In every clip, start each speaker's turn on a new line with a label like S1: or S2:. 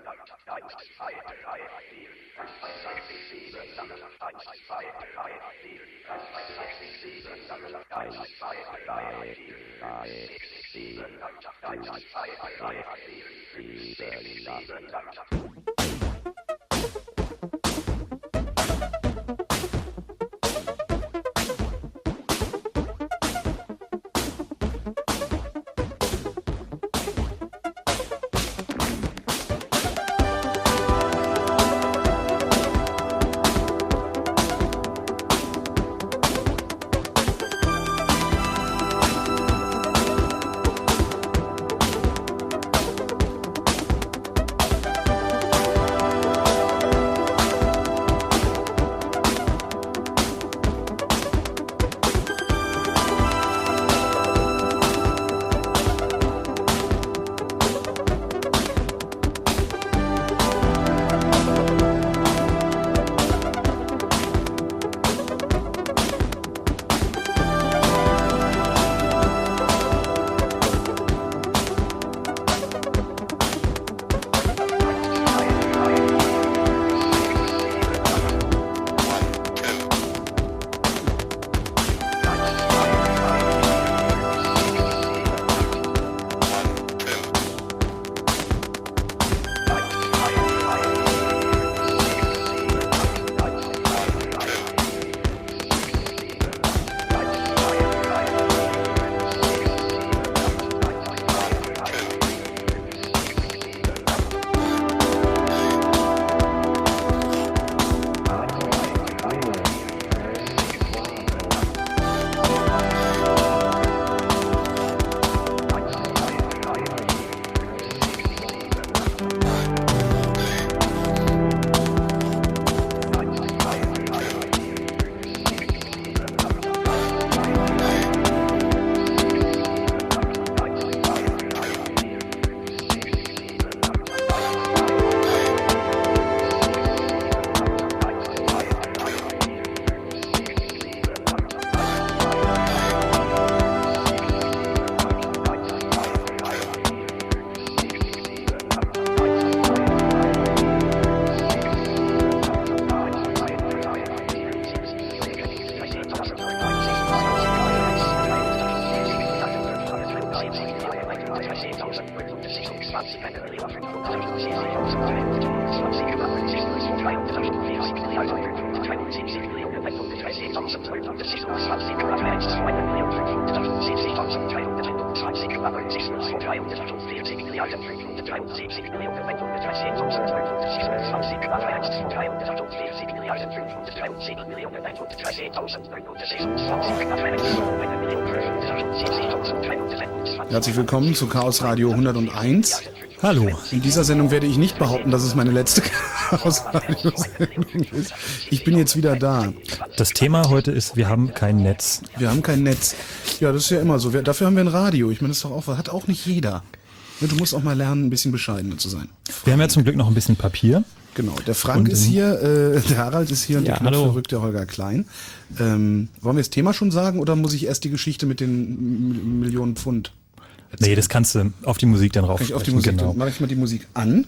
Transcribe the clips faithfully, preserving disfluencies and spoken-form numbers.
S1: Herzlich willkommen zu Chaos Radio hunderteins.
S2: Hallo.
S1: In dieser Sendung werde ich nicht behaupten, dass es meine letzte Chaos Radio Sendung ist. Ich bin jetzt wieder da.
S2: Das Thema heute ist, wir haben kein Netz.
S1: Wir haben kein Netz. Ja, das ist ja immer so. Wir, dafür haben wir ein Radio. Ich meine, das ist doch auch, hat auch nicht jeder. Du musst auch mal lernen, ein bisschen bescheidener zu sein.
S2: Wir haben ja zum Glück noch ein bisschen Papier.
S1: Genau, der Frank und, ist hier, äh, der Harald ist hier und
S2: ja,
S1: der knopfverrückte Holger Klein. Ähm, wollen wir das Thema schon sagen oder muss ich erst die Geschichte mit den M- Millionen Pfund erzählen?
S2: Nee, das kannst du auf die Musik dann rauf.
S1: Kann ich auf die Musik,
S2: genau.
S1: Dann mache ich mal die Musik an.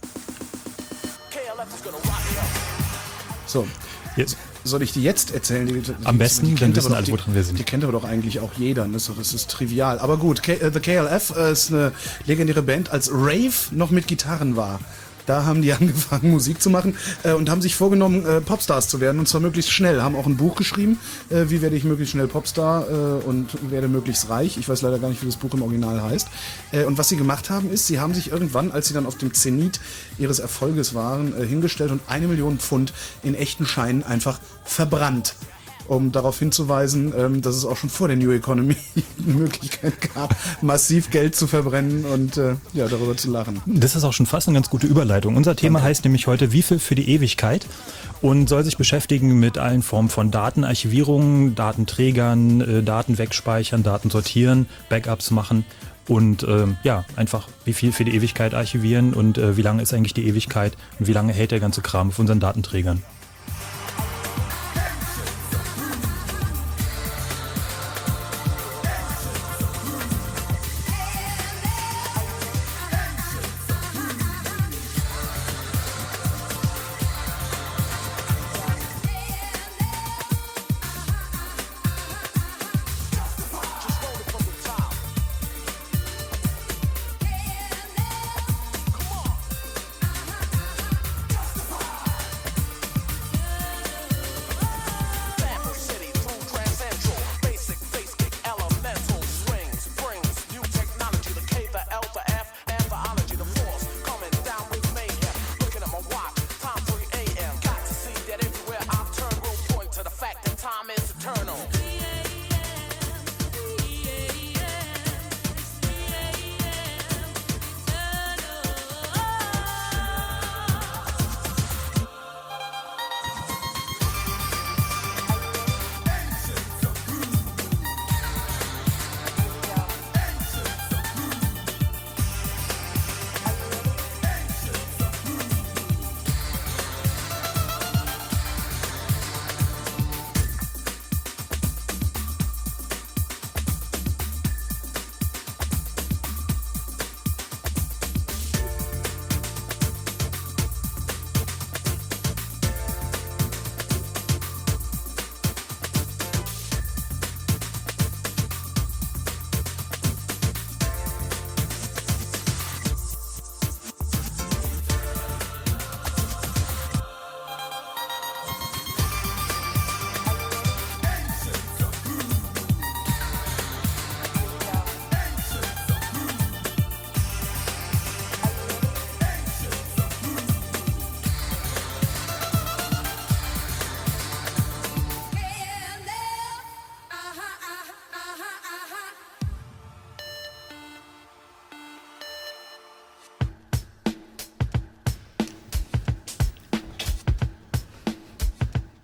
S1: So,
S2: jetzt.
S1: Soll ich die jetzt erzählen? Die, die,
S2: Am besten,
S1: die
S2: dann wissen alle,
S1: die,
S2: woran wir sind.
S1: Die kennt aber doch eigentlich auch jeder, das ist, das ist trivial. Aber gut, K- The K L F äh, ist eine legendäre Band, als Rave noch mit Gitarren war. Da haben die angefangen, Musik zu machen äh, und haben sich vorgenommen, äh, Popstars zu werden, und zwar möglichst schnell. Haben auch ein Buch geschrieben, äh, wie werde ich möglichst schnell Popstar äh, und werde möglichst reich. Ich weiß leider gar nicht, wie das Buch im Original heißt. Äh, und was sie gemacht haben, ist, sie haben sich irgendwann, als sie dann auf dem Zenit ihres Erfolges waren, äh, hingestellt und eine Million Pfund in echten Scheinen einfach verbrannt. Um darauf hinzuweisen, ähm, dass es auch schon vor der New Economy die Möglichkeit gab, massiv Geld zu verbrennen und äh, ja, darüber zu lachen.
S2: Das ist auch schon fast eine ganz gute Überleitung. Unser Thema heißt nämlich heute Wie viel für die Ewigkeit und soll sich beschäftigen mit allen Formen von Datenarchivierung, Datenträgern, äh, Daten wegspeichern, Daten sortieren, Backups machen und äh, ja, einfach wie viel für die Ewigkeit archivieren und äh, wie lange ist eigentlich die Ewigkeit und wie lange hält der ganze Kram auf unseren Datenträgern.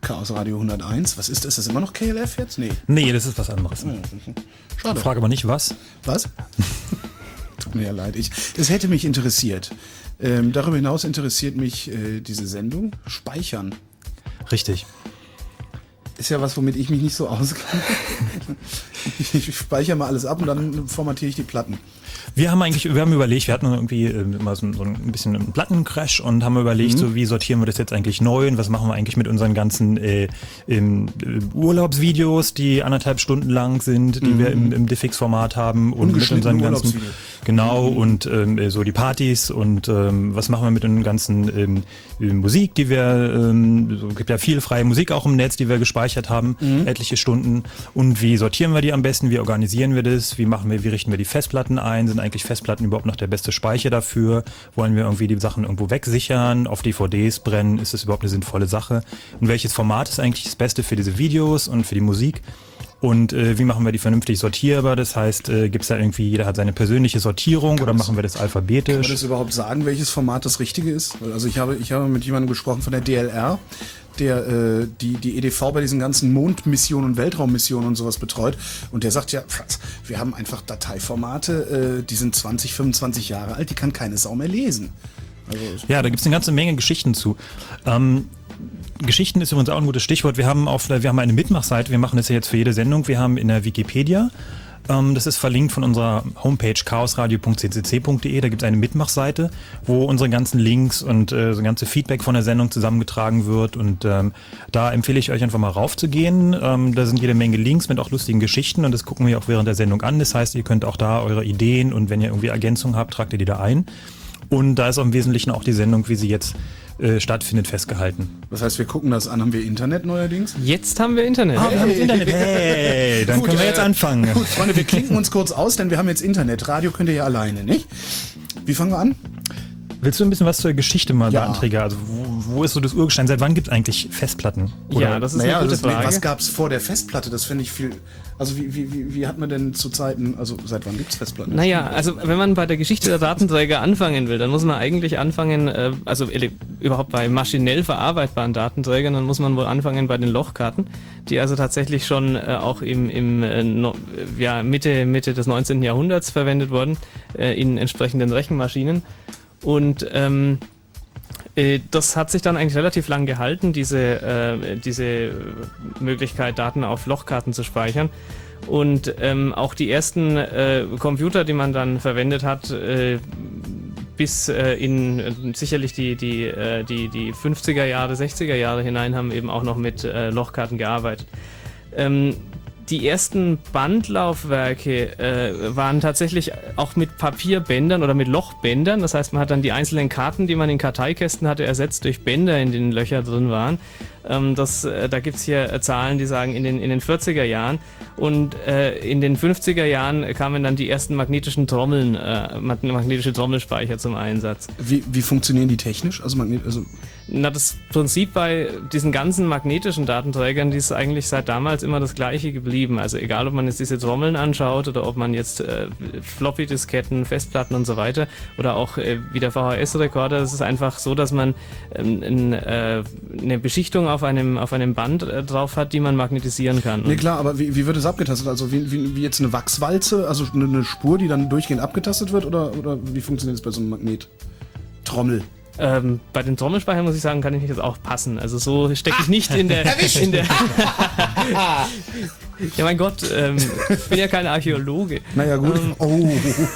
S1: Chaos Radio hunderteins. Was ist das? Ist das immer noch K L F jetzt? Nee.
S2: Nee, das ist was anderes.
S1: Schade.
S2: Ich frage aber nicht, was.
S1: Was? Tut mir ja leid. Ich, es hätte mich interessiert. Ähm, darüber hinaus interessiert mich äh, diese Sendung. Speichern.
S2: Richtig.
S1: Ist ja was, womit ich mich nicht so auskenne. Ich speichere mal alles ab und dann formatiere ich die Platten.
S2: Wir haben eigentlich, wir haben überlegt, wir hatten irgendwie äh, immer so, so ein bisschen einen Plattencrash und haben überlegt, mhm. so wie sortieren wir das jetzt eigentlich neu und was machen wir eigentlich mit unseren ganzen äh, im, äh, Urlaubsvideos, die anderthalb Stunden lang sind, die mhm. wir im, im Diffix-Format haben und mit unseren ganzen, genau, mhm. und ähm, so die Partys und ähm, was machen wir mit den ganzen ähm, Musik, die wir, ähm, so gibt ja viel freie Musik auch im Netz, die wir gespeichert haben, mhm. etliche Stunden, und wie sortieren wir die am besten, wie organisieren wir das, wie machen wir, wie richten wir die Festplatten ein, sind eigentlich Festplatten überhaupt noch der beste Speicher dafür? Wollen wir irgendwie die Sachen irgendwo wegsichern, auf D V Ds brennen? Ist das überhaupt eine sinnvolle Sache? Und welches Format ist eigentlich das Beste für diese Videos und für die Musik? Und äh, wie machen wir die vernünftig sortierbar? Das heißt, äh, gibt es da irgendwie, jeder hat seine persönliche Sortierung oder machen wir das alphabetisch?
S1: Kann man das überhaupt sagen, welches Format das Richtige ist? Also ich habe, ich habe mit jemandem gesprochen von der D L R, der äh, die, die E D V bei diesen ganzen Mondmissionen und Weltraummissionen und sowas betreut. Und der sagt ja, wir haben einfach Dateiformate, äh, die sind zwanzig, fünfundzwanzig Jahre alt, die kann keine Sau mehr lesen. Also,
S2: ja, da gibt es eine ganze Menge Geschichten zu. Ähm, Geschichten ist übrigens auch ein gutes Stichwort. Wir haben auf, wir haben eine Mitmachseite, wir machen das ja jetzt für jede Sendung, wir haben in der Wikipedia, ähm, das ist verlinkt von unserer Homepage chaosradio punkt c c c punkt d e, da gibt es eine Mitmachseite, wo unsere ganzen Links und äh, so ganze Feedback von der Sendung zusammengetragen wird, und ähm, da empfehle ich euch einfach mal raufzugehen. Ähm, da sind jede Menge Links mit auch lustigen Geschichten und das gucken wir auch während der Sendung an. Das heißt, ihr könnt auch da eure Ideen und wenn ihr irgendwie Ergänzungen habt, tragt ihr die da ein. Und da ist im Wesentlichen auch die Sendung, wie sie jetzt äh, stattfindet, festgehalten.
S1: Das heißt, wir gucken das an. Haben wir Internet neuerdings?
S3: Jetzt haben wir Internet.
S2: Ah, wir haben Internet. Hey, dann
S1: Gut,
S2: können wir
S1: äh,
S2: jetzt anfangen.
S1: Gut, Freunde, wir klinken uns kurz aus, denn wir haben jetzt Internet. Radio könnt ihr ja alleine, nicht? Wie fangen wir an?
S2: Willst du ein bisschen was zur Geschichte mal
S1: Ja.
S2: sagen, Träger? Also wo, wo ist so das Urgestein? Seit wann gibt es eigentlich Festplatten? Oder?
S3: Ja, das ist
S1: Naja,
S3: eine gute
S1: das,
S3: Frage.
S1: was gab es vor der Festplatte? Das finde ich viel... Also wie, wie, wie, wie hat man denn zu Zeiten... Also seit wann gibt es Festplatten?
S3: Naja, also wenn man bei der Geschichte der Datenträger anfangen will, dann muss man eigentlich anfangen, äh, also ele- überhaupt bei maschinell verarbeitbaren Datenträgern, dann muss man wohl anfangen bei den Lochkarten, die also tatsächlich schon äh, auch im, im äh, no, ja, Mitte, Mitte des neunzehnten Jahrhunderts verwendet wurden, äh, in entsprechenden Rechenmaschinen. Und ähm, äh, das hat sich dann eigentlich relativ lang gehalten, diese, äh, diese Möglichkeit, Daten auf Lochkarten zu speichern. Und ähm, auch die ersten äh, Computer, die man dann verwendet hat, äh, bis äh, in äh, sicherlich die, die, äh, die, die fünfziger Jahre, sechziger Jahre hinein, haben eben auch noch mit äh, Lochkarten gearbeitet. Ähm, Die ersten Bandlaufwerke äh, waren tatsächlich auch mit Papierbändern oder mit Lochbändern. Das heißt, man hat dann die einzelnen Karten, die man in Karteikästen hatte, ersetzt durch Bänder, in denen Löcher drin waren. Ähm, das, äh, da gibt's hier äh, Zahlen, die sagen in den, in den vierziger Jahren. Und äh, in den fünfziger Jahren kamen dann die ersten magnetischen Trommeln, äh, magnetische Trommelspeicher zum Einsatz.
S1: Wie, wie funktionieren die technisch? Also, Magnet, also
S3: Na, das Prinzip bei diesen ganzen magnetischen Datenträgern, die ist eigentlich seit damals immer das gleiche geblieben. Also egal, ob man jetzt diese Trommeln anschaut oder ob man jetzt äh, Floppy-Disketten, Festplatten und so weiter oder auch äh, wie der V H S-Rekorder, es ist einfach so, dass man ähm, n, äh, eine Beschichtung auf einem, auf einem Band äh, drauf hat, die man magnetisieren kann.
S1: nee, klar, aber wie, wie wird es abgetastet? Also wie, wie, wie jetzt eine Wachswalze, also eine, eine Spur, die dann durchgehend abgetastet wird, oder, oder wie funktioniert es bei so einem Magnettrommel?
S3: Ähm, bei den Trommelspeichern muss ich sagen, kann ich mich jetzt auch passen. Also so stecke ich nicht in der... in der ja, mein Gott, ähm, ich bin ja kein Archäologe.
S1: Naja, gut.
S3: Ähm,
S1: oh.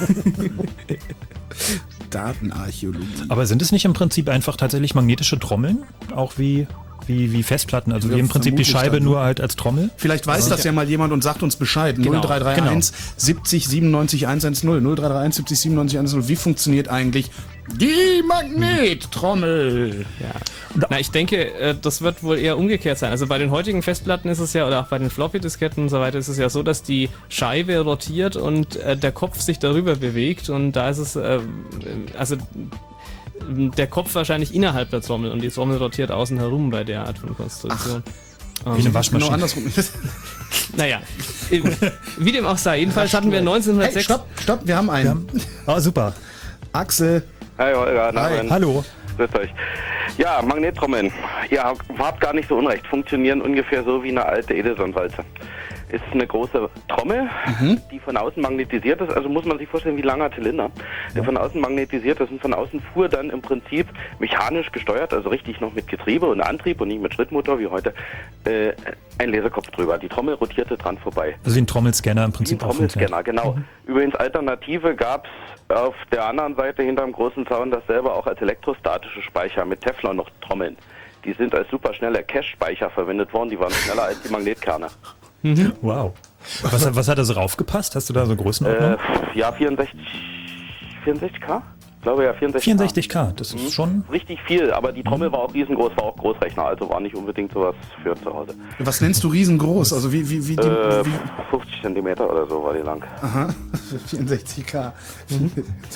S1: Datenarchäologie.
S2: Aber sind es nicht im Prinzip einfach tatsächlich magnetische Trommeln? Auch wie, wie, wie Festplatten? Also
S1: Ja,
S2: wie im Prinzip die
S1: vermute ich
S2: Scheibe
S1: dann.
S2: nur halt als Trommel?
S1: Vielleicht weiß das ja mal jemand und sagt uns Bescheid.
S3: Genau,
S1: null drei drei eins siebzig siebenundneunzig hundertzehn null drei drei eins siebzig siebenundneunzig hundertzehn. Wie funktioniert eigentlich die Magnettrommel?
S3: Ja. Na, ich denke, äh, das wird wohl eher umgekehrt sein. Also bei den heutigen Festplatten ist es ja, oder auch bei den Floppy-Disketten und so weiter, ist es ja so, dass die Scheibe rotiert und äh, der Kopf sich darüber bewegt, und da ist es, äh, also der Kopf wahrscheinlich innerhalb der Trommel und die Trommel rotiert außen herum bei der Art von Konstruktion.
S2: Wie eine
S1: Genau
S2: Waschmaschine.
S1: andersrum.
S3: Naja, äh, wie dem auch sei, jedenfalls hatten wir
S1: Hey,
S3: neunzehnhundertsechs...
S1: stopp, stopp, wir haben einen.
S2: Ah, super.
S1: Axel.
S4: Hi Holger,
S1: Hi.
S4: Namen.
S2: Hallo.
S4: Grüß euch. Ja, Magnettrommeln. Ihr habt gar nicht so unrecht. Funktionieren ungefähr so wie eine alte Edison-Walze. Ist eine große Trommel, mhm. die von außen magnetisiert ist. Also muss man sich vorstellen wie ein langer Zylinder, der von außen magnetisiert ist. Und von außen fuhr dann im Prinzip mechanisch gesteuert, also richtig noch mit Getriebe und Antrieb und nicht mit Schrittmotor wie heute, äh, ein Laserkopf drüber. Die Trommel rotierte dran vorbei.
S2: Also wie ein Trommelscanner im Prinzip.
S4: Wie ein Trommelscanner, genau. Mhm. Übrigens Alternative gab es auf der anderen Seite hinterm großen Zaun dasselbe auch als elektrostatische Speicher mit Teflon noch Trommeln. Die sind als superschneller Cache-Speicher verwendet worden. Die waren schneller als die Magnetkerne.
S2: Mhm. Wow. Was, was hat da so raufgepasst? Hast du da so Größenordnung?
S4: Äh, ja, vierundsechzig, vierundsechzig K? Ich glaube ja, vierundsechzig K.
S2: vierundsechzig K, das ist mhm. schon...
S4: Richtig viel, aber die Trommel war auch riesengroß, war auch Großrechner, also war nicht unbedingt sowas für zu Hause.
S1: Was nennst du riesengroß? Also wie... wie, wie, die,
S4: äh,
S1: wie?
S4: fünfzig Zentimeter oder so war die lang.
S1: Aha, vierundsechzig K. Mhm.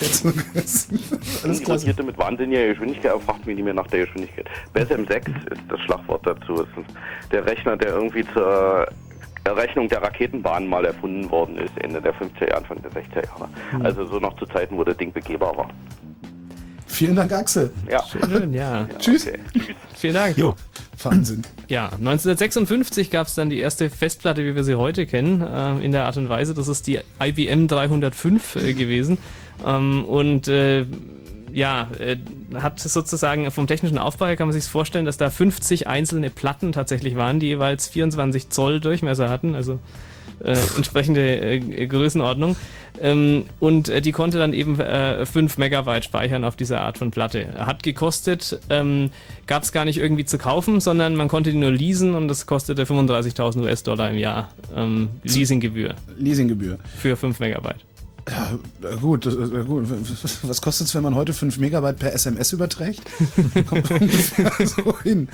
S4: Alles klar. Rotierte mit wahnsinniger Geschwindigkeit, aber fragt mich nicht mehr nach der Geschwindigkeit. B S M sechs ist das Schlagwort dazu. Das ist der Rechner, der irgendwie zur Errechnung der Raketenbahn mal erfunden worden ist, Ende der fünfziger Jahre, Anfang der sechziger Jahre. Mhm. Also so noch zu Zeiten, wo das Ding begehbar war.
S1: Vielen Dank, Axel.
S4: Ja.
S3: Schön, ja.
S4: ja
S1: Tschüss.
S4: Okay. Tschüss.
S3: Vielen Dank.
S1: Jo. Wahnsinn.
S3: Ja, neunzehnhundertsechsundfünfzig gab es dann die erste Festplatte, wie wir sie heute kennen, äh, in der Art und Weise. Das ist die I B M dreihundertfünf äh, gewesen. Ähm, und äh, ja, äh, hat sozusagen vom technischen Aufbau her kann man sich vorstellen, dass da fünfzig einzelne Platten tatsächlich waren, die jeweils vierundzwanzig Zoll Durchmesser hatten, also äh, entsprechende äh, Größenordnung. Ähm, und äh, die konnte dann eben äh, fünf Megabyte speichern auf dieser Art von Platte. Hat gekostet, ähm, gab es gar nicht irgendwie zu kaufen, sondern man konnte die nur leasen und das kostete fünfunddreißigtausend US-Dollar im Jahr. Ähm, Leasinggebühr.
S1: Leasinggebühr.
S3: Für fünf Megabyte.
S1: Ja, gut, gut. Was kostet es, wenn man heute fünf Megabyte per S M S überträgt? Kommt ungefähr so hin.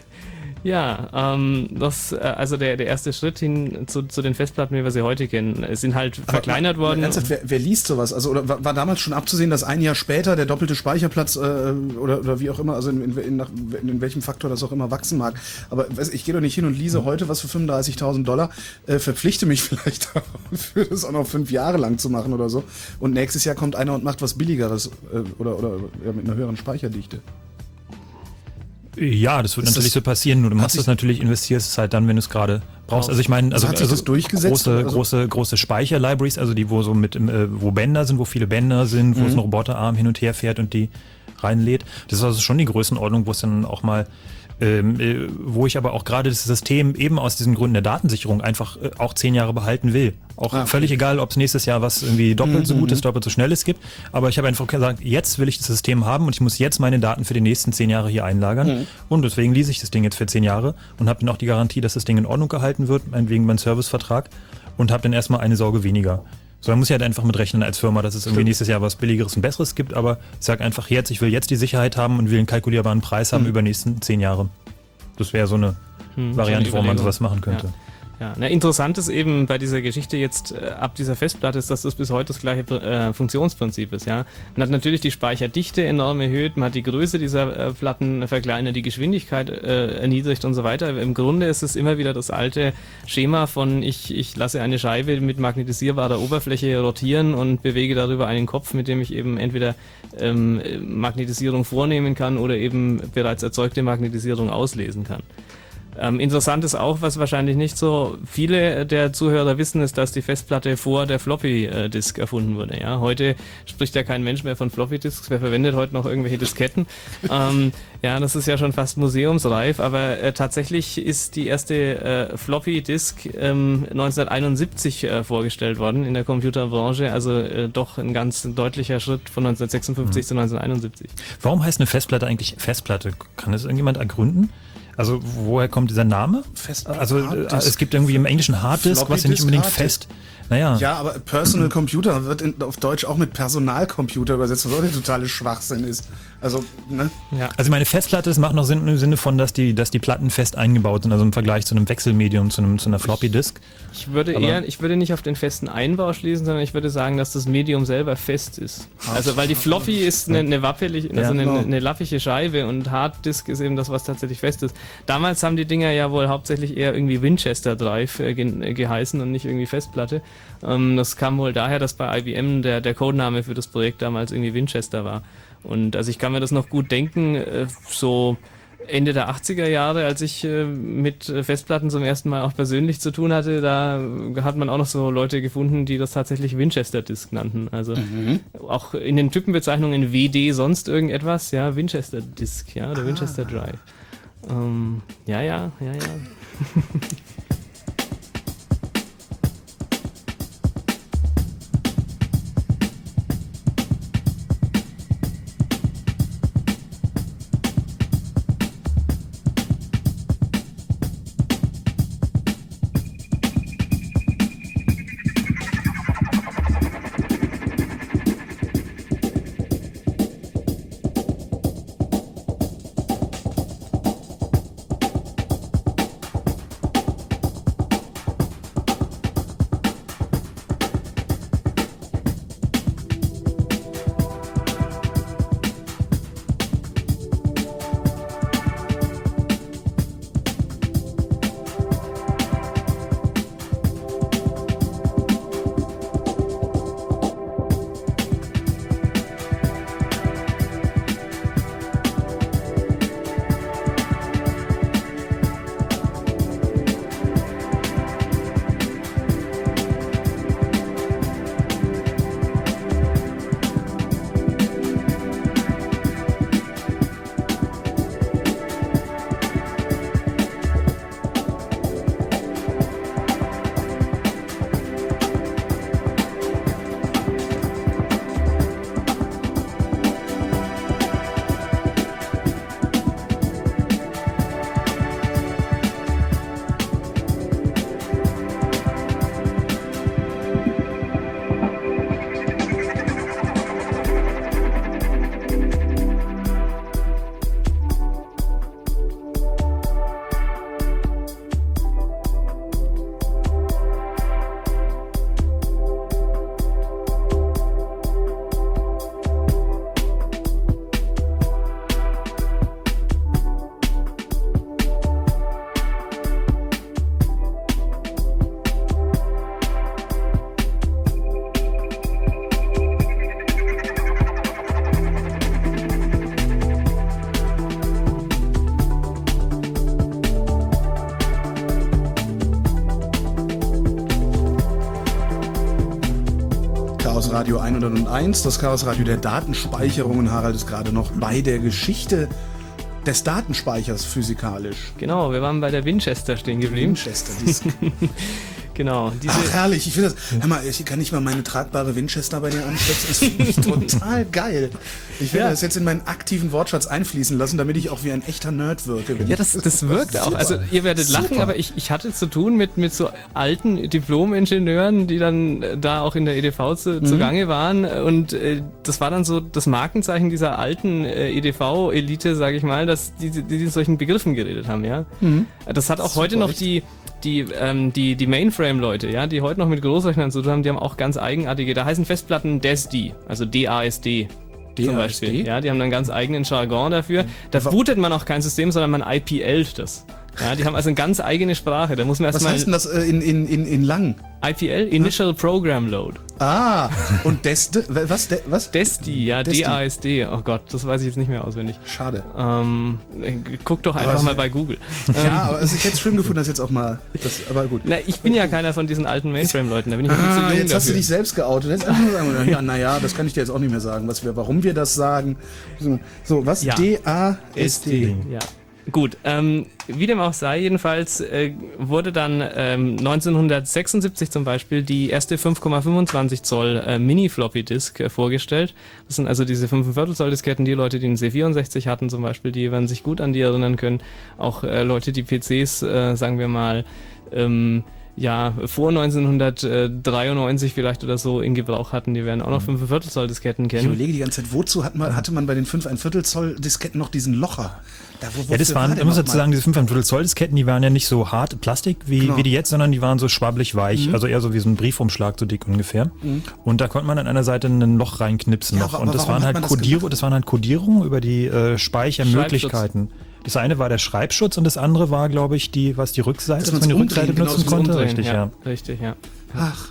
S3: Ja, ähm, das, äh, also der, der erste Schritt hin zu, zu den Festplatten, wie wir sie heute kennen, sind halt Aber verkleinert mal, worden.
S1: Ernsthaft, wer, wer liest sowas? Also oder war, war damals schon abzusehen, dass ein Jahr später der doppelte Speicherplatz äh, oder, oder wie auch immer, also in, in, in, nach, in welchem Faktor das auch immer wachsen mag. Aber weiß, ich gehe doch nicht hin und lese heute was für fünfunddreißigtausend Dollar, äh, verpflichte mich vielleicht dafür, das auch noch fünf Jahre lang zu machen oder so. Und nächstes Jahr kommt einer und macht was Billigeres äh, oder, oder ja, mit einer höheren Speicherdichte.
S2: Ja, das wird ist natürlich das, so passieren. Nur du machst das natürlich, investierst es halt dann, wenn du es gerade brauchst. Also ich meine, also,
S1: hat sich
S2: also
S1: das durchgesetzt?
S2: große,
S1: also? große,
S2: große Speicher-Libraries, also die, wo so mit, äh, wo Bänder sind, wo viele Bänder sind, wo mhm. es ein Roboterarm hin und her fährt und die reinlädt. Das ist also schon die Größenordnung, wo es dann auch mal Ähm, äh, wo ich aber auch gerade das System eben aus diesen Gründen der Datensicherung einfach äh, auch zehn Jahre behalten will. Auch ah, okay. völlig egal, ob es nächstes Jahr was irgendwie doppelt so gut ist, doppelt so schnell es gibt. Aber ich habe einfach gesagt, jetzt will ich das System haben und ich muss jetzt meine Daten für die nächsten zehn Jahre hier einlagern. Mhm. Und deswegen lease ich das Ding jetzt für zehn Jahre und habe dann auch die Garantie, dass das Ding in Ordnung gehalten wird, meinetwegen mein Servicevertrag, und habe dann erstmal eine Sorge weniger. So, dann muss ich halt einfach mit rechnen als Firma, dass es irgendwie nächstes Jahr was Billigeres und Besseres gibt. Aber ich sage einfach jetzt, ich will jetzt die Sicherheit haben und will einen kalkulierbaren Preis haben mhm. über die nächsten zehn Jahre. Das wäre so eine hm, Variante, wo man sowas machen könnte.
S3: Ja. Ja, na, interessant ist eben bei dieser Geschichte jetzt äh, ab dieser Festplatte ist, dass das bis heute das gleiche äh, Funktionsprinzip ist. Ja, man hat natürlich die Speicherdichte enorm erhöht, man hat die Größe dieser äh, Platten verkleinert, die Geschwindigkeit äh, erniedrigt und so weiter. Im Grunde ist es immer wieder das alte Schema von ich, ich lasse eine Scheibe mit magnetisierbarer Oberfläche rotieren und bewege darüber einen Kopf, mit dem ich eben entweder ähm, Magnetisierung vornehmen kann oder eben bereits erzeugte Magnetisierung auslesen kann. Ähm, interessant ist auch, was wahrscheinlich nicht so viele der Zuhörer wissen, ist, dass die Festplatte vor der Floppy-Disk erfunden wurde. Ja? Heute spricht ja kein Mensch mehr von Floppy-Disks, wer verwendet heute noch irgendwelche Disketten? ähm, ja, das ist ja schon fast museumsreif, aber äh, tatsächlich ist die erste äh, Floppy-Disk ähm, neunzehnhunderteinundsiebzig äh, vorgestellt worden in der Computerbranche, also äh, doch ein ganz deutlicher Schritt von neunzehnhundertsechsundfünfzig mhm. zu neunzehnhunderteinundsiebzig.
S2: Warum heißt eine Festplatte eigentlich Festplatte? Kann das irgendjemand ergründen? Also woher kommt dieser Name?
S1: Festplatte.
S2: Also äh, es gibt irgendwie im Englischen Harddisk, was ja nicht unbedingt fest. Naja.
S1: Ja, aber Personal Computer wird in, auf Deutsch auch mit Personalcomputer übersetzt, was auch der totale Schwachsinn ist. Also, ne?
S2: Ja. Also meine Festplatte, es macht noch Sinn im Sinne von, dass die, dass die Platten fest eingebaut sind, also im Vergleich zu einem Wechselmedium, zu, einem, zu einer Floppy Disk.
S3: Ich würde aber eher, ich würde nicht auf den festen Einbau schließen, sondern ich würde sagen, dass das Medium selber fest ist. Also weil die Floppy ist eine, eine wappelige, also eine, eine, eine lappige Scheibe und Harddisk ist eben das, was tatsächlich fest ist. Damals haben die Dinger ja wohl hauptsächlich eher irgendwie Winchester Drive äh, ge geheißen und nicht irgendwie Festplatte. Ähm, das kam wohl daher, dass bei I B M der, der Codename für das Projekt damals irgendwie Winchester war. Und also ich kann mir das noch gut denken, äh, so Ende der achtziger Jahre, als ich äh, mit Festplatten zum ersten Mal auch persönlich zu tun hatte, da hat man auch noch so Leute gefunden, die das tatsächlich Winchester Disk nannten. Also mhm. auch in den Typenbezeichnungen W D sonst irgendetwas, ja, Winchester Disk, ja, oder ah. Winchester Drive. Ähm, ja, ja, ja, ja.
S1: Radio hunderteins, das Chaosradio der Datenspeicherung, und Harald ist gerade noch bei der Geschichte des Datenspeichers physikalisch.
S3: Genau, wir waren bei der Winchester stehen geblieben.
S1: Winchester Disk.
S3: Genau.
S1: Diese Ach, herrlich, ich finde das, hör mal, ich kann nicht mal meine tragbare Winchester bei dir anschließen, das finde ich total geil. Ich werde ja. das jetzt in meinen aktiven Wortschatz einfließen lassen, damit ich auch wie ein echter Nerd wirke.
S3: Ja, das, das wirkt auch. Also ihr werdet Super. lachen, aber ich, ich hatte zu tun mit, mit so alten Diplom-Ingenieuren, die dann da auch in der E D V zu, mhm. zugange waren, und äh, das war dann so das Markenzeichen dieser alten äh, E D V-Elite, sage ich mal, dass die, die, die in solchen Begriffen geredet haben, ja. Mhm. Das hat auch Super heute noch die Die, ähm, die, die Mainframe-Leute, ja, die heute noch mit Großrechnern zu tun haben, die haben auch ganz eigenartige, da heißen Festplatten D A S D, also D A S D zum Beispiel. Ja, die haben einen ganz eigenen Jargon dafür. Da bootet man auch kein System, sondern man I P L't das. Ja, die haben also eine ganz eigene Sprache. Da muss man erstmal.
S1: Was heißt denn das äh, in, in, in, in lang?
S3: I P L, Initial Program Load.
S1: Ah, und D E S D, was? De, was?
S3: D E S D, ja, D A S D. Oh Gott, das weiß ich jetzt nicht mehr auswendig.
S1: Schade.
S3: Ähm, guck doch einfach aber mal bei Google.
S1: Ja, aber also ich hätte es schön gefunden, dass jetzt auch mal, das, aber gut.
S3: Na, ich bin ja keiner von diesen alten Mainframe-Leuten, da bin ich ah, zu jung
S1: jetzt
S3: dafür.
S1: Hast du dich selbst geoutet. Jetzt einfach nur sagen, ja, naja, das kann ich dir jetzt auch nicht mehr sagen, was wir, warum wir das sagen. So, was?
S3: Ja.
S1: D A S D.
S3: Ja. Gut, ähm, wie dem auch sei, jedenfalls äh, wurde dann ähm, neunzehnhundertsechsundsiebzig zum Beispiel die erste fünf Komma fünfundzwanzig Zoll äh, Mini-Floppy-Disk äh, vorgestellt. Das sind also diese fünf Komma fünf Zoll Disketten, die Leute, die einen C vierundsechzig hatten zum Beispiel, die werden sich gut an die erinnern können. Auch äh, Leute, die P Cs, äh, sagen wir mal, ähm, ja, vor neunzehnhundertdreiundneunzig vielleicht oder so in Gebrauch hatten, die werden auch noch fünf Komma fünf Zoll Disketten kennen.
S1: Ich überlege die ganze Zeit, wozu hat man, hatte man bei den fünf Komma fünf Zoll Disketten noch diesen Locher?
S2: Da, wo, ja, das waren, man muss dazu sagen, diese fünf Komma fünf Zoll Disketten, die waren ja nicht so hart Plastik wie, genau. wie die jetzt, sondern die waren so schwabbelig weich, mhm. also eher so wie so ein Briefumschlag, so dick ungefähr. Mhm. Und da konnte man an einer Seite ein Loch reinknipsen ja, noch. Und das waren, halt Codierung, das, das waren halt Codierungen über die äh, Speichermöglichkeiten. Das eine war der Schreibschutz und das andere war, glaube ich, die, was die Rückseite, dass, dass man die Rückseite benutzen konnte.
S3: Richtig, ja. ja. Richtig, ja.
S1: Ach.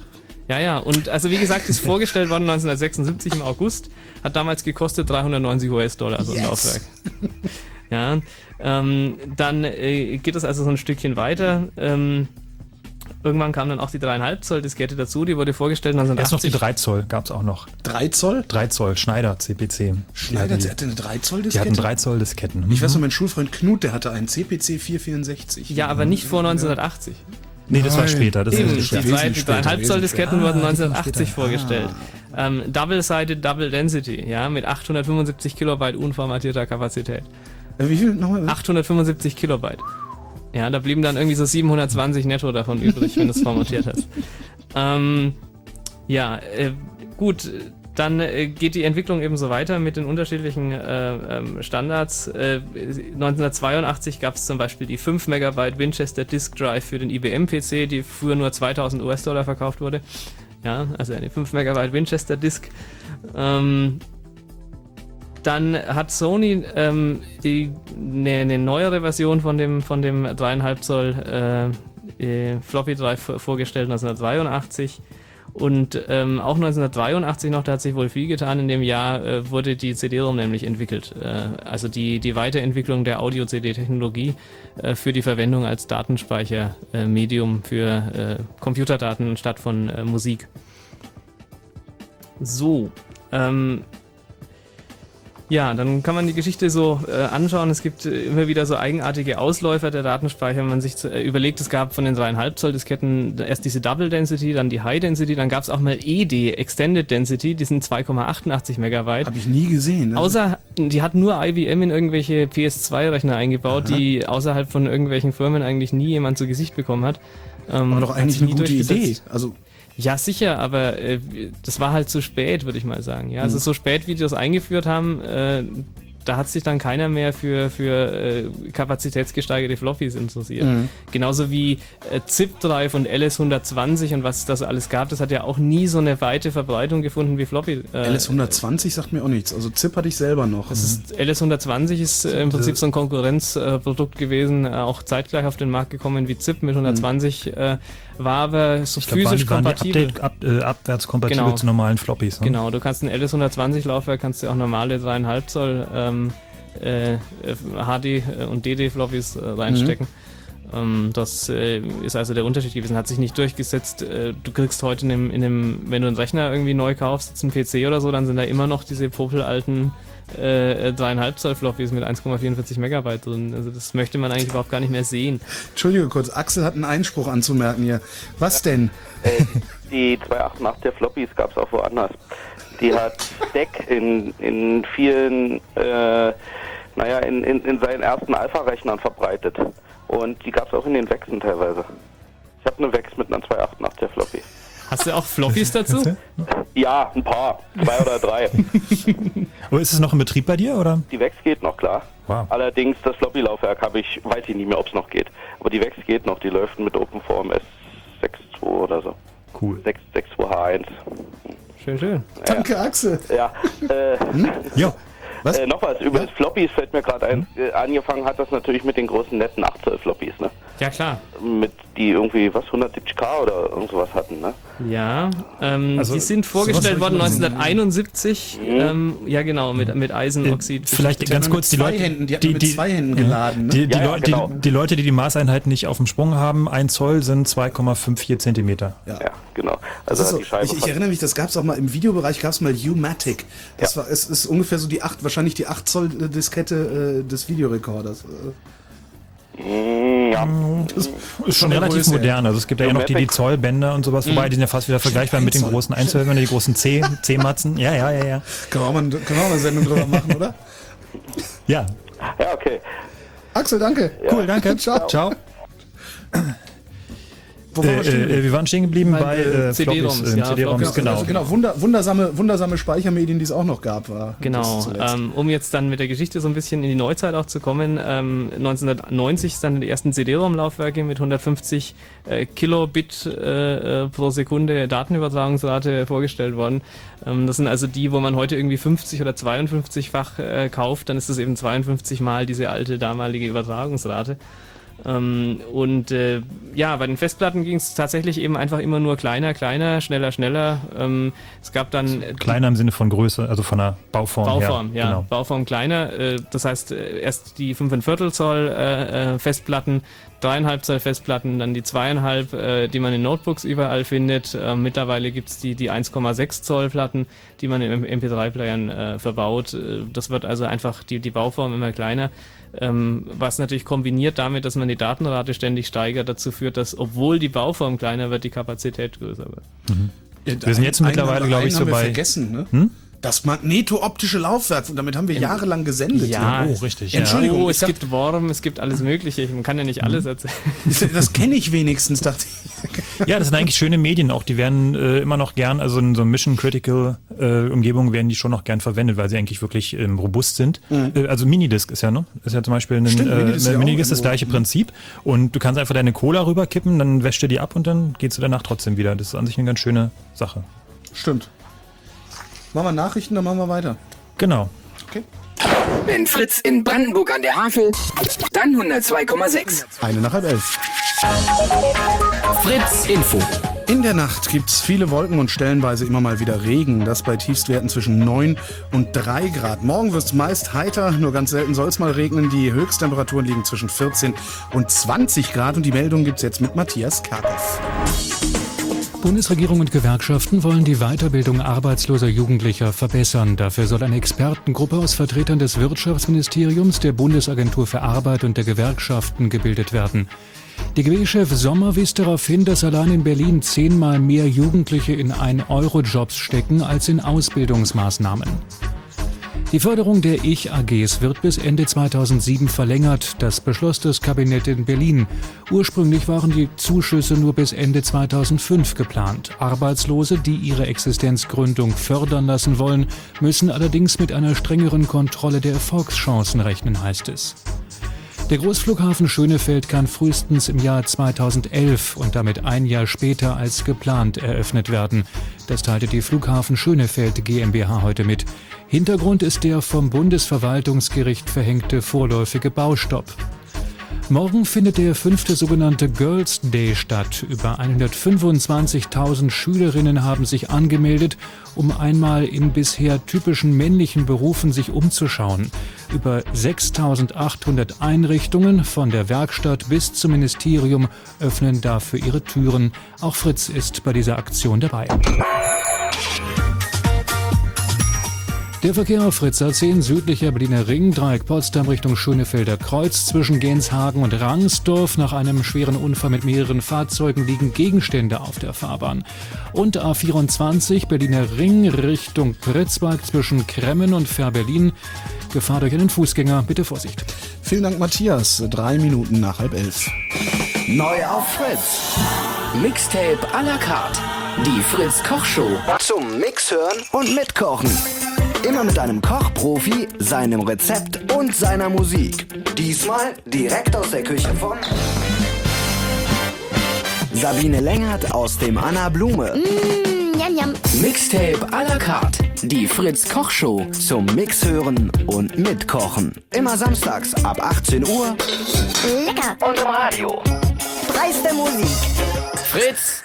S3: Ja, ja, und also wie gesagt, ist vorgestellt worden neunzehnhundertsechsundsiebzig im August, hat damals gekostet dreihundertneunzig US-Dollar, so ein
S1: Yes.
S3: Laufwerk. Ja, ähm, dann äh, geht es also so ein Stückchen weiter. Ähm, irgendwann kam dann auch die drei Komma fünf Zoll Diskette dazu, die wurde vorgestellt
S2: Erst noch die
S3: neunzehnhundertachtzig.
S2: drei Zoll gab es auch noch.
S1: drei Zoll?
S2: drei Zoll, Schneider, C P C.
S1: Schneider,
S2: die,
S1: der hatte eine drei Zoll
S2: die
S1: Diskette?
S2: hatten drei Zoll Disketten.
S1: Ich weiß noch, mein Schulfreund Knut, der hatte einen C P C vierhundertvierundsechzig.
S3: Ja, aber nicht vor neunzehnhundertachtzig.
S2: Nee, das war
S1: Nein.
S2: später. Das
S3: Eben,
S2: ist
S3: die
S2: später.
S3: zwei, die
S1: wesentlich
S3: drei Komma fünf
S1: später,
S3: Zoll
S1: wesentlich
S3: Disketten
S1: später.
S3: wurden
S1: Ah, die kamen
S3: neunzehnhundertachtzig
S1: später.
S3: vorgestellt. Ähm, Double-Sided Double Density, ja, mit achthundertfünfundsiebzig Kilobyte unformatierter Kapazität.
S1: Äh, Wie viel nochmal?
S3: achthundertfünfundsiebzig Kilobyte. Ja, da blieben dann irgendwie so siebenhundertzwanzig netto davon übrig, wenn du es formatiert hast. Ähm, ja, äh, gut, dann äh, geht die Entwicklung eben so weiter mit den unterschiedlichen äh, ähm, Standards. Äh, neunzehnhundertzweiundachtzig gab es zum Beispiel die fünf Megabyte Winchester Disk Drive für den I B M P C, die früher nur zweitausend US-Dollar verkauft wurde. Ja, also eine fünf Megabyte Winchester Disk. Ähm, Dann hat Sony ähm, die, eine, eine neuere Version von dem, von dem drei Komma fünf Zoll äh, äh, Floppy Drive vor- vorgestellt, neunzehnhundertzweiundachtzig. Und ähm, auch neunzehnhundertdreiundachtzig noch, da hat sich wohl viel getan. In dem Jahr äh, wurde die C D-ROM nämlich entwickelt. Äh, also die, die Weiterentwicklung der Audio-C D-Technologie äh, für die Verwendung als Datenspeichermedium äh, für äh, Computerdaten statt von äh, Musik. So, ähm, ja, dann kann man die Geschichte so äh, anschauen. Es gibt äh, immer wieder so eigenartige Ausläufer der Datenspeicher. Wenn man sich zu, äh, überlegt, es gab von den drei Komma fünf Zoll Disketten erst diese Double Density, dann die High Density, dann gab es auch mal E D, Extended Density, die sind zwei Komma achtundachtzig Megabyte.
S1: Habe ich nie gesehen. Ne?
S3: Außer, die hat nur I B M in irgendwelche P S zwei Rechner eingebaut,
S1: Aha.
S3: die außerhalb von irgendwelchen Firmen eigentlich nie jemand zu Gesicht bekommen hat. Ähm,
S1: Aber doch
S3: hat
S1: eigentlich
S3: sich
S1: eine
S3: nie
S1: gute Idee.
S3: durchgesetzt.
S1: Also,
S3: Ja, sicher, aber äh, das war halt zu spät, würde ich mal sagen. Ja, also so spät, wie die das eingeführt haben, äh, da hat sich dann keiner mehr für, für äh, kapazitätsgesteigerte Floppies interessiert.
S1: Mhm.
S3: Genauso wie äh, Zip Drive und L S hundertzwanzig und was es da so alles gab, das hat ja auch nie so eine weite Verbreitung gefunden wie Floppy. Äh,
S1: L S hundertzwanzig sagt mir auch nichts. Also Zip hatte ich selber noch.
S3: Das ist, L S hundertzwanzig ist äh, im Prinzip so ein Konkurrenzprodukt gewesen, äh, auch zeitgleich auf den Markt gekommen wie Zip mit hundertzwanzig, äh, war aber so
S2: Ich glaub, waren
S3: physisch
S2: die, waren die
S3: kompatibel.
S2: Update, ab, äh, abwärtskompatibel
S3: Genau.
S2: zu normalen Floppies. Ne?
S3: Genau, du kannst ein L S hundertzwanzig Laufwerk, kannst du auch normale drei Komma fünf Zoll ähm, äh, H D und D D Floppies äh, reinstecken. Ähm, das äh, ist also der Unterschied gewesen, hat sich nicht durchgesetzt. Äh, du kriegst heute in dem, in dem, wenn du einen Rechner irgendwie neu kaufst, jetzt einen P C oder so, dann sind da immer noch diese popelalten äh, drei Komma fünf Zoll Floppies mit eins Komma vierundvierzig Megabyte drin. Also das möchte man eigentlich überhaupt gar nicht mehr sehen.
S1: Entschuldige kurz, Axel hat einen Einspruch anzumerken hier. Was denn?
S4: Äh, die zwei Komma achtundachtziger Floppies gab es auch woanders. Die hat Deck in, in vielen, äh, naja, in, in, in seinen ersten Alpha-Rechnern verbreitet. Und die gab es auch in den Wechseln teilweise. Ich habe eine Wex mit einer zwei Komma achtundachtziger Floppy.
S3: Hast du auch Floppies dazu?
S4: Ja, ein paar. Zwei oder drei.
S2: Aber ist es noch in Betrieb bei dir, oder?
S4: Die Wex geht noch, klar.
S2: Wow.
S4: Allerdings, das Floppy-Laufwerk habe ich, weiß ich nicht mehr, ob es noch geht. Aber die Wex geht noch, die läuft mit OpenForm S sechs Punkt zwei oder so.
S2: Cool.
S4: sechs Punkt zwei H eins.
S3: Schön, schön.
S1: Danke, Axel.
S4: Ja, äh,
S2: Ja.
S1: Was?
S4: äh, noch was, über das Floppies fällt mir gerade ein. Äh, angefangen hat das natürlich mit den großen netten acht Zoll Floppies, ne?
S3: Ja, klar.
S4: Mit die irgendwie, was, hundertsiebzig K oder irgend sowas hatten, ne?
S3: Ja, ähm,
S2: Also,
S3: die sind vorgestellt
S2: sowas
S3: worden
S2: hab ich mal
S3: neunzehnhunderteinundsiebzig. Ähm, ja, genau, mit, mit Eisenoxid.
S2: Vielleicht
S1: Die hat
S2: ganz
S1: man
S2: kurz die
S1: mit zwei
S2: Leute,
S1: Händen, die hat man mit zwei Händen geladen. Ne?
S2: Die, die,
S4: Ja, ja,
S2: Leu-
S4: genau.
S2: die, die Leute, die die Maßeinheiten nicht auf dem Sprung haben, ein Zoll sind zwei Komma fünfundvierzig Zentimeter.
S1: Ja.
S4: Ja, genau.
S1: Das
S4: Also
S1: ist
S4: hat
S1: so,
S4: die Scheibe
S1: ich, ich
S4: von-
S1: erinnere mich, das gab es auch mal im Videobereich, gab es mal U-Matic. Das
S4: Ja.
S1: war, es ist ungefähr so die acht, wahrscheinlich die acht Zoll Diskette äh, des Videorekorders. Äh,
S4: Mm, ja.
S1: das
S2: Ist schon
S1: der
S2: relativ
S1: Größe her.
S2: modern. Also es gibt ja, ja noch die, die Zollbänder und sowas, wobei die sind ja fast wieder vergleichbar mit den
S1: Zoll.
S2: großen Einzelhörnern, die großen C, C-Matzen. Ja, ja, ja, ja.
S1: Können wir auch mal, können wir auch mal eine Sendung drüber machen, oder?
S2: Ja,
S4: Ja, okay.
S1: Axel, danke.
S2: cool, danke.
S1: Ciao.
S2: Ciao.
S1: Wo waren
S2: Äh,
S1: wir stehen
S2: äh,
S1: geblieben?
S2: wir waren stehen geblieben
S3: Bei,
S2: bei
S3: äh,
S2: äh,
S3: C D-ROMs,
S2: Floppies, äh,
S3: ja,
S2: C D-ROMs,
S3: Floppies,
S2: genau.
S1: Also genau, wunder, wundersame, wundersame Speichermedien, die es auch noch gab. War das
S3: Genau,
S1: zuletzt.
S3: ähm, um jetzt dann mit der Geschichte so ein bisschen in die Neuzeit auch zu kommen. Ähm, neunzehnhundertneunzig sind dann die ersten C D-ROM-Laufwerke mit hundertfünfzig äh, Kilobit äh, äh, pro Sekunde Datenübertragungsrate vorgestellt worden. Ähm, das sind also die, wo man heute irgendwie fünfzig oder zweiundfünfzig-fach äh, kauft, dann ist das eben zweiundfünfzig mal diese alte damalige Übertragungsrate. Ähm, und äh, ja, bei den Festplatten ging es tatsächlich eben einfach immer nur kleiner, kleiner, schneller, schneller. Ähm, es gab dann... Äh,
S2: kleiner im Sinne von Größe, also von der Bauform
S3: Bauform,
S2: her.
S3: ja.
S2: Genau.
S3: Bauform kleiner. Äh, das heißt, äh, erst die fünf Komma fünf Zoll äh, äh, Festplatten, drei Komma fünf Zoll Festplatten, dann die zwei Komma fünf, äh, die man in Notebooks überall findet. Äh, mittlerweile gibt es die, die eins Komma sechs Zoll Platten, die man in M P drei Playern äh, verbaut. Äh, das wird also einfach die, die Bauform immer kleiner. Ähm, was natürlich kombiniert damit, dass man die Datenrate ständig steigert, dazu führt, dass, obwohl die Bauform kleiner wird, die Kapazität größer wird.
S2: Mhm. Wir sind jetzt mittlerweile, glaube ich, so bei...
S1: vergessen, ne?
S2: Hm?
S1: Das magnetooptische Laufwerk, und damit haben wir jahrelang gesendet.
S3: Ja,
S2: oh, richtig.
S1: Entschuldigung.
S3: Oh, es gibt Worm, es gibt alles Mögliche. Man kann ja nicht alles erzählen.
S1: Das kenne ich wenigstens, dachte ich.
S2: Ja, das sind eigentlich schöne Medien auch. Die werden äh, immer noch gern, also in so Mission-Critical-Umgebungen äh, werden die schon noch gern verwendet, weil sie eigentlich wirklich ähm, robust sind. Mhm. Äh, also Minidisc ist ja, ne? Ist ja zum Beispiel ein
S1: Stimmt,
S2: äh,
S1: Minidisc, ja
S2: Minidisc
S1: auch
S2: das gleiche Prinzip. Und du kannst einfach deine Cola rüberkippen, dann wäscht du die ab und dann gehst du danach trotzdem wieder. Das ist an sich eine ganz schöne Sache.
S1: Stimmt. Machen wir Nachrichten, dann machen wir weiter.
S2: Genau.
S1: Okay.
S5: Wenn Fritz in Brandenburg an der Havel, dann hundertzwei Komma sechs.
S1: Eine nach halb elf.
S5: Fritz Info.
S1: In der Nacht gibt es viele Wolken und stellenweise immer mal wieder Regen. Das bei Tiefstwerten zwischen neun und drei Grad. Morgen wird es meist heiter, nur ganz selten soll es mal regnen. Die Höchsttemperaturen liegen zwischen vierzehn und zwanzig Grad. Und die Meldung gibt es jetzt mit Matthias Karkow.
S6: Bundesregierung und Gewerkschaften wollen die Weiterbildung arbeitsloser Jugendlicher verbessern. Dafür soll eine Expertengruppe aus Vertretern des Wirtschaftsministeriums, der Bundesagentur für Arbeit und der Gewerkschaften gebildet werden. D G B-Chef Sommer wies darauf hin, dass allein in Berlin zehnmal mehr Jugendliche in ein Euro Jobs stecken als in Ausbildungsmaßnahmen. Die Förderung der Ich-A Gs wird bis Ende zweitausendsieben verlängert. Das beschloss das Kabinett in Berlin. Ursprünglich waren die Zuschüsse nur bis Ende zweitausendfünf geplant. Arbeitslose, die ihre Existenzgründung fördern lassen wollen, müssen allerdings mit einer strengeren Kontrolle der Erfolgschancen rechnen, heißt es. Der Großflughafen Schönefeld kann frühestens im Jahr zweitausendelf und damit ein Jahr später als geplant eröffnet werden. Das teilte die Flughafen Schönefeld GmbH heute mit. Hintergrund ist der vom Bundesverwaltungsgericht verhängte vorläufige Baustopp. Morgen findet der fünfte sogenannte Girls Day statt. Über hundertfünfundzwanzigtausend Schülerinnen haben sich angemeldet, um einmal in bisher typischen männlichen Berufen sich umzuschauen. Über sechstausendachthundert Einrichtungen von der Werkstatt bis zum Ministerium öffnen dafür ihre Türen. Auch Fritz ist bei dieser Aktion dabei. Der Verkehr auf Fritz A zehn südlicher Berliner Ring, Dreieck Potsdam Richtung Schönefelder Kreuz zwischen Genshagen und Rangsdorf. Nach einem schweren Unfall mit mehreren Fahrzeugen liegen Gegenstände auf der Fahrbahn. Und A vierundzwanzig Berliner Ring Richtung Pritzwalk zwischen Kremmen und Fährberlin. Gefahr durch einen Fußgänger, bitte Vorsicht.
S1: Vielen Dank, Matthias. Drei Minuten nach halb elf.
S5: Neu auf Fritz. Mixtape à la carte. Die Fritz Kochshow. Zum Mixhören und Mitkochen. Immer mit einem Kochprofi, seinem Rezept und seiner Musik. Diesmal direkt aus der Küche von Sabine Längert aus dem Anna Blume.
S7: Mm, yum, yum.
S5: Mixtape à la carte. Die Fritz Kochshow zum Mixhören und Mitkochen. Immer samstags ab achtzehn Uhr.
S7: Lecker.
S5: Und im Radio.
S7: Preis der Musik.
S5: Fritz.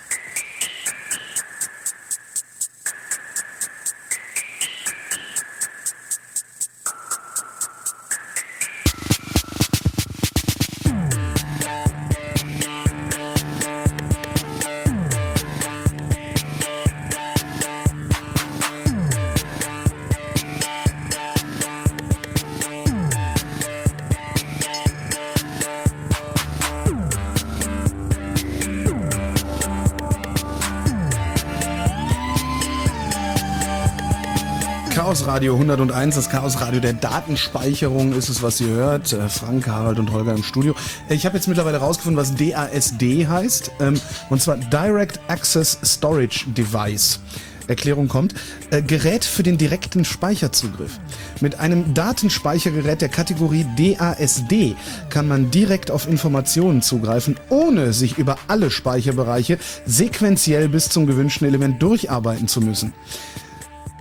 S1: Chaosradio hunderteins, das Chaosradio der Datenspeicherung ist es, was ihr hört. Frank, Harald und Holger im Studio. Ich habe jetzt mittlerweile rausgefunden, was D A S D heißt, und zwar Direct Access Storage Device. Erklärung kommt. Äh, Gerät für den direkten Speicherzugriff. Mit einem Datenspeichergerät der Kategorie D A S D kann man direkt auf Informationen zugreifen, ohne sich über alle Speicherbereiche sequenziell bis zum gewünschten Element durcharbeiten zu müssen.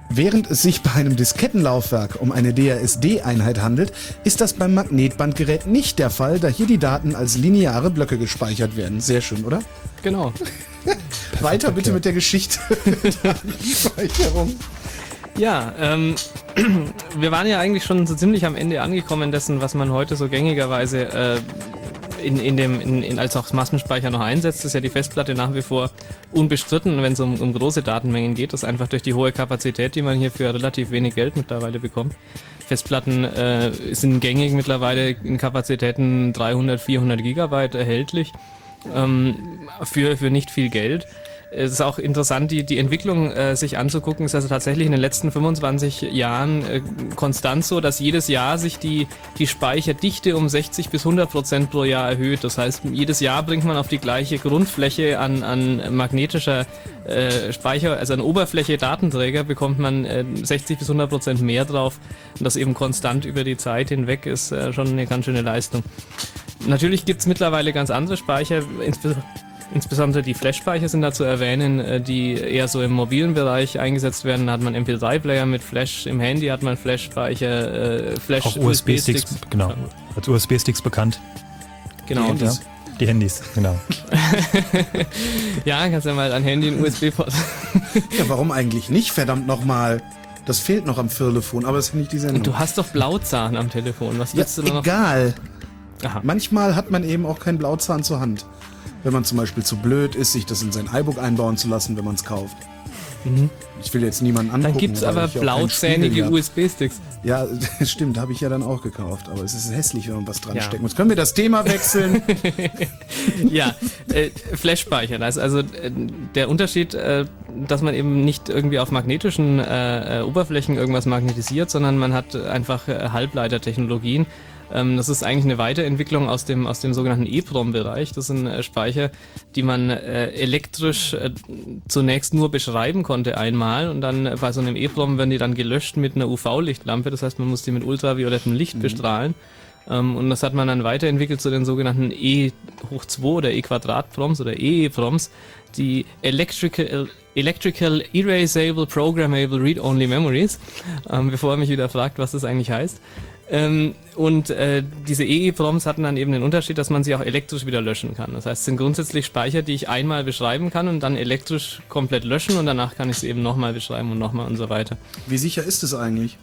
S1: Während es sich bei einem Diskettenlaufwerk um eine D R S D-Einheit handelt, ist das beim Magnetbandgerät nicht der Fall, da hier die Daten als lineare Blöcke gespeichert werden. Sehr schön, oder?
S3: Genau.
S1: Weiter bitte mit der Geschichte der Speicherung.
S3: Ja, ähm, wir waren ja eigentlich schon so ziemlich am Ende angekommen dessen, was man heute so gängigerweise äh, in, in dem, in, in, als auch Massenspeicher noch einsetzt. Das ist ja die Festplatte nach wie vor unbestritten, wenn es um, um große Datenmengen geht. Das ist einfach durch die hohe Kapazität, die man hier für relativ wenig Geld mittlerweile bekommt. Festplatten äh, sind gängig mittlerweile in Kapazitäten dreihundert, vierhundert Gigabyte erhältlich, ähm, für, für nicht viel Geld. Es ist auch interessant, die, die Entwicklung äh, sich anzugucken. Es ist also tatsächlich in den letzten fünfundzwanzig Jahren äh, konstant so, dass jedes Jahr sich die, die Speicherdichte um sechzig bis hundert Prozent pro Jahr erhöht. Das heißt, jedes Jahr bringt man auf die gleiche Grundfläche an, an magnetischer äh, Speicher, also an Oberfläche Datenträger, bekommt man äh, sechzig bis hundert Prozent mehr drauf. Und das eben konstant über die Zeit hinweg ist äh, schon eine ganz schöne Leistung. Natürlich gibt es mittlerweile ganz andere Speicher, insbesondere Insbesondere die Flash-Speicher sind da zu erwähnen, die eher so im mobilen Bereich eingesetzt werden. Da hat man M P drei Player mit Flash, im Handy hat man Flash-Speicher, äh, Flash
S2: auch U S B-Sticks, genau, als U S B-Sticks bekannt.
S3: Genau.
S2: Die Handys, ja. Die Handys, genau.
S3: Ja, kannst ja mal ein Handy in U S B-Port.
S1: Ja, warum eigentlich nicht? Verdammt nochmal. Das fehlt noch am Firlephon, aber es ist nicht die Sendung.
S3: Und du hast doch Blauzahn am Telefon. Was willst
S1: ja,
S3: du noch?
S1: Egal.
S3: Aha.
S1: Manchmal hat man eben auch keinen Blauzahn zur Hand. Wenn man zum Beispiel zu blöd ist, sich das in sein iBook einbauen zu lassen, wenn man es kauft.
S3: Mhm.
S1: Ich will jetzt niemanden angucken.
S3: Dann gibt es aber blauzähnige U S B-Sticks.
S1: Ja, das stimmt, habe ich ja dann auch gekauft. Aber es ist hässlich, wenn man was dran ja. stecken muss. Können wir das Thema wechseln?
S3: Ja, äh, Flash-Speicher. Das ist also äh, der Unterschied, äh, dass man eben nicht irgendwie auf magnetischen äh, äh, Oberflächen irgendwas magnetisiert, sondern man hat einfach äh, Halbleitertechnologien. Das ist eigentlich eine Weiterentwicklung aus dem aus dem sogenannten EEPROM-Bereich. Das sind äh, Speicher, die man äh, elektrisch äh, zunächst nur beschreiben konnte einmal und dann äh, bei so einem EEPROM werden die dann gelöscht mit einer U V-Lichtlampe. Das heißt, man muss die mit ultraviolettem Licht mhm. bestrahlen. Ähm, und das hat man dann weiterentwickelt zu den sogenannten E hoch zwei oder E-Quadrat-Proms oder EEPROMs, die Electrical Electrical Erasable Programmable Read-Only Memories, ähm, bevor er mich wieder fragt, was das eigentlich heißt. Ähm, und äh, diese EEPROMs hatten dann eben den Unterschied, dass man sie auch elektrisch wieder löschen kann. Das heißt, es sind grundsätzlich Speicher, die ich einmal beschreiben kann und dann elektrisch komplett löschen und danach kann ich sie eben nochmal beschreiben und nochmal und so weiter.
S1: Wie sicher ist es eigentlich?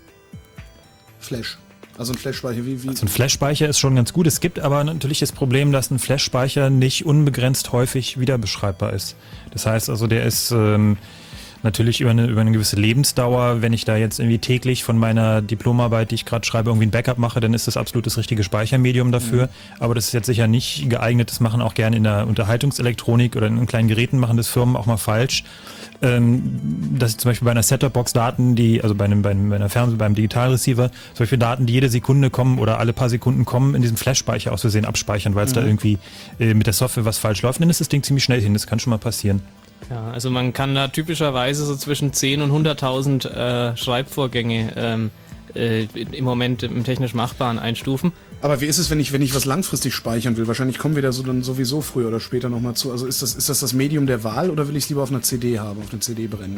S1: Flash. Also ein Flash-Speicher, wie, wie?
S2: Also ein Flash-Speicher ist schon ganz gut. Es gibt aber natürlich das Problem, dass ein Flash-Speicher nicht unbegrenzt häufig wieder beschreibbar ist. Das heißt also, der ist ähm, natürlich über eine, über eine gewisse Lebensdauer. Wenn ich da jetzt irgendwie täglich von meiner Diplomarbeit, die ich gerade schreibe, irgendwie ein Backup mache, dann ist das absolut das richtige Speichermedium dafür. Mhm. Aber das ist jetzt sicher nicht geeignet. Das machen auch gerne in der Unterhaltungselektronik oder in kleinen Geräten machen das Firmen auch mal falsch. Ähm, dass ich zum Beispiel bei einer Set-Top-Box Daten, die, also bei einem, bei einem, bei einer Fernseh-, beim Digitalreceiver, zum Beispiel Daten, die jede Sekunde kommen oder alle paar Sekunden kommen, in diesem Flash-Speicher aus Versehen abspeichern, weil es mhm. da irgendwie äh, mit der Software was falsch läuft. Dann ist das Ding ziemlich schnell hin. Das kann schon mal passieren.
S3: Ja, also man kann da typischerweise so zwischen zehn und hunderttausend äh, Schreibvorgänge ähm, äh, im Moment im technisch Machbaren einstufen.
S1: Aber wie ist es, wenn ich, wenn ich was langfristig speichern will? Wahrscheinlich kommen wir da so dann sowieso früher oder später nochmal zu. Also ist das, ist das das Medium der Wahl oder will ich es lieber auf einer C D haben, auf einer C D brennen?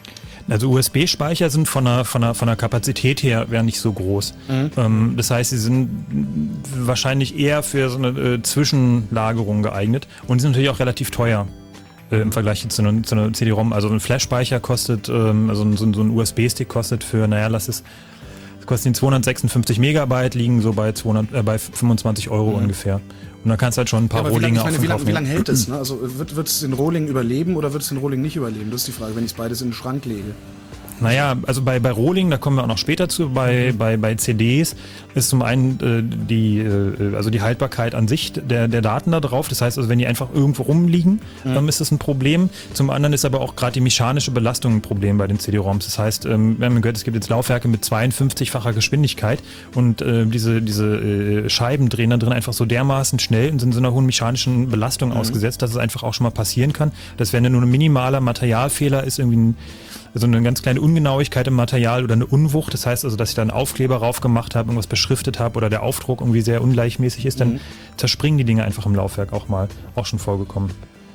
S2: Also U S B-Speicher sind von der, von der, von der Kapazität her wären nicht so groß. Mhm. Ähm, das heißt, sie sind wahrscheinlich eher für so eine äh, Zwischenlagerung geeignet und sind natürlich auch relativ teuer. Äh, im Vergleich zu einer, zu einer C D-ROM. Also ein Flash-Speicher kostet, ähm, also so, so ein U S B-Stick kostet für, naja, lass es, kostet zweihundertsechsundfünfzig Megabyte, liegen so bei, zweihundert, äh, bei fünfundzwanzig Euro mhm. ungefähr. Und da kannst du halt schon ein paar ja, Rohlinge auf den
S1: Wie
S2: Kauf
S1: lange lang hält es? Ne? Also wird, wird es den Rohling überleben oder wird es den Rohling nicht überleben? Das ist die Frage, wenn ich es beides in den Schrank lege.
S2: Naja, also bei, bei Rohling, da kommen wir auch noch später zu, bei, mhm. bei, bei C Ds ist zum einen äh, die, äh, also die Haltbarkeit an sich der, der Daten da drauf. Das heißt also, wenn die einfach irgendwo rumliegen, mhm. dann ist das ein Problem. Zum anderen ist aber auch gerade die mechanische Belastung ein Problem bei den C D-ROMs. Das heißt, ähm, wir haben gehört, es gibt jetzt Laufwerke mit zweiundfünfzigfacher Geschwindigkeit und äh, diese, diese äh, Scheiben drehen da drin einfach so dermaßen schnell und sind so einer hohen mechanischen Belastung mhm. ausgesetzt, dass es einfach auch schon mal passieren kann. Das wäre nur ein minimaler Materialfehler, ist irgendwie ein also eine ganz kleine Ungenauigkeit im Material oder eine Unwucht. Das heißt also, dass ich da einen Aufkleber rauf gemacht habe, irgendwas beschriftet habe oder der Aufdruck irgendwie sehr ungleichmäßig ist, dann mhm. zerspringen die Dinge einfach im Laufwerk auch mal, auch schon vorgekommen.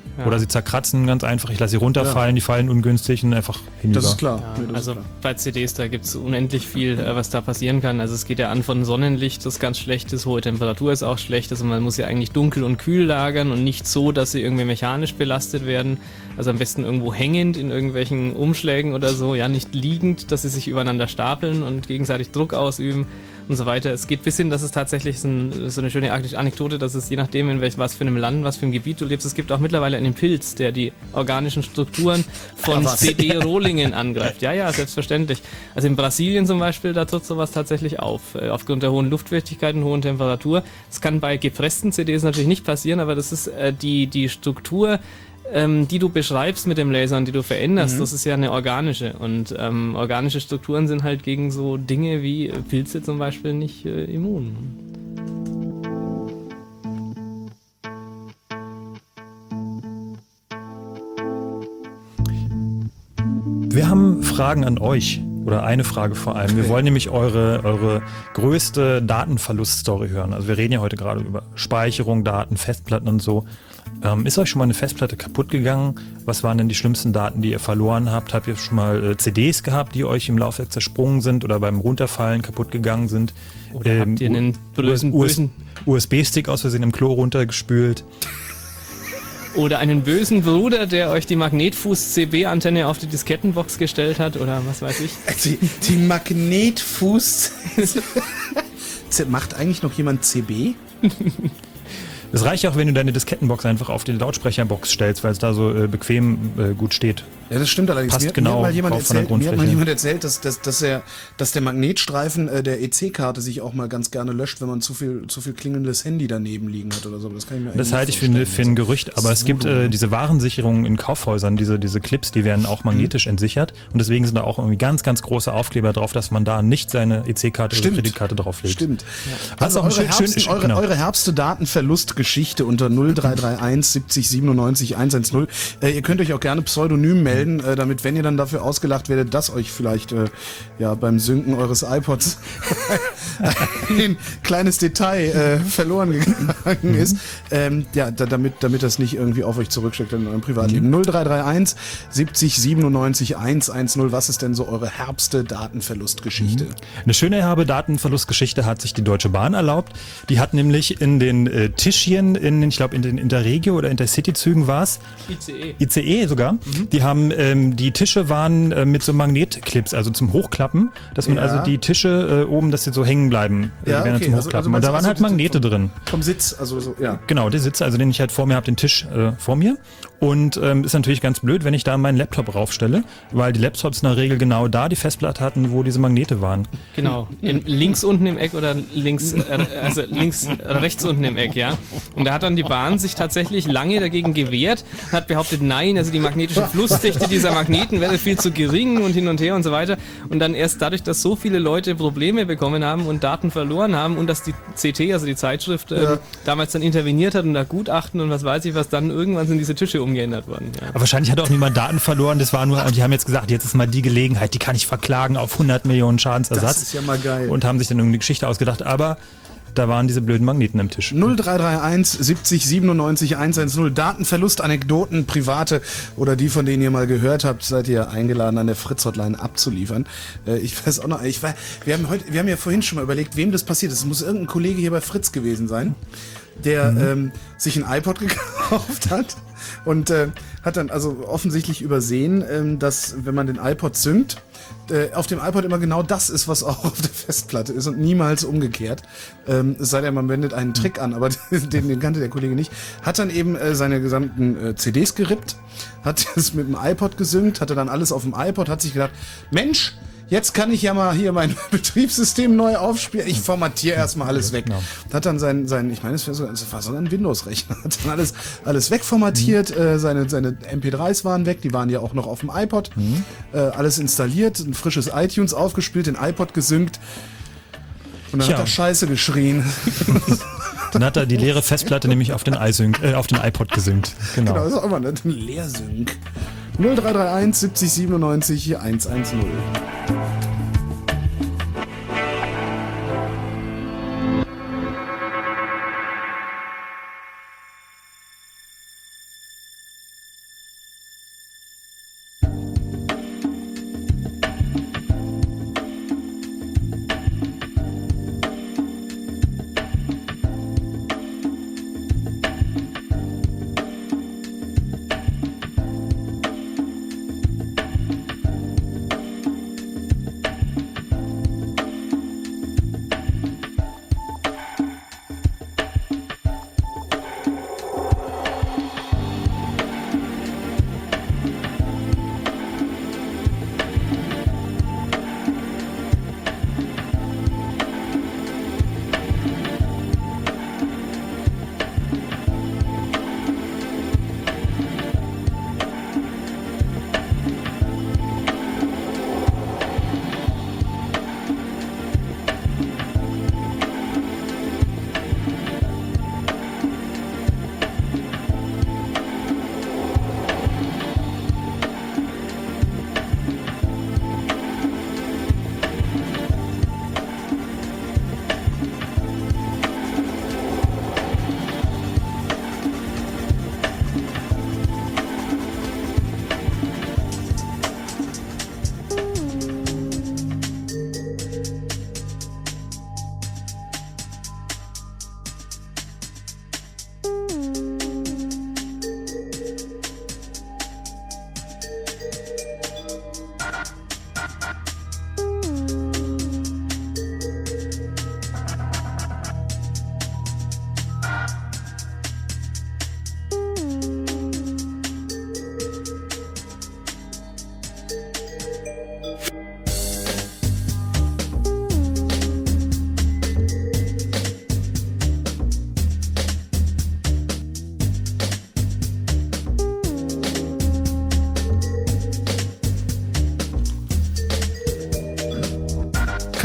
S3: Ja.
S2: Oder sie zerkratzen ganz einfach, ich lasse sie runterfallen,
S1: Ja.
S2: die fallen ungünstig und einfach hinüber.
S1: Das ist klar.
S3: Ja,
S1: Nee, das
S3: also
S1: ist klar.
S3: bei C Ds, da gibt es unendlich viel, äh, was da passieren kann. Also es geht ja an von Sonnenlicht, das ganz schlecht ist, hohe Temperatur ist auch schlecht. Also man muss ja eigentlich dunkel und kühl lagern und nicht so, dass sie irgendwie mechanisch belastet werden. Also am besten irgendwo hängend in irgendwelchen Umschlägen oder so, ja, nicht liegend, dass sie sich übereinander stapeln und gegenseitig Druck ausüben und so weiter. Es geht bis hin, dass es tatsächlich so, ein, so eine schöne Anekdote, dass es je nachdem, in welch, was für einem Land, was für einem Gebiet du lebst, es gibt auch mittlerweile einen Pilz, der die organischen Strukturen von C D-Rohlingen angreift. Ja, ja, selbstverständlich. Also in Brasilien zum Beispiel, da tritt sowas tatsächlich auf. Äh, aufgrund der hohen Luftfeuchtigkeit und hohen Temperatur. Das kann bei gepressten C Ds natürlich nicht passieren, aber das ist äh, die, die Struktur, ähm, die du beschreibst mit dem Laser und die du veränderst, mhm. das ist ja eine organische. Und ähm, organische Strukturen sind halt gegen so Dinge wie äh, Pilze zum Beispiel nicht äh, immun.
S2: Wir haben Fragen an euch. Oder eine Frage vor allem. Wir wollen nämlich eure, eure größte Datenverlust-Story hören. Also wir reden ja heute gerade über Speicherung, Daten, Festplatten und so. Ähm, ist euch schon mal eine Festplatte kaputt gegangen? Was waren denn die schlimmsten Daten, die ihr verloren habt? Habt ihr schon mal äh, C Ds gehabt, die euch im Laufwerk zersprungen sind oder beim Runterfallen kaputt gegangen sind?
S3: Oder
S2: ähm,
S3: habt ihr einen bösen, bösen
S2: U S B-Stick aus Versehen im Klo runtergespült?
S3: Oder einen bösen Bruder, der euch die Magnetfuß-C B-Antenne auf die Diskettenbox gestellt hat oder was weiß ich.
S1: Die, die Magnetfuß... Macht eigentlich noch jemand C B?
S2: Es reicht auch, wenn du deine Diskettenbox einfach auf die Lautsprecherbox stellst, weil es da so äh, bequem äh, gut steht.
S1: Ja, das stimmt allerdings.
S2: Passt
S1: mir,
S2: genau
S1: mir hat mal jemand
S2: drauf von der
S1: erzählt, mir hat mal
S2: Grundfläche.
S1: jemand erzählt, dass, dass, dass, er, dass der Magnetstreifen äh, der E C-Karte sich auch mal ganz gerne löscht, wenn man zu viel, zu viel klingelndes Handy daneben liegen hat oder so. Das kann ich mir eigentlich
S2: Das halte ich
S1: nicht
S2: für,
S1: vorstellen.
S2: für ein Gerücht, aber es gibt äh, diese Warensicherungen in Kaufhäusern, diese, diese Clips, die werden auch magnetisch mhm. entsichert und deswegen sind da auch irgendwie ganz, ganz große Aufkleber drauf, dass man da nicht seine E C-Karte oder Kreditkarte drauflegt.
S1: Stimmt.
S2: Ja.
S1: Was
S2: Also
S1: auch
S2: auch
S1: eure,
S2: schön,
S1: Herbsten,
S2: schön,
S1: eure,
S2: genau.
S1: eure herbste Datenverlustgeschichte unter null drei drei eins siebzig siebenundneunzig hundertzehn. Äh, ihr könnt euch auch gerne pseudonym melden, äh, damit, wenn ihr dann dafür ausgelacht werdet, dass euch vielleicht äh, ja beim Synken eures iPods ein kleines Detail äh, verloren gegangen ist. Ähm, ja, da, damit, damit das nicht irgendwie auf euch zurücksteckt in eurem Privatleben. null drei drei eins siebzig siebenundneunzig hundertzehn. Was ist denn so eure herbste Datenverlustgeschichte?
S2: Eine schöne herbe Datenverlustgeschichte hat sich die Deutsche Bahn erlaubt. Die hat nämlich in den äh, Tischchen, in, ich glaube in den Interregio oder Intercity-Zügen war es.
S3: I C E.
S2: I C E sogar. Mhm. Die haben, ähm, die Tische waren äh, mit so Magnetclips, also zum Hochklappen, dass man
S1: Ja.
S2: also die Tische äh, oben, dass sie so hängen bleiben.
S1: Ja,
S2: die werden dann
S1: okay.
S2: zum
S1: Also-
S2: Hochklappen.
S1: also
S2: Und
S1: meinst
S2: da
S1: du
S2: waren
S1: also
S2: halt
S1: die-
S2: Magnete
S1: vom-
S2: drin.
S1: Vom Sitz, also so, ja.
S2: Genau, der Sitz, also den ich halt vor mir habe, den Tisch äh, vor mir. Und ähm, ist natürlich ganz blöd, wenn ich da meinen Laptop raufstelle, weil die Laptops in der Regel genau da die Festplatte hatten, wo diese Magnete waren.
S3: Genau, in, links unten im Eck oder links, äh, also links, äh, rechts unten im Eck, ja. Und da hat dann die Bahn sich tatsächlich lange dagegen gewehrt, hat behauptet, nein, also die magnetische Flussdichte dieser Magneten wäre viel zu gering und hin und her und so weiter. Und dann erst dadurch, dass so viele Leute Probleme bekommen haben und Daten verloren haben und dass die C T, also die Zeitschrift, ähm,
S1: Ja.
S3: damals dann interveniert hat und da Gutachten und was weiß ich was, dann irgendwann sind diese Tische umgeändert worden. Ja.
S2: Aber wahrscheinlich hat auch niemand Daten verloren, das war nur, und die haben jetzt gesagt, jetzt ist mal die Gelegenheit, die kann ich verklagen auf hundert Millionen Schadensersatz.
S1: Das ist ja mal geil.
S2: Und haben sich dann irgendeine Geschichte ausgedacht, aber da waren diese blöden Magneten im Tisch.
S1: null drei drei eins siebzig siebenundneunzig hundertzehn. Datenverlust, Anekdoten, private oder die, von denen ihr mal gehört habt, seid ihr eingeladen, an der Fritz-Hotline abzuliefern. Äh, ich weiß auch noch, ich war, wir haben heute, wir haben ja vorhin schon mal überlegt, wem das passiert ist. Es muss irgendein Kollege hier bei Fritz gewesen sein, der
S2: Mhm.
S1: ähm, sich ein iPod gekauft hat und äh, hat dann also offensichtlich übersehen, ähm, dass wenn man den iPod synkt, äh, auf dem iPod immer genau das ist, was auch auf der Festplatte ist und niemals umgekehrt. Ähm, es sei denn, man wendet einen Trick an, aber den, den kannte der Kollege nicht. Hat dann eben äh, seine gesamten äh, C Ds gerippt, hat es mit dem iPod gesynkt, hatte dann alles auf dem iPod, hat sich gedacht, Mensch, jetzt kann ich ja mal hier mein Betriebssystem neu aufspielen. Ich formatiere erstmal alles weg.
S2: Genau.
S1: Hat dann sein, sein ich meine, es war so, es war so ein Windows-Rechner, hat dann alles, alles wegformatiert, mhm. äh, seine, seine M P dreis waren weg, die waren ja auch noch auf dem iPod, mhm. äh, alles installiert, ein frisches iTunes aufgespielt, den iPod gesynkt und dann
S2: Tja.
S1: hat er Scheiße geschrien.
S2: Dann hat er die leere Festplatte nämlich auf den, iSync, äh, auf den iPod gesynkt. Genau.
S1: Genau, das ist auch immer ein Leersync. null drei drei eins siebzig siebenundneunzig hundertzehn.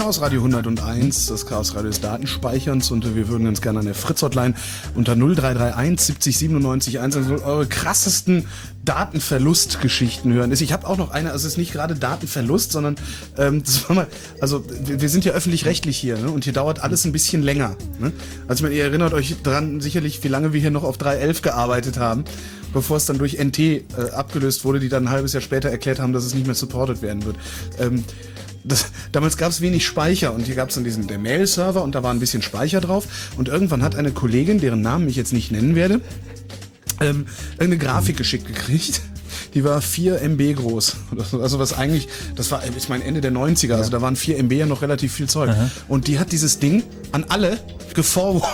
S1: Chaos Radio hunderteins, das Chaos Radio des Datenspeicherns, und wir würden ganz gerne an der Fritz-Hotline unter null drei drei eins siebzig siebenundneunzig hundertzehn eure krassesten Datenverlustgeschichten hören. Ich habe auch noch eine, also es ist nicht gerade Datenverlust, sondern ähm, das war mal, also wir, wir sind ja öffentlich-rechtlich hier, ne? Und hier dauert alles ein bisschen länger. Ne? Also ich meine, ihr erinnert euch dran sicherlich, wie lange wir hier noch auf drei elf gearbeitet haben, bevor es dann durch N T äh, abgelöst wurde, die dann ein halbes Jahr später erklärt haben, dass es nicht mehr supported werden wird. Ähm, das, damals gab es wenig Speicher und hier gab es dann diesen der Mail-Server und da war ein bisschen Speicher drauf und irgendwann hat eine Kollegin, deren Namen ich jetzt nicht nennen werde, ähm, irgendeine Grafik geschickt gekriegt. Die war vier Megabyte groß. Also was eigentlich, das war, ich meine, Ende der neunziger, also da waren vier Megabyte ja noch relativ viel Zeug. Aha. Und die hat dieses Ding an alle geforwardet.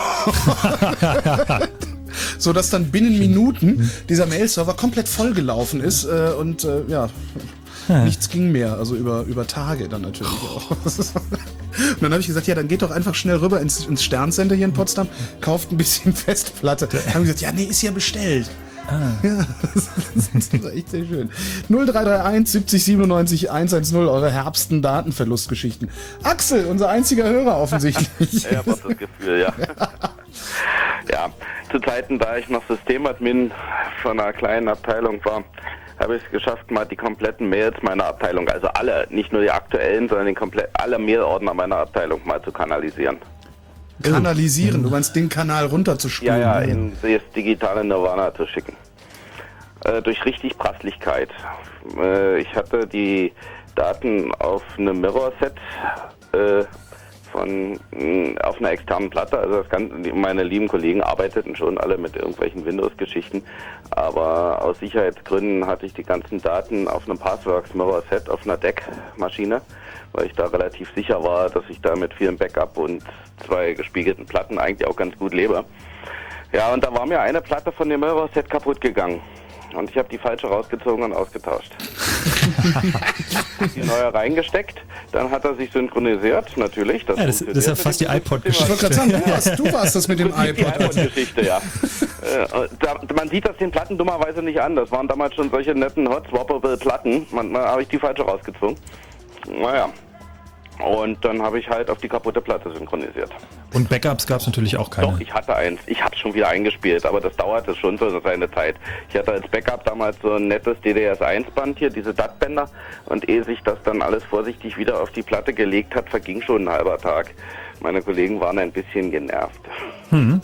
S1: So dass dann binnen Minuten dieser Mail-Server komplett vollgelaufen ist äh, und äh, ja, ja, nichts ging mehr, also über, über Tage dann natürlich auch. Und dann habe ich gesagt, ja, dann geht doch einfach schnell rüber ins, ins Sterncenter hier in Potsdam, kauft ein bisschen Festplatte. Dann haben gesagt, ja, nee, ist ja bestellt. Ah. Ja, das ist echt sehr schön. null drei drei eins siebzig siebenundneunzig hundertzehn, eure herbsten Datenverlustgeschichten. Axel, unser einziger Hörer offensichtlich.
S4: Ich habe auch das Gefühl, ja. Ja, zu Zeiten, da ich noch Systemadmin von einer kleinen Abteilung war, habe ich es geschafft, mal die kompletten Mails meiner Abteilung, also alle, nicht nur die aktuellen, sondern den komplett, alle Mailordner meiner Abteilung mal zu kanalisieren.
S1: Kanalisieren, du meinst den Kanal runterzuspielen?
S4: Ja, ja, in das digitale Nirvana zu schicken. Äh, durch richtig Prasslichkeit. Äh, ich hatte die Daten auf einem Mirror-Set äh, von mh, auf einer externen Platte, also das Ganze, meine lieben Kollegen arbeiteten schon alle mit irgendwelchen Windows-Geschichten, aber aus Sicherheitsgründen hatte ich die ganzen Daten auf einem Passworks Mirror-Set auf einer D E C-Maschine, weil ich da relativ sicher war, dass ich da mit vielen Backup und zwei gespiegelten Platten eigentlich auch ganz gut lebe. Ja, und da war mir eine Platte von dem Mirror-Set kaputt gegangen. Und ich habe die falsche rausgezogen und ausgetauscht. Die neue reingesteckt, dann hat er sich synchronisiert, natürlich. Das,
S2: ja, das, das ist ja fast die iPod-Geschichte.
S1: Ich wollte gerade sagen, du warst, du warst das mit dem iPod.
S4: Die iPod-Geschichte, ja. äh, da, man sieht das den Platten dummerweise nicht an. Das waren damals schon solche netten hot-swappable Platten. Manchmal habe ich die falsche rausgezogen. Naja. Und dann habe ich halt auf die kaputte Platte synchronisiert.
S2: Und Backups gab es natürlich auch keine?
S4: Doch, ich hatte eins. Ich habe es schon wieder eingespielt, aber das dauerte schon so seine Zeit. Ich hatte als Backup damals so ein nettes D D S eins Band hier, diese D A T-Bänder. Und ehe sich das dann alles vorsichtig wieder auf die Platte gelegt hat, verging schon ein halber Tag. Meine Kollegen waren ein bisschen genervt. Hm.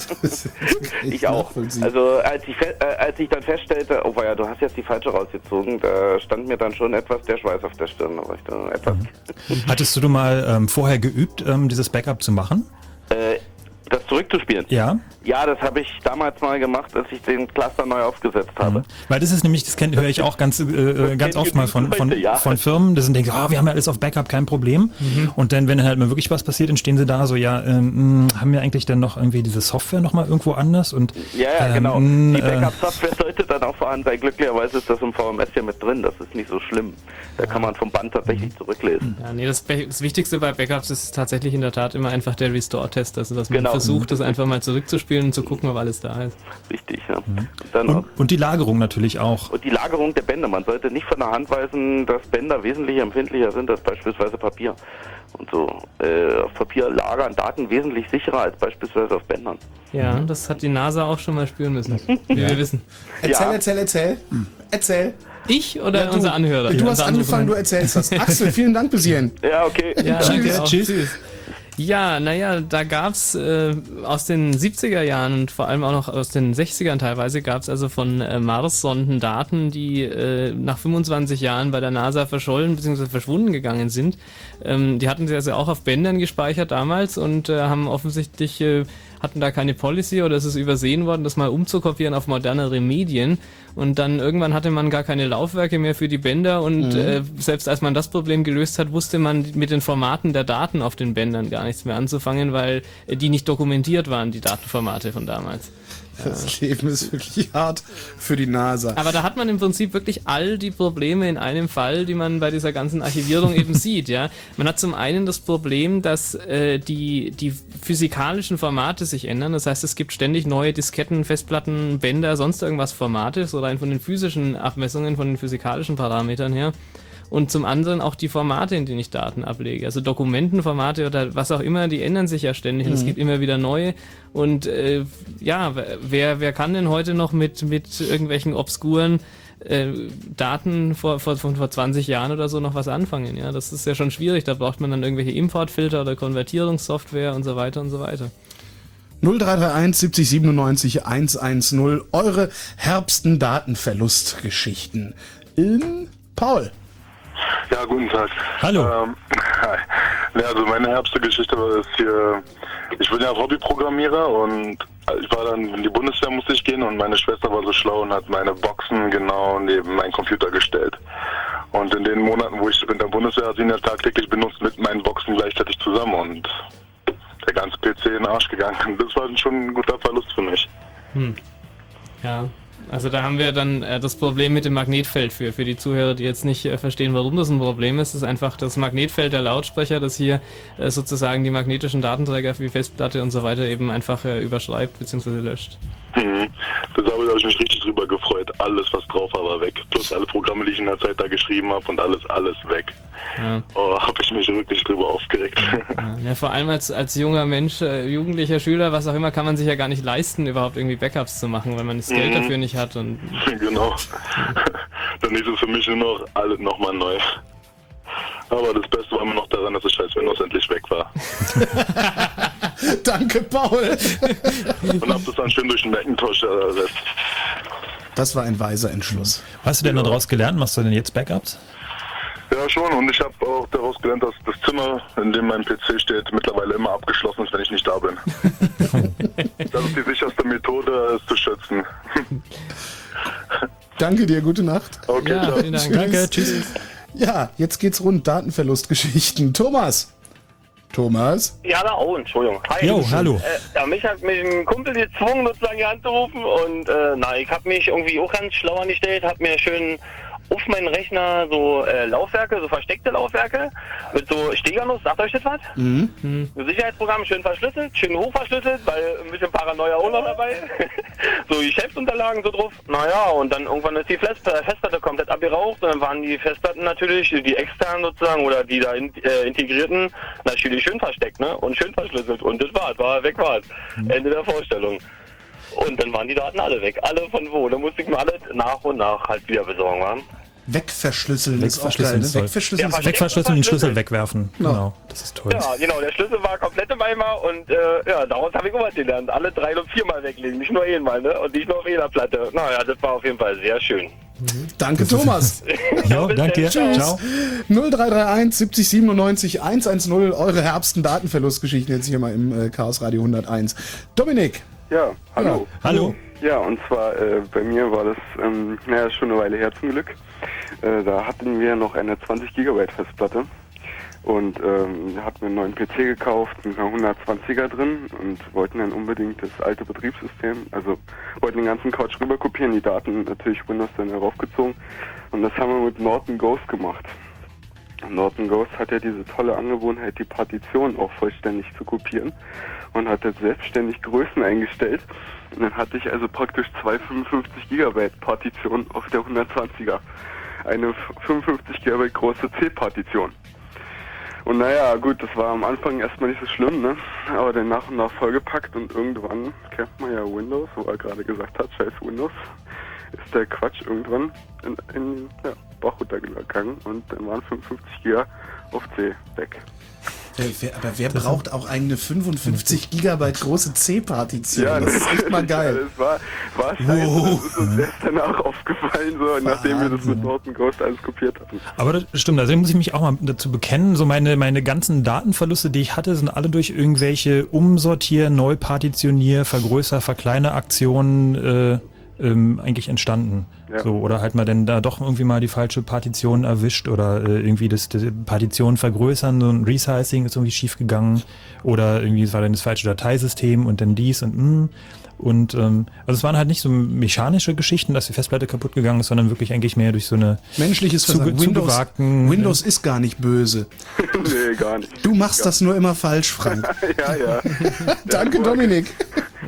S4: Ich auch. Also als ich, äh, als ich dann feststellte, oh ja, du hast jetzt die falsche rausgezogen, da stand mir dann schon etwas der Schweiß auf der Stirn. Da war ich dann etwas.
S2: Mhm. Hattest du mal ähm, vorher geübt, ähm, dieses Backup zu machen?
S4: Äh, das zurückzuspielen?
S2: Ja.
S4: Ja, das habe ich damals mal gemacht, als ich den Cluster neu aufgesetzt habe.
S2: Mhm. Weil das ist nämlich, das kenn, höre ich auch ganz, äh, ganz oft mal von, von,
S4: Leute, ja.
S2: von Firmen, die denken, oh, wir haben ja alles auf Backup, kein Problem. Mhm. Und dann, wenn dann halt mal wirklich was passiert, dann stehen sie da so, ja, ähm, haben wir eigentlich dann noch irgendwie diese Software noch mal irgendwo anders? Und,
S4: ja, ja,
S2: ähm,
S4: genau. Die Backup-Software sollte dann auch vorhanden sein. Glücklicherweise ist das im V M S ja mit drin, das ist nicht so schlimm. Da kann man vom Band tatsächlich zurücklesen.
S3: Ja, nee, das, das Wichtigste bei Backups ist tatsächlich in der Tat immer einfach der Restore-Test, also dass man
S4: genau.
S3: versucht, das einfach mal zurückzuspielen und zu gucken, ob alles da ist.
S4: Richtig, ja.
S2: Mhm. Dann und, und die Lagerung natürlich auch.
S4: Und die Lagerung der Bänder. Man sollte nicht von der Hand weisen, dass Bänder wesentlich empfindlicher sind als beispielsweise Papier. Und so äh, auf Papier lagern Daten wesentlich sicherer als beispielsweise auf Bändern.
S3: Ja, das hat die NASA auch schon mal spüren müssen, wie
S1: ja.
S3: wir wissen.
S1: Erzähl,
S4: ja.
S1: erzähl, erzähl. Hm. Erzähl.
S3: Ich oder
S1: ja, du,
S3: unser Anhörer?
S1: Du hast angefangen, du erzählst das. Axel, vielen Dank bis hierhin.
S4: Ja, okay.
S3: Ja,
S2: Tschüss.
S3: danke,
S2: Tschüss.
S3: Tschüss. Ja, naja, da gab's äh, aus den siebziger Jahren und vor allem auch noch aus den sechzigern teilweise gab's also von äh, Mars-Sonden Daten, die äh, nach fünfundzwanzig Jahren bei der NASA verschollen bzw. verschwunden gegangen sind. Ähm, die hatten sie also auch auf Bändern gespeichert damals und äh, haben offensichtlich äh, hatten da keine Policy oder es ist übersehen worden, das mal umzukopieren auf modernere Medien. Und dann irgendwann hatte man gar keine Laufwerke mehr für die Bänder und mhm. äh, selbst als man das Problem gelöst hat, wusste man mit den Formaten der Daten auf den Bändern gar nichts mehr anzufangen, weil äh, die nicht dokumentiert waren, die Datenformate von damals.
S1: Das Leben ist wirklich hart für die NASA.
S3: Aber da hat man im Prinzip wirklich all die Probleme in einem Fall, die man bei dieser ganzen Archivierung eben sieht. Ja, man hat zum einen das Problem, dass äh, die die physikalischen Formate sich ändern. Das heißt, es gibt ständig neue Disketten, Festplatten, Bänder, sonst irgendwas Formate, so rein von den physischen Abmessungen, von den physikalischen Parametern her. und zum anderen auch die Formate, in denen ich Daten ablege. Also Dokumentenformate oder was auch immer, die ändern sich ja ständig und es gibt immer wieder neue. Und äh, ja, wer, wer kann denn heute noch mit, mit irgendwelchen obskuren äh, Daten vor, vor, von vor zwanzig Jahren oder so noch was anfangen? Ja, das ist ja schon schwierig. Da braucht man dann irgendwelche Importfilter oder Konvertierungssoftware und so weiter und so weiter.
S1: null drei drei eins siebzig siebenundneunzig hundertzehn, eure herbsten Datenverlustgeschichten. In Paul.
S8: Ja, guten Tag.
S2: Hallo.
S8: Ähm, ja, also meine herbste Geschichte war es hier, ich bin ja Hobbyprogrammierer und ich war dann in die Bundeswehr, musste ich gehen und meine Schwester war so schlau und hat meine Boxen genau neben meinen Computer gestellt. Und in den Monaten, wo ich in der Bundeswehr hat sie ihn ja tagtäglich benutzt mit meinen Boxen gleichzeitig zusammen und der ganze P C in den Arsch gegangen. Das war schon ein guter Verlust für mich.
S3: Hm. Ja, also da haben wir dann äh, das Problem mit dem Magnetfeld für, für die Zuhörer, die jetzt nicht äh, verstehen, warum das ein Problem ist. Das ist einfach das Magnetfeld der Lautsprecher, das hier äh, sozusagen die magnetischen Datenträger für die Festplatte und so weiter eben einfach äh, überschreibt bzw. löscht.
S8: Mhm. Da habe ich mich richtig drüber gefreut. Alles, was drauf war, war weg. Plus alle Programme, die ich in der Zeit da geschrieben habe und alles, alles weg.
S3: Ja.
S8: Oh, habe ich mich wirklich drüber aufgeregt.
S3: Ja, ja, vor allem als, als junger Mensch, äh, jugendlicher Schüler, was auch immer, kann man sich ja gar nicht leisten, überhaupt irgendwie Backups zu machen, weil man das Geld
S8: Mhm.
S3: dafür nicht hat. Und
S8: Genau. Dann ist es für mich nur noch alles nochmal neu. Aber das Beste war immer noch daran, dass das scheiß Windows endlich weg war.
S1: Danke, Paul.
S8: Und hab das dann schön durch den Macintosh ersetzt.
S1: Das war ein weiser Entschluss.
S2: Was hast du denn daraus gelernt? Machst du denn jetzt Backups?
S8: Ja, schon. Und ich habe auch daraus gelernt, dass das Zimmer, in dem mein P C steht, mittlerweile immer abgeschlossen ist, wenn ich nicht da bin. Das ist die sicherste Methode, es zu schützen.
S1: Danke dir, gute Nacht.
S8: Okay,
S3: ja,
S8: ciao.
S3: vielen Dank.
S2: Danke, tschüss.
S1: Ja, jetzt geht's rund, Datenverlustgeschichten. Thomas. Thomas.
S9: Ja, da, oh, Entschuldigung. Hi.
S2: Jo, hallo.
S9: Äh, ja, mich hat mich ein Kumpel gezwungen, sozusagen hier anzurufen und äh, na, ich habe mich irgendwie auch ganz schlau angestellt, habe mir schön auf meinen Rechner so äh, Laufwerke, so versteckte Laufwerke mit so Steganus, sagt euch das was?
S1: Mhm.
S3: Mhm.
S9: Sicherheitsprogramm schön verschlüsselt, schön hochverschlüsselt, weil ein bisschen Paranoia auch noch dabei. So Geschäftsunterlagen so drauf. Naja, und dann irgendwann ist die Fest Festplatte komplett abgeraucht und dann waren die Festplatten natürlich, die externen sozusagen oder die da in, äh, integrierten, natürlich schön versteckt, ne? Und schön verschlüsselt. Und das war's, war weg war's. Mhm. Ende der Vorstellung. Und dann waren die Daten alle weg. Alle von wo? Da musste ich mir alle nach und nach halt wieder besorgen, wa?
S1: Wegverschlüsseln ist auch geil,
S2: Wegverschlüsseln
S1: ne?
S2: ist toll.
S1: Wegverschlüsseln
S9: Ja,
S1: ist
S2: Wegverschlüsseln und den Schlüssel wegwerfen.
S1: Genau.
S2: Genau, das ist toll.
S9: Ja, genau, der Schlüssel war komplett im Eimer und äh, ja, daraus habe ich auch was gelernt. Alle drei und viermal weglegen, nicht nur einmal, ne? Und nicht nur auf jeder Platte. Naja, das war auf jeden Fall sehr schön.
S1: Danke, Thomas.
S2: Ja,
S9: bis
S2: danke.
S9: dann.
S2: Ciao.
S9: Tschüss.
S2: Ciao.
S1: null drei drei eins siebzig siebenundneunzig hundertzehn, eure herbsten Datenverlustgeschichten jetzt hier mal im äh, Chaos Radio hunderteins. Dominik.
S10: Ja, hallo.
S2: Hallo.
S10: Ja, und zwar äh, bei mir war das, ähm, naja, schon eine Weile her zum Glück. Äh, da hatten wir noch eine zwanzig Gigabyte Festplatte und ähm, hatten einen neuen P C gekauft mit einer hundertzwanziger drin und wollten dann unbedingt das alte Betriebssystem, also wollten den ganzen Couch rüber kopieren, die Daten natürlich Windows dann heraufgezogen und das haben wir mit Norton Ghost gemacht. Norton Ghost hat ja diese tolle Angewohnheit, die Partition auch vollständig zu kopieren und hat jetzt selbstständig Größen eingestellt. Und dann hatte ich also praktisch zwei fünfundfünfzig Gigabyte Partitionen auf der hundertzwanziger. Eine fünfundfünfzig Gigabyte große C-Partition. Und naja, gut, das war am Anfang erstmal nicht so schlimm, ne? Aber dann nach und nach vollgepackt und irgendwann kennt man ja Windows, wo er gerade gesagt hat, scheiß Windows, ist der Quatsch irgendwann in, in ja, Bach runtergegangen und dann waren fünfundfünfzig Gigabyte auf C weg.
S1: Äh, wer, aber wer braucht auch eine fünfundfünfzig Gigabyte große C-Partition?
S10: Ja,
S1: das ist echt mal geil.
S10: Ja, das war, war scheiße,
S1: Wow.
S10: das ist uns erst danach aufgefallen, so, nachdem wir das mit Norton Ghost alles kopiert hatten.
S2: Aber das stimmt, also muss ich mich auch mal dazu bekennen, so meine, meine ganzen Datenverluste, die ich hatte, sind alle durch irgendwelche Umsortier-, Neupartitionier-, Vergrößer-, Verkleiner-Aktionen äh, ähm, eigentlich entstanden.
S10: Ja.
S2: So, oder halt mal dann da doch irgendwie mal die falsche Partition erwischt oder äh, irgendwie das, das Partition vergrößern, so ein Resizing ist irgendwie schief gegangen oder irgendwie es war dann das falsche Dateisystem und dann dies und mh. Und ähm, also es waren halt nicht so mechanische Geschichten, dass die Festplatte kaputt gegangen ist, sondern wirklich eigentlich mehr durch so eine
S1: Menschliches Versagen.
S2: zuge-
S1: Windows,
S2: zugewagten,
S1: Windows ist gar nicht böse.
S10: Nee, gar nicht.
S1: Du machst das nur immer falsch, Frank.
S10: Ja, ja.
S1: Danke, Dominik.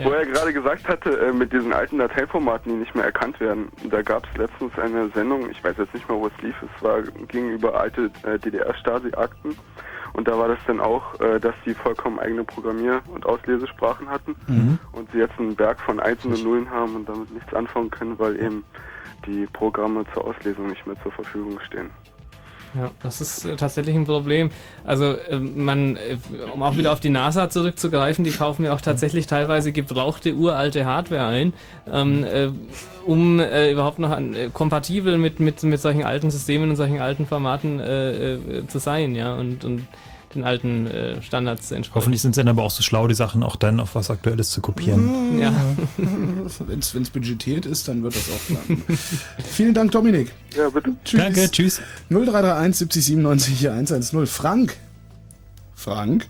S3: Ja.
S10: Wo er gerade gesagt hatte, äh, mit diesen alten Dateiformaten, die nicht mehr erkannt werden, da gab es letztens eine Sendung, ich weiß jetzt nicht mehr, wo es lief, es war gegenüber alte äh, D D R-Stasi-Akten und da war das dann auch, äh, dass die vollkommen eigene Programmier- und Auslesesprachen hatten mhm. und sie jetzt einen Berg von Einsen und Nullen haben und damit nichts anfangen können, weil eben die Programme zur Auslesung nicht mehr zur Verfügung stehen.
S3: Ja, das ist äh, tatsächlich ein Problem. Also äh, man, äh, um auch wieder auf die NASA zurückzugreifen, die kaufen ja auch tatsächlich teilweise gebrauchte uralte Hardware ein, ähm, äh, um äh, überhaupt noch an, äh, kompatibel mit, mit, mit solchen alten Systemen und solchen alten Formaten äh, äh, zu sein, ja, und, und den alten äh, Standards entsprechen.
S2: Hoffentlich sind sie dann aber auch so schlau, die Sachen auch dann auf was Aktuelles zu kopieren.
S3: Ja.
S1: Wenn es budgetiert ist, dann wird das auch klappen. Vielen Dank, Dominik.
S10: Ja, bitte.
S2: Tschüss. Danke, tschüss.
S1: null drei drei eins siebzig siebenundneunzig hundertzehn. Frank. Frank?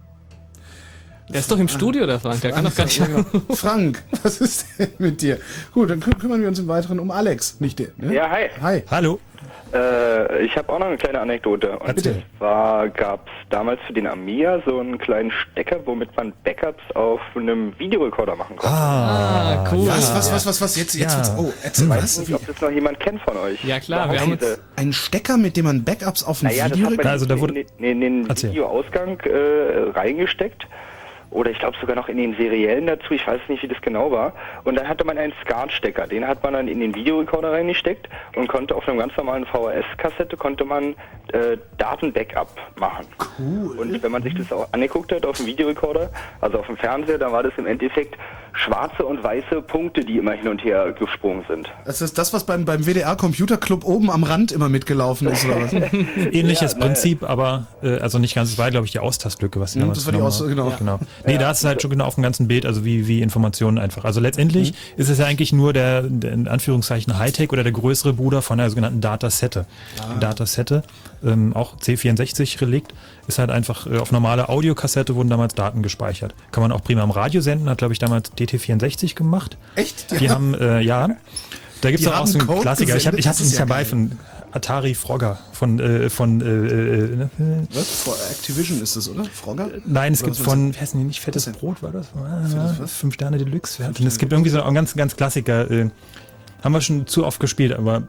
S3: Der ist doch im Studio, der Frank. Der kann doch gar nicht.
S1: Frank, was ist denn mit dir? Gut, dann kü- kümmern wir uns im Weiteren um Alex, nicht der. Ne?
S11: Ja, hi.
S1: Hi.
S2: Hallo.
S11: Äh, ich habe auch noch eine kleine Anekdote. Und
S2: Erzähl.
S11: zwar gab es damals für den Amiga so einen kleinen Stecker, womit man Backups auf einem Videorekorder machen konnte.
S2: Ah,
S3: cool.
S1: Was, was, was, was, was? Jetzt, jetzt
S2: Ja.
S1: wird's. Oh, erzähl
S11: Ich
S1: was?
S11: weiß nicht, ob das noch jemand kennt von euch.
S3: Ja klar, wir
S11: Überhaupt
S3: haben uns,
S11: diese-
S1: Ein Stecker, mit dem man Backups auf ein
S11: Naja, das
S1: Video
S11: hat man
S2: Also da wurde-
S11: in, in, in den
S2: Erzähl.
S11: Videoausgang äh, reingesteckt. Oder ich glaube sogar noch in den seriellen dazu, ich weiß nicht, wie das genau war. Und dann hatte man einen SCART-Stecker, den hat man dann in den Videorekorder reingesteckt und konnte auf einer ganz normalen V H S-Kassette konnte man äh, Daten-Backup machen.
S1: Cool.
S11: Und wenn man sich das auch angeguckt hat auf dem Videorekorder, also auf dem Fernseher, dann war das im Endeffekt schwarze und weiße Punkte, die immer hin und her gesprungen sind.
S1: Das ist das, was beim, beim W D R Computer Club oben am Rand immer mitgelaufen ist, oder was?
S2: Ähnliches
S11: Ja, ne.
S2: Prinzip, aber äh, also nicht ganz, es war glaube ich die Austасtlücke, was sie
S1: Mhm,
S2: damals
S1: das war die
S2: genommen
S1: Aus-
S2: haben.
S1: genau.
S2: genau. Nee, da ist es halt schon genau auf dem ganzen Bild, also wie, wie Informationen einfach. Also letztendlich
S1: Mhm.
S2: ist es ja eigentlich nur der, der in Anführungszeichen Hightech oder der größere Bruder von der sogenannten Datasette.
S1: Ah.
S2: Datasette, ähm, auch C vierundsechzig Relikt, ist halt einfach äh, auf normale Audiokassette wurden damals Daten gespeichert. Kann man auch prima am Radio senden, hat glaube ich damals D T vierundsechzig gemacht.
S1: Echt?
S2: Die haben, äh, ja, da gibt
S1: Die
S2: es auch
S1: haben
S2: so einen
S1: Code
S2: Klassiker. Ich habe ich
S1: gesendet?
S2: hab's
S1: Das ist
S2: nicht
S1: ja
S2: dabei
S1: geil.
S2: von Atari Frogger von, äh, von äh, äh, ne?
S1: Was? Vor Activision ist das, oder? Frogger?
S2: Nein, es
S1: Oder
S2: gibt
S1: was?
S2: von, wie heißt denn die nicht, Fettes
S1: Was denn?
S2: Brot war das?
S1: Fettes
S2: Ah,
S1: was?
S2: Fünf Sterne Deluxe. Fünf und es gibt irgendwie so einen ganz, ganz Klassiker. Äh, haben wir schon zu oft gespielt, aber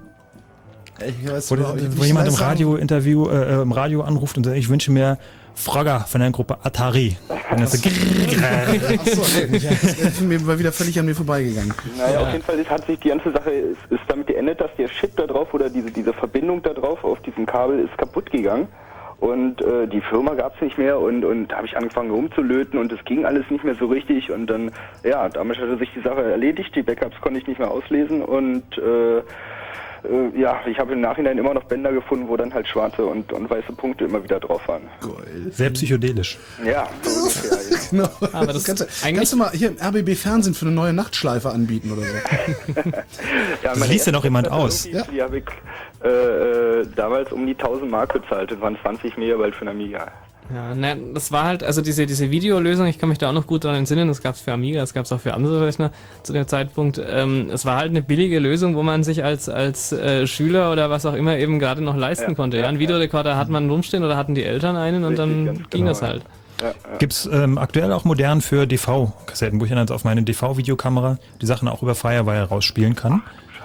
S1: Ich weiß,
S2: wo,
S1: überhaupt- ich
S2: wo jemand im
S1: weiß sagen-
S2: Radio-Interview, äh, im Radio anruft und sagt, ich wünsche mir Frogger von der Gruppe Atari. Und das so,
S1: Achso, ey, das ist mir mal wieder völlig an mir vorbeigegangen.
S11: Naja, auf jeden Fall ist, hat sich die ganze Sache ist, ist damit geendet, dass der Chip da drauf oder diese, diese Verbindung da drauf auf diesem Kabel ist kaputt gegangen. Und äh, die Firma gab es nicht mehr und, und da habe ich angefangen rumzulöten und es ging alles nicht mehr so richtig und dann, ja, damit hatte sich die Sache erledigt, die Backups konnte ich nicht mehr auslesen und äh, äh, ja, ich habe im Nachhinein immer noch Bänder gefunden, wo dann halt schwarze und, und weiße Punkte immer wieder drauf waren.
S2: Sehr psychedelisch.
S11: Ja, so ungefähr. Ja.
S1: Genau.
S3: Aber das
S1: kannst, du,
S3: eigentlich-
S1: kannst du mal hier im R B B Fernsehen für eine neue Nachtschleife anbieten oder so?
S11: Ja,
S2: Das
S11: meine
S2: liest ja noch
S11: erste
S2: jemand
S11: Festplatte
S2: aus.
S11: irgendwie, Die habe ich äh, äh, damals um die tausend Mark bezahlt. Das waren zwanzig Megabyte für einen Amiga.
S3: Ja, ne, das war halt, also diese, diese Videolösung, ich kann mich da auch noch gut daran entsinnen, das gab es für Amiga, das gab es auch für andere Rechner zu dem Zeitpunkt. Ähm, es war halt eine billige Lösung, wo man sich als, als äh, Schüler oder was auch immer eben gerade noch leisten
S11: Ja,
S3: konnte. Ja,
S11: ja,
S3: einen
S11: ja.
S3: Videorekorder hat man rumstehen oder hatten die Eltern einen und
S11: Richtig,
S3: dann
S11: ganz
S3: ging
S11: genau,
S3: das
S11: ja.
S3: halt.
S11: Ja, ja.
S2: Gibt es ähm, aktuell auch modern für D V-Kassetten, wo ich dann jetzt auf meine D V-Videokamera die Sachen auch über Firewire rausspielen kann.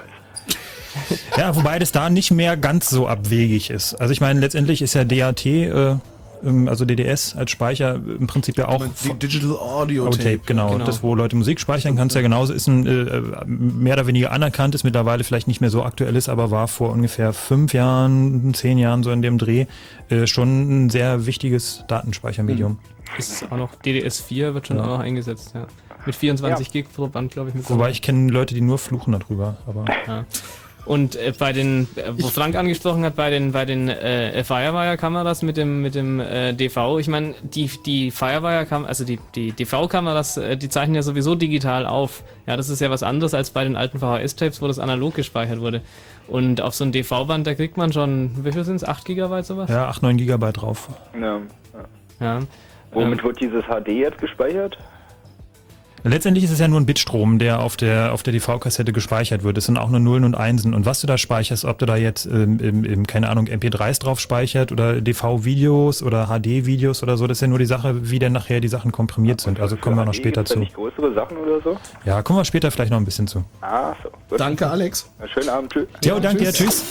S2: Ja, wobei das da nicht mehr ganz so abwegig ist. Also ich meine, letztendlich ist ja D A T, äh, ähm, also D D S als Speicher im Prinzip ja auch
S1: Die Digital Audio
S2: Tape,
S1: Tape.
S2: genau.
S3: Genau.
S2: Das, wo Leute Musik speichern kannst, ja genauso ist ein äh, mehr oder weniger anerkannt, ist mittlerweile vielleicht nicht mehr so aktuell ist, aber war vor ungefähr fünf Jahren, zehn Jahren so in dem Dreh äh, schon ein sehr wichtiges Datenspeichermedium.
S3: Ist auch noch D D S vier wird schon
S2: Ja.
S3: auch noch eingesetzt, ja. Mit vierundzwanzig
S11: Ja.
S3: Gig pro Band, glaube ich. Mit
S2: Wobei ich kenne Leute, die nur fluchen darüber, aber
S3: Ja. Und äh, bei den, äh, wo Frank angesprochen hat, bei den bei den äh, Firewire-Kameras mit dem mit dem äh, D V, ich meine, die die Firewire-Kameras, also die die D V-Kameras, äh, die zeichnen ja sowieso digital auf. Ja, das ist ja was anderes als bei den alten V H S-Tapes, wo das analog gespeichert wurde. Und auf so ein D V-Band, da kriegt man schon, wie viel sind es? acht Gigabyte sowas?
S2: ja, acht, neun Gigabyte drauf.
S11: Ja, ja.
S3: Ja.
S11: Womit
S3: Ähm,
S11: wird dieses H D jetzt gespeichert?
S2: Letztendlich ist es ja nur ein Bitstrom, der auf der auf der D V-Kassette gespeichert wird. Es sind auch nur Nullen und Einsen. Und was du da speicherst, ob du da jetzt, ähm, im, im, keine Ahnung, M P dreis drauf speichert oder D V-Videos oder H D-Videos oder so, das ist ja nur die Sache, wie denn nachher die Sachen komprimiert sind. Also kommen wir noch später zu.
S11: Nicht größere Sachen oder so?
S2: Ja, kommen wir später vielleicht noch ein bisschen zu.
S11: Ah, so. Gut.
S1: Danke, Alex.
S11: Na, schönen Abend, tschüss.
S2: Jo, danke, ja, tschüss.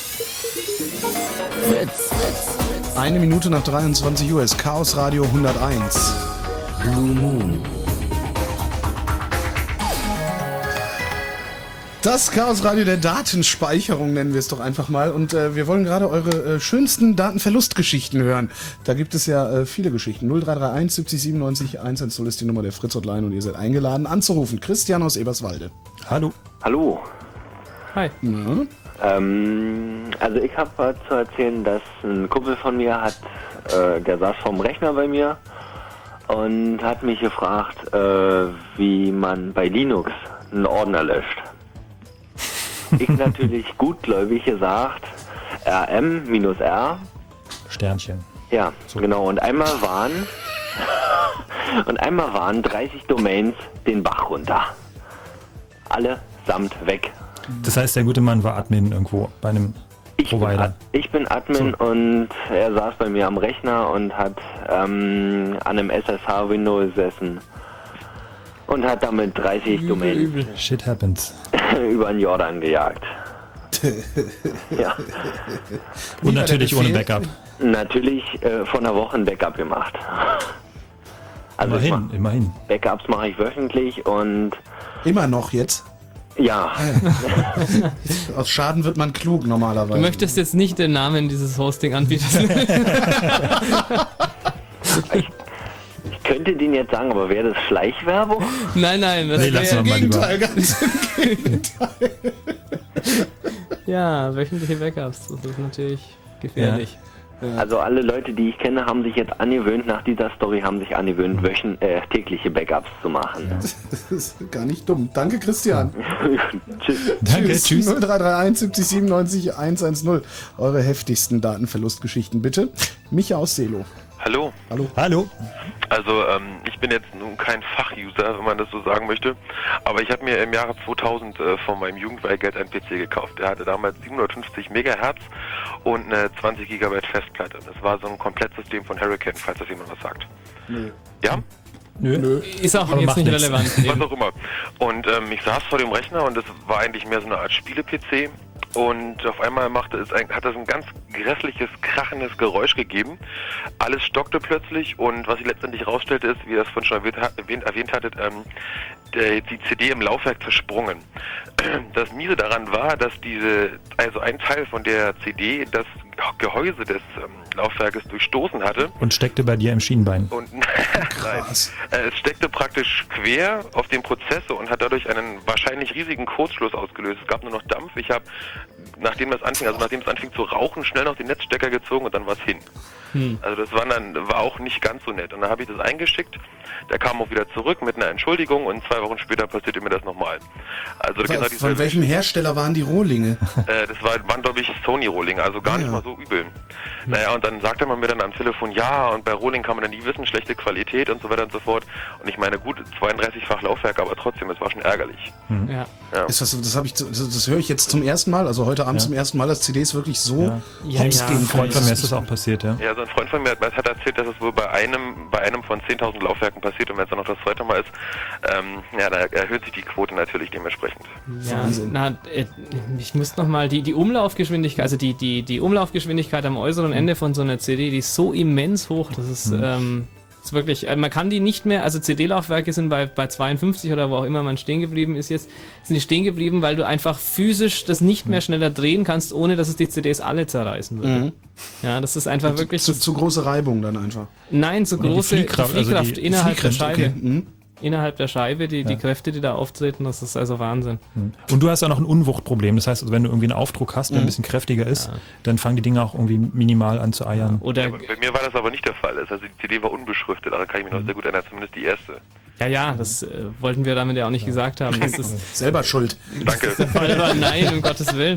S1: Eine Minute nach dreiundzwanzig Uhr ist Chaos Radio hunderteins. Blue Moon. Das Chaosradio der Datenspeicherung nennen wir es doch einfach mal. Und äh, wir wollen gerade eure äh, schönsten Datenverlustgeschichten hören. Da gibt es ja äh, viele Geschichten. null drei drei eins siebzig siebenundneunzig hundertzehn ist die Nummer der Fritz-Hotline und ihr seid eingeladen anzurufen. Christian aus Eberswalde.
S2: Hallo.
S12: Hallo.
S3: Hi.
S1: Na?
S12: Ähm, also ich habe was zu erzählen, dass ein Kumpel von mir hat, äh, der saß vorm Rechner bei mir und hat mich gefragt, äh, wie man bei Linux einen Ordner löscht. Ich natürlich gutgläubig gesagt, R M minus R.
S2: Sternchen.
S12: Ja, so. Genau. Und einmal waren und einmal waren dreißig Domains den Bach runter. Alle samt weg.
S2: Das heißt, der gute Mann war Admin irgendwo bei einem
S12: ich
S2: Provider.
S12: Bin ich bin Admin so. Und er saß bei mir am Rechner und hat ähm, an einem S S H-Window gesessen. Und hat damit dreißig übel, Domains
S2: übel. Shit happens.
S12: über den Jordan gejagt. Ja.
S2: Und natürlich ohne Backup.
S12: Natürlich äh, vor einer Woche ein Backup gemacht. Also
S2: immerhin, mach, immerhin.
S12: Backups mache ich wöchentlich und...
S1: Immer noch jetzt?
S12: Ja.
S1: Aus Schaden wird man klug normalerweise.
S3: Du möchtest jetzt nicht den Namen dieses Hosting-Anbieters.
S12: ich, ich könnte den jetzt sagen, aber wäre das Schleichwerbung?
S3: Nein, nein, das
S2: nee,
S3: wäre
S1: im Gegenteil, ganz im Gegenteil.
S3: Ja, wöchentliche Backups, das ist natürlich gefährlich.
S12: Ja. Also alle Leute, die ich kenne, haben sich jetzt angewöhnt, nach dieser Story haben sich angewöhnt, wöchen, äh, tägliche Backups zu machen.
S1: Das ist gar nicht dumm. Danke, Christian.
S12: Tschüss.
S2: Danke, tschüss. tschüss.
S1: null drei drei eins siebzig siebenundneunzig hundertzehn. Eure heftigsten Datenverlustgeschichten bitte. Micha aus Selo.
S13: Hallo.
S1: Hallo.
S2: Hallo.
S13: Also ähm, ich bin jetzt nun kein Fachuser, wenn man das so sagen möchte, aber ich habe mir im Jahre zweitausend äh, von meinem Jugendweihgeld einen P C gekauft. Der hatte damals siebenhundertfünfzig Megahertz und eine zwanzig Gigabyte Festplatte. Das war so ein Komplettsystem von Hurricane, falls das jemand was sagt.
S1: Nö.
S13: Ja?
S2: Nö.
S3: Nö. Ist auch aber jetzt nicht relevant.
S13: Was auch immer. Und ähm, ich saß vor dem Rechner und das war eigentlich mehr so eine Art Spiele-P C. Und auf einmal machte es ein, hat es ein ganz grässliches, krachendes Geräusch gegeben. Alles stockte plötzlich und was ich letztendlich rausstellte ist, wie ihr das vorhin schon erwähnt, erwähnt, erwähnt hattet, ähm, der, die C D im Laufwerk zersprungen. Das Miese daran war, dass diese, also ein Teil von der C D das Gehäuse des ähm, Laufwerkes durchstoßen hatte.
S2: Und steckte bei dir im Schienbein.
S13: Und nein, äh, es steckte praktisch quer auf dem Prozessor und hat dadurch einen wahrscheinlich riesigen Kurzschluss ausgelöst. Es gab nur noch Dampf. Ich habe, nachdem das anfing, also nachdem es anfing zu rauchen, schnell noch den Netzstecker gezogen und dann war es hin. Hm. Also das war dann war auch nicht ganz so nett. Und dann habe ich das eingeschickt. Der kam auch wieder zurück mit einer Entschuldigung und zwei Wochen später passierte mir das nochmal. Also
S1: von, genau von welchem Hersteller waren die Rohlinge?
S13: Äh, das war, waren, glaube ich, Sony-Rohlinge, also gar ah, nicht ja. mal so übel. Hm. Naja, und dann sagte man mir dann am Telefon, ja, und bei Rohling kann man dann nie wissen, schlechte Qualität und so weiter und so fort. Und ich meine, gut, zweiunddreißig-fach Laufwerk, aber trotzdem, es war schon ärgerlich.
S2: Hm.
S3: Ja.
S1: Ja. Ist das, das, ich, das, das höre ich jetzt zum ersten Mal, also heute Abend ja. zum ersten Mal, dass C Ds wirklich so
S2: ja. ja,
S1: hops
S2: ja.
S1: gehen
S2: Ein Freund von mir ist das auch passiert, ja.
S13: Ja, so ein Freund von mir hat, hat erzählt, dass es wohl bei einem, bei einem von zehntausend Laufwerken passiert und wenn es dann noch das zweite Mal ist, ähm, ja, da erhöht sich die Quote natürlich dementsprechend.
S3: Ja, na, ich muss nochmal, die, die Umlaufgeschwindigkeit, also die, die, die Umlaufgeschwindigkeit am äußeren Ende von so einer C D, die ist so immens hoch, das ist, mhm. ähm, ist wirklich, man kann die nicht mehr, also C D-Laufwerke sind bei, bei zweiundfünfzig oder wo auch immer man stehen geblieben ist jetzt, sind die stehen geblieben, weil du einfach physisch das nicht mehr schneller drehen kannst, ohne dass es die C Ds alle zerreißen würde. Mhm. Ja, das ist einfach
S1: zu,
S3: wirklich...
S1: Zu, zu große Reibung dann einfach.
S3: Nein, zu große
S2: die Fliehkraft,
S3: die Fliehkraft
S2: also die
S3: innerhalb
S1: Fliehkraft,
S3: der Scheibe.
S1: Okay. Mhm.
S3: Innerhalb der Scheibe, die,
S2: ja.
S3: die Kräfte, die da auftreten, das ist also Wahnsinn.
S2: Und du hast ja noch ein Unwuchtproblem. Das heißt, also wenn du irgendwie einen Aufdruck hast, der mhm. ein bisschen kräftiger ist, ja. dann fangen die Dinge auch irgendwie minimal an zu eiern.
S3: Oder
S13: ja, bei mir war das aber nicht der Fall. Also die C D war unbeschriftet, daran kann ich mich noch sehr gut erinnern, zumindest die erste.
S3: Ja, ja, das äh, wollten wir damit ja auch nicht ja. gesagt haben. Das ist
S1: selber schuld.
S13: Danke.
S3: Der Fall war, nein, um Gottes Willen.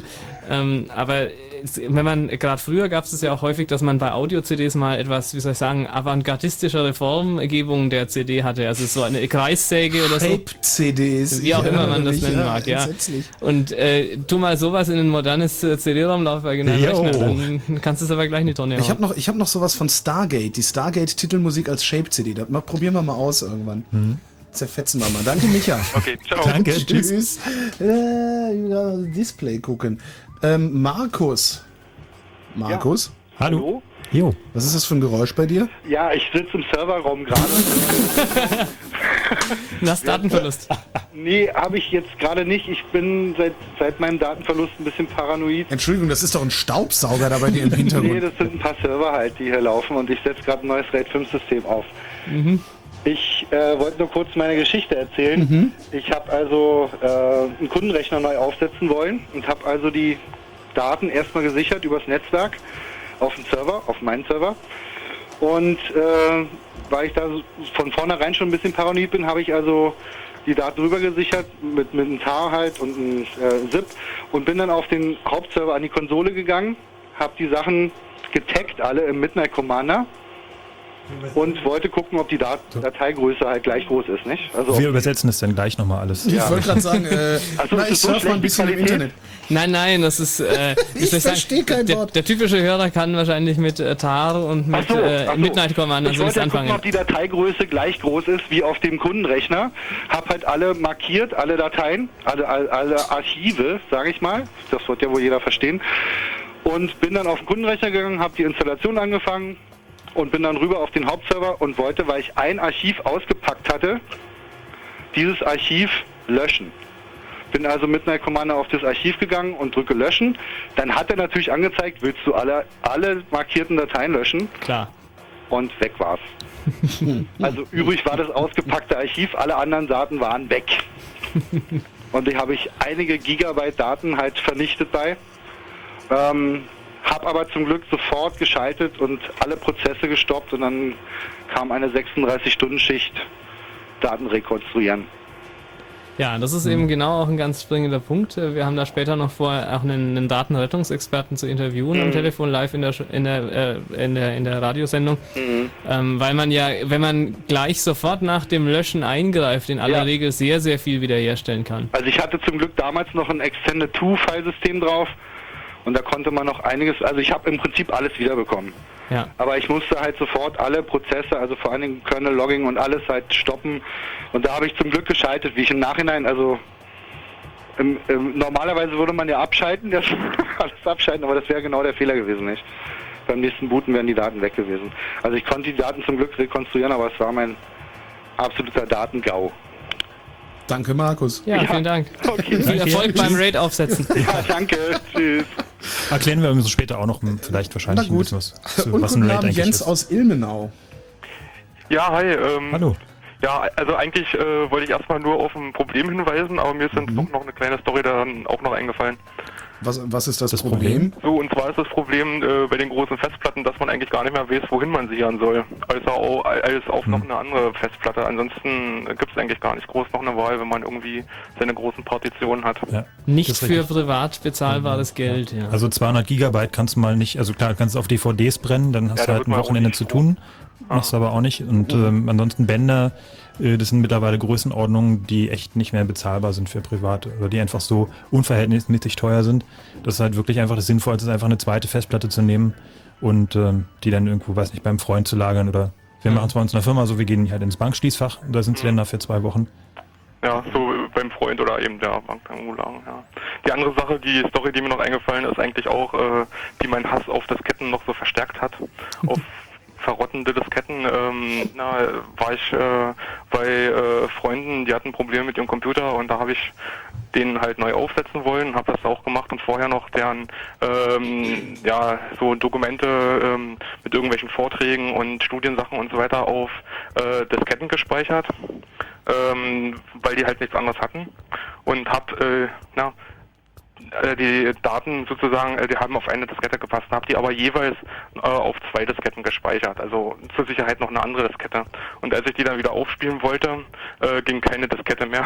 S3: Ähm, aber wenn man, gerade früher gab es es ja auch häufig, dass man bei Audio-C Ds mal etwas, wie soll ich sagen, avantgardistischere Formgebung der C D hatte. Also so eine Kreissäge oder so.
S1: Shape-C Ds.
S3: Wie auch
S1: ja,
S3: immer man das nennen
S1: ja,
S3: mag, ja.
S1: entsetzlich.
S3: Und äh, tu mal sowas in ein modernes äh, C D-Raumlaufwerk in deinen
S1: Jo.
S3: Rechner, dann kannst du es aber gleich in die Tonne hauen.
S1: Ich habe noch, ich hab noch sowas von Stargate, die Stargate-Titelmusik als Shape-C D. Das mal, probieren wir mal aus irgendwann.
S2: Mhm.
S1: Zerfetzen wir mal. Danke, Micha.
S13: Okay, ciao.
S2: Danke,
S1: Tschüss.
S2: tschüss.
S1: Äh, ja, Display gucken. Ähm, Markus. Markus?
S2: Hallo. Jo.
S1: Was ist das für ein Geräusch bei dir?
S14: Ja, ich sitze im Serverraum gerade.
S3: Das Datenverlust.
S14: Nee, habe ich jetzt gerade nicht. Ich bin seit, seit meinem Datenverlust ein bisschen paranoid.
S1: Entschuldigung, das ist doch ein Staubsauger da bei dir im Hintergrund.
S14: Nee, das sind ein paar Server halt, die hier laufen und ich setze gerade ein neues RAID fünf System auf.
S3: Mhm.
S14: Ich äh, wollte nur kurz meine Geschichte erzählen.
S1: Mhm.
S14: Ich habe also äh, einen Kundenrechner neu aufsetzen wollen und habe also die Daten erstmal gesichert übers Netzwerk auf den Server, auf meinen Server. Und äh, weil ich da von vornherein schon ein bisschen paranoid bin, habe ich also die Daten rüber gesichert mit, mit einem T A R halt und einem äh, ZIP und bin dann auf den Hauptserver an die Konsole gegangen, habe die Sachen getaggt alle im Midnight Commander und wollte gucken, ob die Dat Dateigröße halt gleich groß ist, nicht? Also
S2: Wir übersetzen es dann gleich nochmal alles.
S1: Ich wollte gerade sagen, äh,
S14: Ach so,
S1: na,
S14: ist
S1: ich
S14: es so
S1: surf mal ein
S14: schlecht,
S1: bisschen
S14: die
S1: im
S14: Qualität?
S1: Internet.
S3: Nein, nein, das ist, äh, wie
S1: Ich
S3: soll sagen,
S1: verstehe kein
S3: der,
S1: Wort.
S3: der typische Hörer kann wahrscheinlich mit äh, T A R und mit
S14: Ach so,
S3: äh,
S14: ach so.
S3: Midnight Commander
S14: Ich
S3: so nichts
S14: wollte ja gucken,
S3: anfangen.
S14: ob die Dateigröße gleich groß ist wie auf dem Kundenrechner. Hab halt alle markiert, alle Dateien, alle, alle, alle Archive, sage ich mal. Das wird ja wohl jeder verstehen. Und bin dann auf den Kundenrechner gegangen, habe die Installation angefangen und bin dann rüber auf den Hauptserver und wollte, weil ich ein Archiv ausgepackt hatte, dieses Archiv löschen. Bin also mit einer Kommando auf das Archiv gegangen und drücke löschen. Dann hat er natürlich angezeigt, willst du alle, alle markierten Dateien löschen?
S3: Klar.
S14: Und weg war's. Also übrig war das ausgepackte Archiv, alle anderen Daten waren weg. Und die habe ich einige Gigabyte Daten halt vernichtet bei. Ähm, hab aber zum Glück sofort geschaltet und alle Prozesse gestoppt und dann kam eine sechsunddreißig-Stunden-Schicht Daten rekonstruieren.
S3: Ja, das ist eben genau auch ein ganz springender Punkt. Wir haben da später noch vor, auch einen, einen Datenrettungsexperten zu interviewen
S14: Mhm.
S3: am Telefon live in der Sch- in der äh, in der in der Radiosendung,
S14: Mhm.
S3: ähm, weil man ja, wenn man gleich sofort nach dem Löschen eingreift, in aller
S14: Ja.
S3: Regel sehr sehr viel wiederherstellen kann.
S14: Also ich hatte zum Glück damals noch ein Extended zwei Filesystem drauf und da konnte man noch einiges, also ich habe im Prinzip alles wiederbekommen.
S3: Ja.
S14: Aber ich musste halt sofort alle Prozesse, also vor allen Dingen Kernel Logging und alles halt stoppen. Und da habe ich zum Glück geschaltet, wie ich im Nachhinein, also im, im, normalerweise würde man ja abschalten, das alles abschalten, aber das wäre genau der Fehler gewesen, nicht? Beim nächsten Booten wären die Daten weg gewesen. Also ich konnte die Daten zum Glück rekonstruieren, aber es war mein absoluter Datengau.
S1: Danke, Markus.
S3: Ja, vielen Dank.
S14: Okay.
S3: Viel Erfolg beim Raid aufsetzen.
S14: Ja, danke. Tschüss.
S2: Erklären wir uns später auch noch vielleicht wahrscheinlich
S1: Na gut.
S2: ein bisschen was, zu,
S1: Und
S2: was ein
S1: guten
S2: Raid
S1: Abend,
S2: eigentlich
S1: Jens
S2: ist.
S1: aus Ilmenau.
S13: Ja, hi. Ähm,
S2: Hallo.
S13: Ja, also eigentlich äh, wollte ich erstmal nur auf ein Problem hinweisen, aber mir ist dann doch noch eine kleine Story dann auch noch eingefallen.
S1: Was, was ist das, das Problem?
S13: So, und zwar ist das Problem äh, bei den großen Festplatten, dass man eigentlich gar nicht mehr weiß, wohin man sichern soll. Also auch, als auf noch eine andere Festplatte. Ansonsten gibt es eigentlich gar nicht groß noch eine Wahl, wenn man irgendwie seine großen Partitionen hat.
S2: Ja.
S3: Nicht
S2: Das ist
S3: für
S2: richtig.
S3: privat bezahlbares Geld, ja.
S2: Also zweihundert Gigabyte kannst du mal nicht, also klar, kannst du auf D V Ds brennen, dann hast
S13: Ja,
S2: du
S13: da
S2: halt
S13: wird
S2: ein
S13: man auch
S2: Wochenende
S13: nicht
S2: zu tun, machst du aber auch nicht. Und ähm, ansonsten Bänder, äh, das sind mittlerweile Größenordnungen, die echt nicht mehr bezahlbar sind für Private oder die einfach so unverhältnismäßig teuer sind. Das ist halt wirklich einfach das Sinnvollste, ist einfach eine zweite Festplatte zu nehmen und ähm, die dann irgendwo, weiß nicht, beim Freund zu lagern oder wir machen es bei uns in der Firma so, wir gehen halt ins Bankschließfach und da sind sie dann da für zwei Wochen.
S13: Ja, so beim Freund oder eben der Bank irgendwo lagen, ja. Die andere Sache, die Story, die mir noch eingefallen ist, eigentlich auch, äh, die meinen Hass auf Disketten noch so verstärkt hat. Auf verrottende Disketten, ähm, na, war ich äh, bei äh, Freunden, die hatten Probleme mit ihrem Computer und da habe ich den halt neu aufsetzen wollen, habe das auch gemacht und vorher noch deren ähm, ja so Dokumente ähm, mit irgendwelchen Vorträgen und Studiensachen und so weiter auf äh, Disketten gespeichert, ähm, weil die halt nichts anderes hatten und habe äh, na
S15: äh, die Daten sozusagen, äh, die haben auf eine Diskette gepasst, habe die aber jeweils äh, auf zwei Disketten gespeichert, also zur Sicherheit noch eine andere Diskette. Und als ich die dann wieder aufspielen wollte, äh, ging keine Diskette mehr.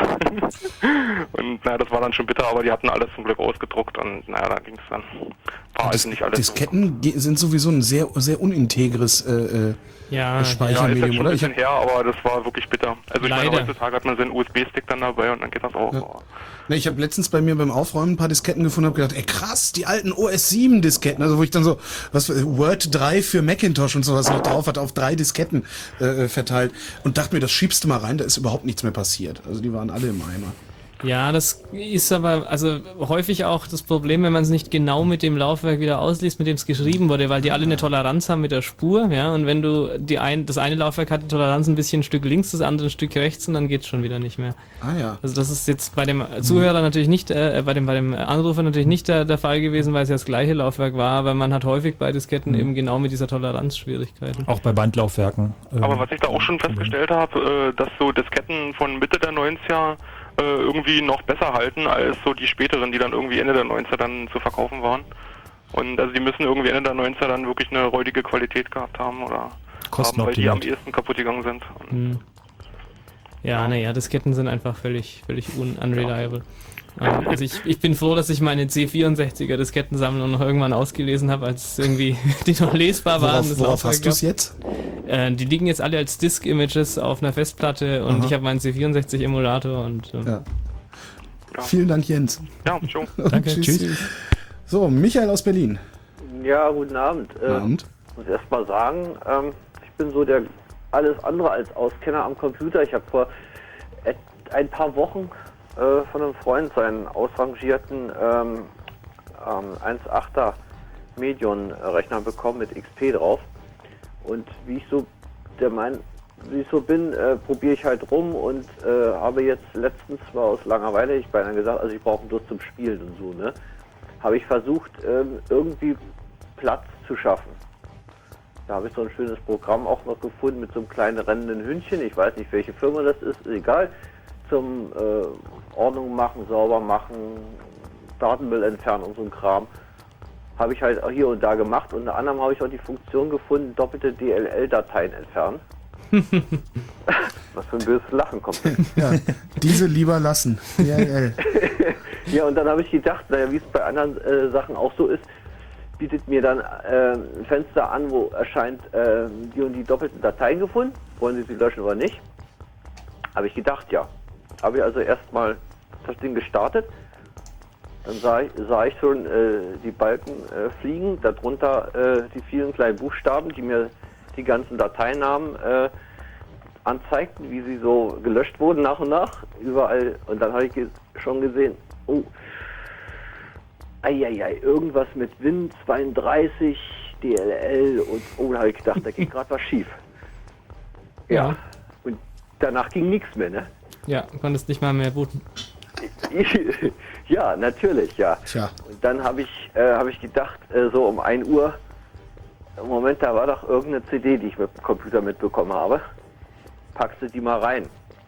S15: Und naja, das war dann schon bitter, aber die hatten alles zum Glück ausgedruckt und naja, da ging es dann. War also nicht alles.
S1: Disketten so. Sind sowieso ein sehr, sehr unintegres äh,
S3: ja,
S1: Speichermedium,
S15: ja,
S1: oder?
S15: Ein bisschen her, aber das war wirklich bitter. Also ich
S3: Leider.
S15: meine, heutzutage hat man so einen U S B-Stick dann dabei und dann geht das auch.
S1: Ja. Ne, ich habe letztens bei mir beim Aufräumen ein paar Disketten gefunden und habe gedacht, ey krass, die alten O S sieben Disketten, also wo ich dann so, was Word drei für Macintosh und sowas noch drauf hat, auf drei Disketten äh, verteilt und dachte mir, das schiebst du mal rein, da ist überhaupt nichts mehr passiert. Also die waren alle im Eimer.
S3: Ja, das ist aber also häufig auch das Problem, wenn man es nicht genau mit dem Laufwerk wieder ausliest, mit dem es geschrieben wurde, weil die alle eine Toleranz haben mit der Spur, ja, und wenn du die ein, das eine Laufwerk hat die Toleranz ein bisschen ein Stück links, das andere ein Stück rechts und dann geht's schon wieder nicht mehr.
S1: Ah ja.
S3: Also das ist jetzt bei dem Zuhörer natürlich nicht, äh, bei dem bei dem Anrufer natürlich nicht der, der Fall gewesen, weil es ja das gleiche Laufwerk war, aber man hat häufig bei Disketten mhm. eben genau mit dieser Toleranz Schwierigkeiten.
S2: Auch bei Bandlaufwerken.
S15: Äh, aber was ich da auch schon festgestellt habe, äh, dass so Disketten von Mitte der neunziger äh, irgendwie noch besser halten als so die späteren, die dann irgendwie Ende der neunziger dann zu verkaufen waren. Und also die müssen irgendwie Ende der neunziger dann wirklich eine räudige Qualität gehabt haben oder haben, weil die am ehesten kaputt gegangen sind.
S3: Hm. Ja, naja, ja, Disketten sind einfach völlig, völlig un unreliable. Ja. Ähm, also ich, ich bin froh, dass ich meine C vierundsechziger Diskettensammlung noch irgendwann ausgelesen habe, als irgendwie die noch lesbar waren.
S1: Worauf, worauf hast du es jetzt?
S3: Äh, die liegen jetzt alle als Disk-Images auf einer Festplatte und Aha. ich habe meinen C vierundsechzig-Emulator und... Äh,
S1: ja. Ja. Vielen Dank, Jens.
S15: Ja, schon.
S2: Danke, tschüss.
S1: tschüss. So, Michael aus Berlin.
S16: Ja, guten Abend.
S1: Guten äh, Abend.
S16: Ich muss erst mal sagen, ähm, ich bin so der alles andere als Auskenner am Computer. Ich habe vor ein paar Wochen äh, von einem Freund seinen ausrangierten ähm, ähm, eins Komma achter Medion-Rechner bekommen mit X P drauf. Und wie ich so der mein, wie ich so bin, äh, probiere ich halt rum und äh, habe jetzt letztens mal aus Langeweile, ich beinahe gesagt, also ich brauche ihn bloß zum Spielen und so, ne? Habe ich versucht, ähm, irgendwie Platz zu schaffen. Da habe ich so ein schönes Programm auch noch gefunden mit so einem kleinen rennenden Hündchen. Ich weiß nicht, welche Firma das ist, ist egal. Zum äh, Ordnung machen, sauber machen, Datenmüll entfernen und so ein Kram. Habe ich halt auch hier und da gemacht. Unter anderem habe ich auch die Funktion gefunden, doppelte D L L-Dateien entfernen. Was für ein böses Lachen kommt.
S1: Ja, diese lieber lassen. D L L.
S16: Ja, und dann habe ich gedacht, naja, wie es bei anderen äh, Sachen auch so ist, bietet mir dann äh, ein Fenster an, wo erscheint äh, die und die doppelten Dateien gefunden. Wollen Sie sie löschen oder nicht? Habe ich gedacht, ja. Habe ich also erstmal das Ding gestartet. Dann sah ich, sah ich schon äh, die Balken äh, fliegen, darunter äh, die vielen kleinen Buchstaben, die mir die ganzen Dateinamen äh, anzeigten, wie sie so gelöscht wurden nach und nach, überall. Und dann habe ich ge schon gesehen, oh, eieiei, irgendwas mit Win zweiunddreißig, D L L und oh, da habe ich gedacht, da geht gerade was schief. Ja. ja. Und danach ging nichts mehr, ne?
S3: Ja, du konntest nicht mal mehr booten.
S16: Ja, natürlich, ja.
S1: Tja.
S16: Und dann habe ich, äh, hab ich gedacht, äh, so um ein Uhr, Moment, da war doch irgendeine C D, die ich mit dem Computer mitbekommen habe. Packst du die mal rein.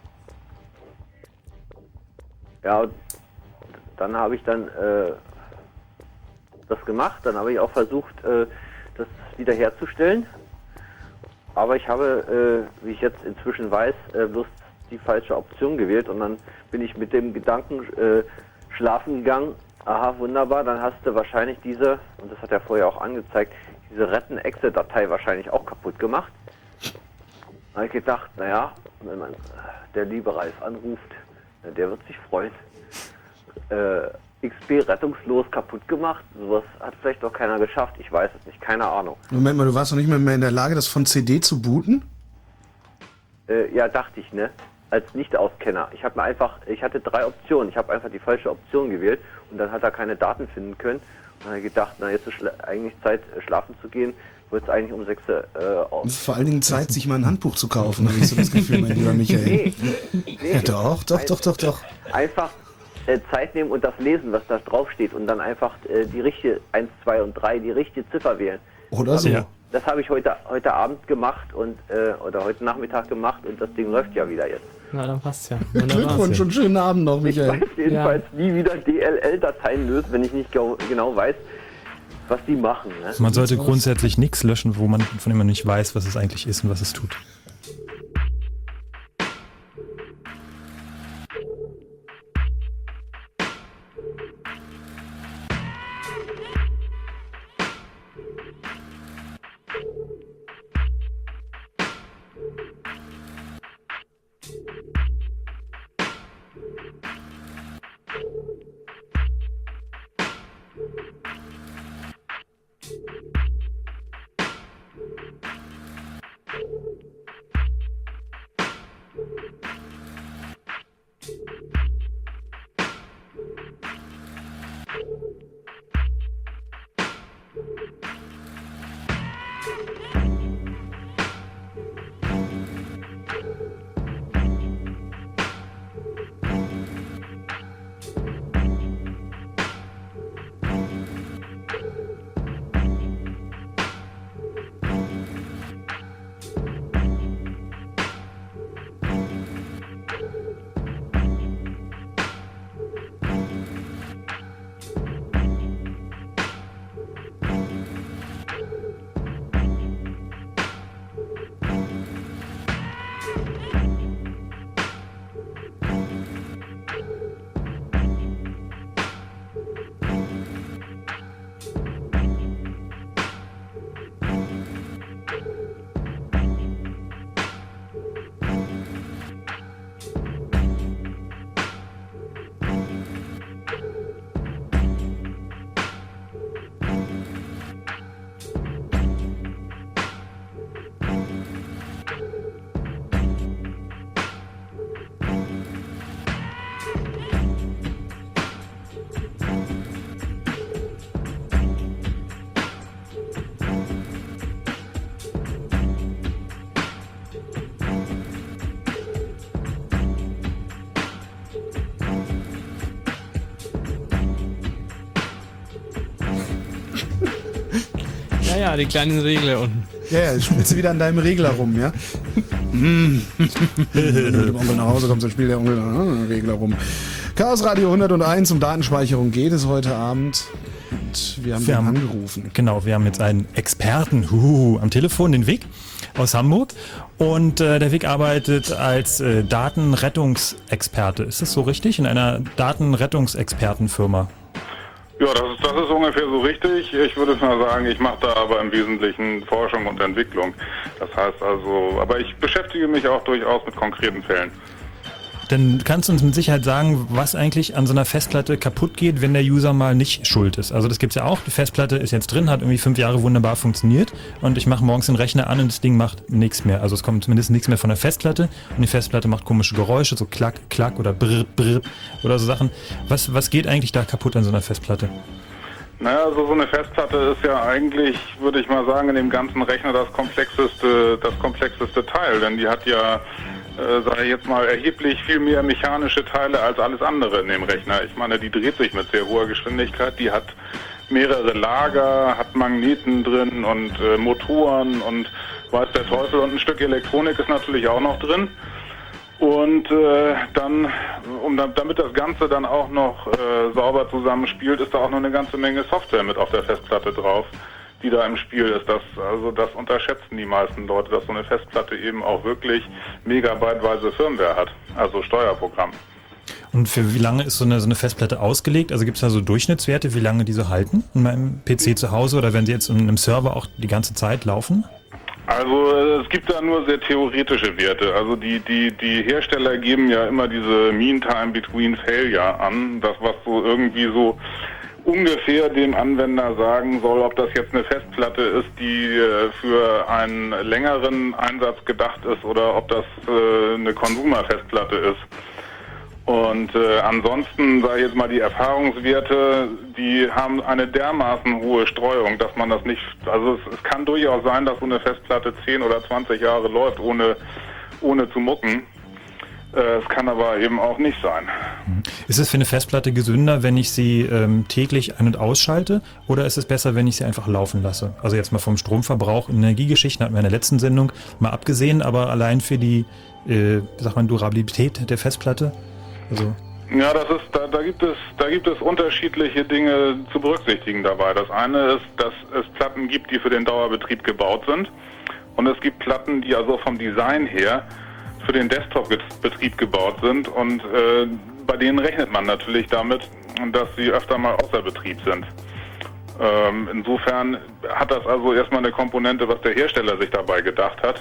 S16: Ja, und dann habe ich dann äh, das gemacht. Dann habe ich auch versucht, äh, das wiederherzustellen. Aber ich habe, äh, wie ich jetzt inzwischen weiß, äh, bloß die falsche Option gewählt. Und dann bin ich mit dem Gedanken äh, schlafen gegangen. Aha, wunderbar, dann hast du wahrscheinlich diese, und das hat er vorher auch angezeigt, diese Retten-Exe-Datei wahrscheinlich auch kaputt gemacht. Da habe ich gedacht, naja, wenn man der liebe Ralf anruft, der wird sich freuen. Äh, X P rettungslos kaputt gemacht, sowas hat vielleicht doch keiner geschafft, ich weiß es nicht, keine Ahnung.
S1: Moment mal, du warst noch nicht mehr in der Lage, das von C D zu booten?
S16: Äh, ja, dachte ich, ne? Als Nicht-Auskenner. Ich habe mir einfach, ich hatte drei Optionen, ich habe einfach die falsche Option gewählt und dann hat er keine Daten finden können. Und dann habe ich gedacht, na jetzt ist eigentlich Zeit, schlafen zu gehen, wird es eigentlich um sechs äh, auf.
S1: Es ist vor allen Dingen Zeit, sich mal ein Handbuch zu kaufen, habe ich so das Gefühl, mein lieber Michael. Nee, nee, ja, doch, doch, doch, doch, doch.
S16: Einfach äh, Zeit nehmen und das lesen, was da drauf steht und dann einfach äh, die richtige eins, zwei und drei, die richtige Ziffer wählen.
S1: Oder so.
S16: Ja. das habe ich heute, heute Abend gemacht und äh, oder heute Nachmittag gemacht und das Ding läuft ja wieder jetzt.
S3: Na, dann passt's ja.
S1: Glückwunsch und schönen Abend noch, Michael.
S16: Ich weiß jedenfalls ja. nie wieder D L L-Dateien lösen, wenn ich nicht genau weiß, was die machen. Ne?
S2: Man sollte grundsätzlich nichts löschen, wo man von dem man nicht weiß, was es eigentlich ist und was es tut.
S3: Ja, ja, die kleinen Regler unten.
S1: Ja, ja, spielst du wieder an deinem Regler rum, ja? Wenn du mit dem Onkel nach Hause kommst, dann spielt der Onkel an den Regler rum. Chaos Radio hunderteins, um Datenspeicherung geht es heute Abend. Und wir haben
S2: wir
S1: ihn
S2: haben,
S1: angerufen.
S2: Genau, wir haben jetzt einen Experten huhu, am Telefon, den Vic aus Hamburg. Und äh, der Vic arbeitet als äh, Datenrettungsexperte. Ist das so richtig? In einer Datenrettungsexpertenfirma?
S8: Ja, das ist, das ist ungefähr so richtig. Ich würde mal sagen, ich mache da aber im Wesentlichen Forschung und Entwicklung. Das heißt also, aber ich beschäftige mich auch durchaus mit konkreten Fällen.
S2: Dann kannst du uns mit Sicherheit sagen, was eigentlich an so einer Festplatte kaputt geht, wenn der User mal nicht schuld ist. Also das gibt's ja auch. Die Festplatte ist jetzt drin, hat irgendwie fünf Jahre wunderbar funktioniert und ich mache morgens den Rechner an und das Ding macht nichts mehr. Also es kommt zumindest nichts mehr von der Festplatte und die Festplatte macht komische Geräusche, so klack, klack oder brr, brr oder so Sachen. Was, was geht eigentlich da kaputt an so einer Festplatte?
S8: Naja, also so eine Festplatte ist ja eigentlich, würde ich mal sagen, in dem ganzen Rechner das komplexeste, das komplexeste Teil, denn die hat ja Äh, sage ich jetzt mal, erheblich viel mehr mechanische Teile als alles andere in dem Rechner. Ich meine, die dreht sich mit sehr hoher Geschwindigkeit, die hat mehrere Lager, hat Magneten drin und äh, Motoren und weiß der Teufel und ein Stück Elektronik ist natürlich auch noch drin. Und äh, dann, um, damit das Ganze dann auch noch äh, sauber zusammenspielt, ist da auch noch eine ganze Menge Software mit auf der Festplatte drauf, die da im Spiel ist. Das, also das unterschätzen die meisten Leute, dass so eine Festplatte eben auch wirklich megabyteweise Firmware hat, also Steuerprogramm.
S2: Und für wie lange ist so eine, so eine Festplatte ausgelegt? Also gibt es da so Durchschnittswerte, wie lange die so halten in meinem P C zu Hause oder wenn sie jetzt in einem Server auch die ganze Zeit laufen?
S8: Also es gibt da nur sehr theoretische Werte. Also die, die, die Hersteller geben ja immer diese Mean Time Between Failure an, das was so irgendwie so ungefähr dem Anwender sagen soll, ob das jetzt eine Festplatte ist, die äh, für einen längeren Einsatz gedacht ist oder ob das äh, eine Consumer-Festplatte ist. Und äh, ansonsten, sage ich jetzt mal, die Erfahrungswerte, die haben eine dermaßen hohe Streuung, dass man das nicht, also es, es kann durchaus sein, dass so eine Festplatte zehn oder zwanzig Jahre läuft, ohne, ohne zu mucken. Äh, es kann aber eben auch nicht sein.
S2: Ist es für eine Festplatte gesünder, wenn ich sie ähm, täglich ein- und ausschalte, oder ist es besser, wenn ich sie einfach laufen lasse? Also jetzt mal vom Stromverbrauch, Energiegeschichten hatten wir in der letzten Sendung mal abgesehen, aber allein für die, äh, sag mal, Durabilität der Festplatte? Also
S8: Ja, das ist, da, da gibt es, da gibt es unterschiedliche Dinge zu berücksichtigen dabei. Das eine ist, dass es Platten gibt, die für den Dauerbetrieb gebaut sind, und es gibt Platten, die also vom Design her für den Desktop-Betrieb gebaut sind, und äh, bei denen rechnet man natürlich damit, dass sie öfter mal außer Betrieb sind. Ähm, insofern hat das also erstmal eine Komponente, was der Hersteller sich dabei gedacht hat.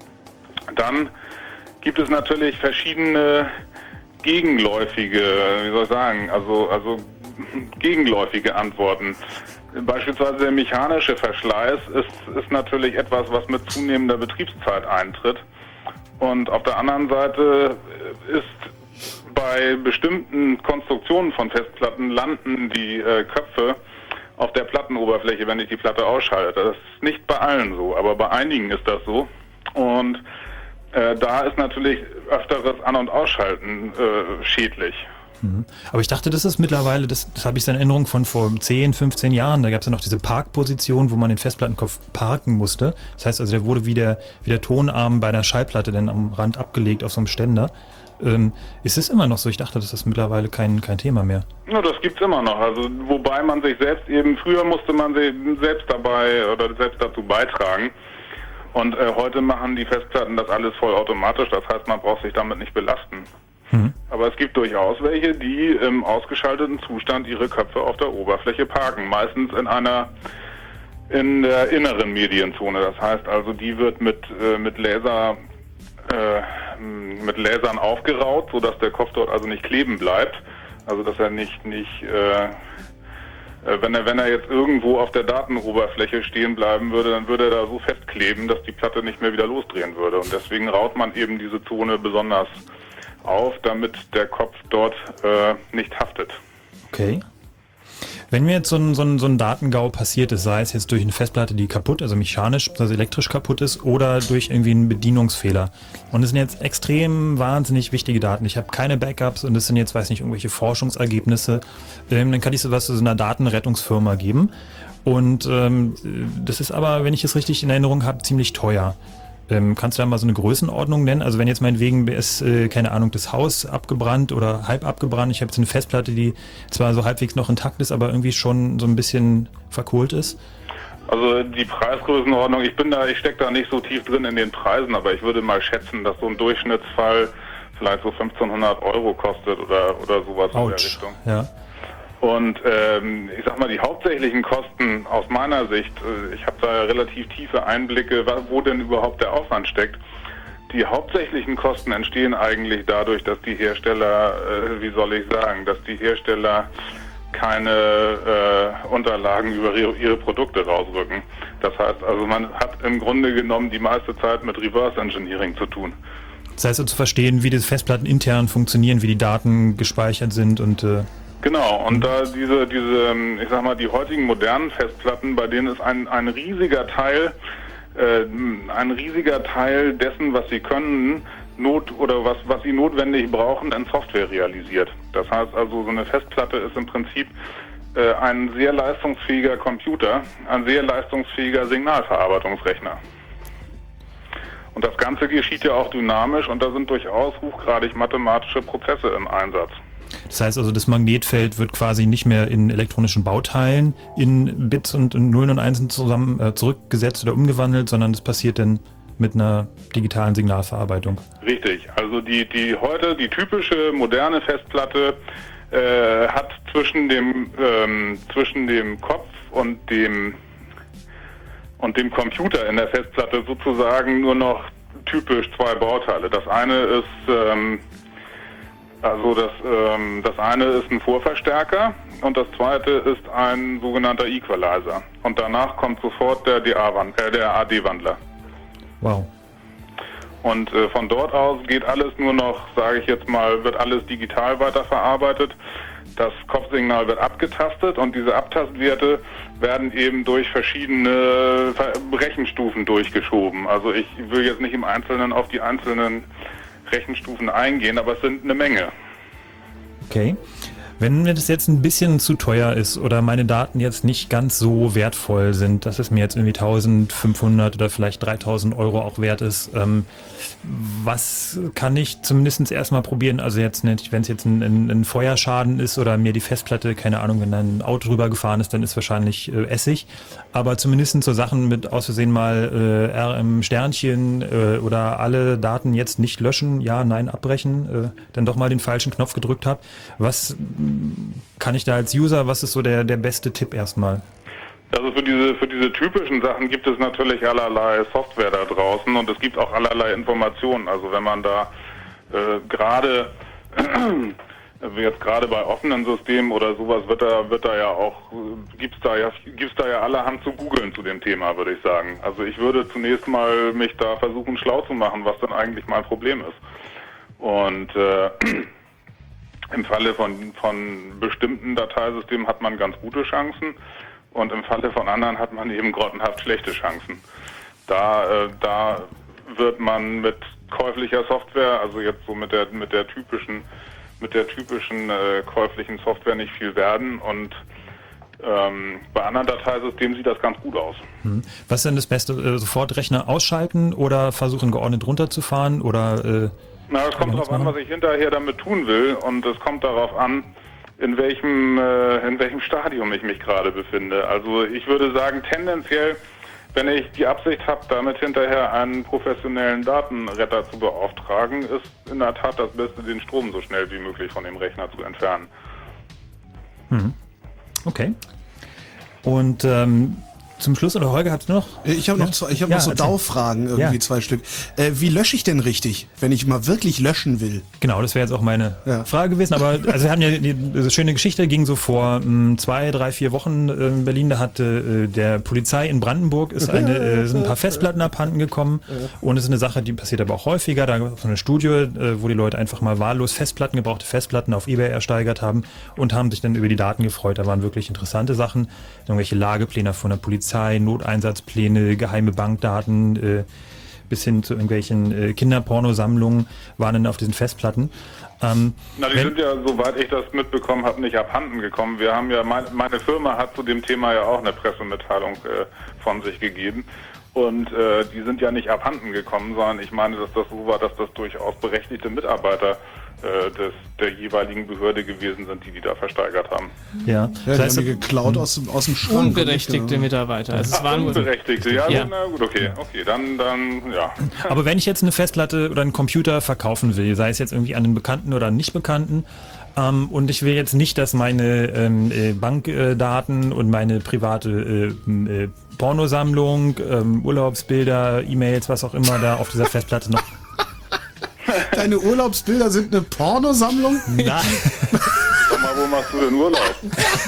S8: Dann gibt es natürlich verschiedene gegenläufige, wie soll ich sagen, also, also gegenläufige Antworten. Beispielsweise der mechanische Verschleiß ist, ist natürlich etwas, was mit zunehmender Betriebszeit eintritt. Und auf der anderen Seite ist bei bestimmten Konstruktionen von Festplatten landen die äh, Köpfe auf der Plattenoberfläche, wenn ich die Platte ausschalte. Das ist nicht bei allen so, aber bei einigen ist das so. Und äh, da ist natürlich öfteres An- und Ausschalten äh, schädlich.
S2: Mhm. Aber ich dachte, das ist mittlerweile, das, das habe ich in Erinnerung von vor zehn, fünfzehn Jahren, da gab es ja noch diese Parkposition, wo man den Festplattenkopf parken musste. Das heißt also, der wurde wie der, wie der Tonarm bei einer Schallplatte dann am Rand abgelegt auf so einem Ständer. Ähm, ist es immer noch so? Ich dachte, das ist mittlerweile kein, kein Thema mehr.
S8: Ja, das gibt's immer noch. Also wobei man sich selbst eben, früher musste man sich selbst dabei oder selbst dazu beitragen. Und äh, heute machen die Festplatten das alles vollautomatisch. Das heißt, man braucht sich damit nicht belasten. Mhm. Aber es gibt durchaus welche, die im ausgeschalteten Zustand ihre Köpfe auf der Oberfläche parken. Meistens in einer in der inneren Medienzone. Das heißt also, die wird mit äh, mit Laser äh, mit Lasern aufgeraut, sodass der Kopf dort also nicht kleben bleibt. Also dass er nicht nicht äh, wenn er wenn er jetzt irgendwo auf der Datenoberfläche stehen bleiben würde, dann würde er da so festkleben, dass die Platte nicht mehr wieder losdrehen würde. Und deswegen raut man eben diese Zone besonders auf, damit der Kopf dort äh, nicht haftet.
S2: Okay. Wenn mir jetzt so ein, so, ein, so ein Datengau passiert ist, sei es jetzt durch eine Festplatte, die kaputt, also mechanisch, also elektrisch kaputt ist, oder durch irgendwie einen Bedienungsfehler. Und es sind jetzt extrem wahnsinnig wichtige Daten. Ich habe keine Backups und es sind jetzt, weiß nicht, irgendwelche Forschungsergebnisse. Ähm, dann kann ich sowas zu so einer Datenrettungsfirma geben. Und ähm, das ist aber, wenn ich es richtig in Erinnerung habe, ziemlich teuer. Ähm, kannst du da mal so eine Größenordnung nennen? Also wenn jetzt meinetwegen ist, äh, keine Ahnung, das Haus abgebrannt oder halb abgebrannt, ich habe jetzt eine Festplatte, die zwar so halbwegs noch intakt ist, aber irgendwie schon so ein bisschen verkohlt ist.
S8: Also die Preisgrößenordnung, ich bin da, ich stecke da nicht so tief drin in den Preisen, aber ich würde mal schätzen, dass so ein Durchschnittsfall vielleicht so fünfzehnhundert Euro kostet oder, oder sowas in der Richtung.
S2: Ja.
S8: Und ähm, ich sag mal, die hauptsächlichen Kosten aus meiner Sicht, äh, ich habe da relativ tiefe Einblicke, wo denn überhaupt der Aufwand steckt. Die hauptsächlichen Kosten entstehen eigentlich dadurch, dass die Hersteller, äh, wie soll ich sagen, dass die Hersteller keine äh, Unterlagen über ihre, ihre Produkte rausrücken. Das heißt also, man hat im Grunde genommen die meiste Zeit mit Reverse Engineering zu tun.
S2: Das heißt, also zu verstehen, wie die Festplatten intern funktionieren, wie die Daten gespeichert sind und äh
S8: Genau, und da diese, diese, ich sag mal, die heutigen modernen Festplatten, bei denen ist ein, ein riesiger Teil, äh, ein riesiger Teil dessen, was sie können, not oder was, was sie notwendig brauchen, in Software realisiert. Das heißt also, so eine Festplatte ist im Prinzip äh, ein sehr leistungsfähiger Computer, ein sehr leistungsfähiger Signalverarbeitungsrechner. Und das Ganze geschieht ja auch dynamisch, und da sind durchaus hochgradig mathematische Prozesse im Einsatz.
S2: Das heißt also, das Magnetfeld wird quasi nicht mehr in elektronischen Bauteilen in Bits und in Nullen und Einsen zusammen äh, zurückgesetzt oder umgewandelt, sondern das passiert dann mit einer digitalen Signalverarbeitung.
S8: Richtig. Also die, die heute, die typische moderne Festplatte äh, hat zwischen dem, ähm, zwischen dem Kopf und dem, und dem Computer in der Festplatte sozusagen nur noch typisch zwei Bauteile. Das eine ist, ähm, Also das, ähm, das eine ist ein Vorverstärker und das zweite ist ein sogenannter Equalizer. Und danach kommt sofort der, D A-Wand- äh, der A D-Wandler.
S2: Wow.
S8: Und äh, von dort aus geht alles nur noch, sage ich jetzt mal, wird alles digital weiterverarbeitet. Das Kopfsignal wird abgetastet und diese Abtastwerte werden eben durch verschiedene Rechenstufen durchgeschoben. Also ich will jetzt nicht im Einzelnen auf die einzelnen Rechenstufen eingehen, aber es sind eine Menge.
S2: Okay. Wenn mir das jetzt ein bisschen zu teuer ist oder meine Daten jetzt nicht ganz so wertvoll sind, dass es mir jetzt irgendwie eintausendfünfhundert oder vielleicht dreitausend Euro auch wert ist, ähm, was kann ich zumindest erstmal probieren? Also jetzt nicht, wenn es jetzt ein, ein, ein Feuerschaden ist oder mir die Festplatte, keine Ahnung, wenn da ein Auto drüber gefahren ist, dann ist wahrscheinlich äh, Essig. Aber zumindest so Sachen mit aus Versehen mal äh, R M Sternchen äh, oder alle Daten jetzt nicht löschen, ja, nein, abbrechen, äh, dann doch mal den falschen Knopf gedrückt habe. Was kann ich da als User, was ist so der, der beste Tipp erstmal?
S8: Also für diese, für diese typischen Sachen gibt es natürlich allerlei Software da draußen und es gibt auch allerlei Informationen. Also wenn man da äh, gerade jetzt gerade bei offenen Systemen oder sowas wird da wird da ja auch gibt's da ja gibt's da ja allerhand zu googeln zu dem Thema, würde ich sagen. Also ich würde zunächst mal mich da versuchen schlau zu machen, was denn eigentlich mein Problem ist. Und äh, im Falle von, von bestimmten Dateisystemen hat man ganz gute Chancen und im Falle von anderen hat man eben grottenhaft schlechte Chancen. Da, äh, da wird man mit käuflicher Software, also jetzt so mit der mit der typischen mit der typischen äh, käuflichen Software nicht viel werden und ähm, bei anderen Dateisystemen sieht das ganz gut aus.
S2: Hm. Was ist denn das Beste? Äh, sofort Rechner ausschalten oder versuchen geordnet runterzufahren oder äh
S8: Na, es kommt darauf an, was ich hinterher damit tun will und es kommt darauf an, in welchem, äh, in welchem Stadium ich mich gerade befinde. Also ich würde sagen, tendenziell, wenn ich die Absicht habe, damit hinterher einen professionellen Datenretter zu beauftragen, ist in der Tat das Beste, den Strom so schnell wie möglich von dem Rechner zu entfernen.
S2: Hm. Okay. Und ähm, zum Schluss, oder Holger, hat's noch?
S1: Ich habe noch, zwei, ich hab
S2: Ja,
S1: noch so
S2: erzähl.
S1: Dau-Fragen, irgendwie
S2: Ja.
S1: zwei Stück. Äh, wie lösche ich denn richtig, wenn ich mal wirklich löschen will?
S2: Genau, das wäre jetzt auch meine Frage gewesen. Aber also wir haben ja die, die schöne Geschichte, ging so vor mh, zwei, drei, vier Wochen äh, in Berlin. Da hatte äh, der Polizei in Brandenburg ist eine, äh, sind ein paar Festplatten abhanden gekommen. Und es ist eine Sache, die passiert aber auch häufiger. Da gab es so eine Studie, äh, wo die Leute einfach mal wahllos Festplatten, gebrauchte Festplatten auf eBay ersteigert haben und haben sich dann über die Daten gefreut. Da waren wirklich interessante Sachen. Irgendwelche Lagepläne von der Polizei, Noteinsatzpläne, geheime Bankdaten, äh, bis hin zu irgendwelchen äh, Kinderpornosammlungen waren dann auf diesen Festplatten. Ähm,
S8: Na, die
S2: wenn-
S8: sind ja, soweit ich das mitbekommen habe, nicht abhanden gekommen. Wir haben ja, mein, meine Firma hat zu dem Thema ja auch eine Pressemitteilung äh, von sich gegeben. Und äh, die sind ja nicht abhanden gekommen, sondern ich meine, dass das so war, dass das durchaus berechtigte Mitarbeiter äh, des, der jeweiligen Behörde gewesen sind, die die da versteigert haben.
S2: Ja,
S1: Ja, die haben die geklaut aus, dem- aus dem Schrank.
S3: Unberechtigte
S1: Genau.
S3: Mitarbeiter. Also es
S8: Ach,
S3: waren wohl-
S8: Unberechtigte, ja,
S3: Ja.
S8: na gut, okay, okay, dann, dann, ja.
S2: Aber wenn ich jetzt eine Festplatte oder einen Computer verkaufen will, sei es jetzt irgendwie an einen Bekannten oder einen Nicht-Bekannten, ähm, und ich will jetzt nicht, dass meine ähm, äh, Bankdaten und meine private äh, äh, Pornosammlung, ähm, Urlaubsbilder, E-Mails, was auch immer da auf dieser Festplatte noch...
S1: Deine Urlaubsbilder sind eine Pornosammlung?
S2: Nein.
S8: Sag mal, wo machst du denn Urlaub?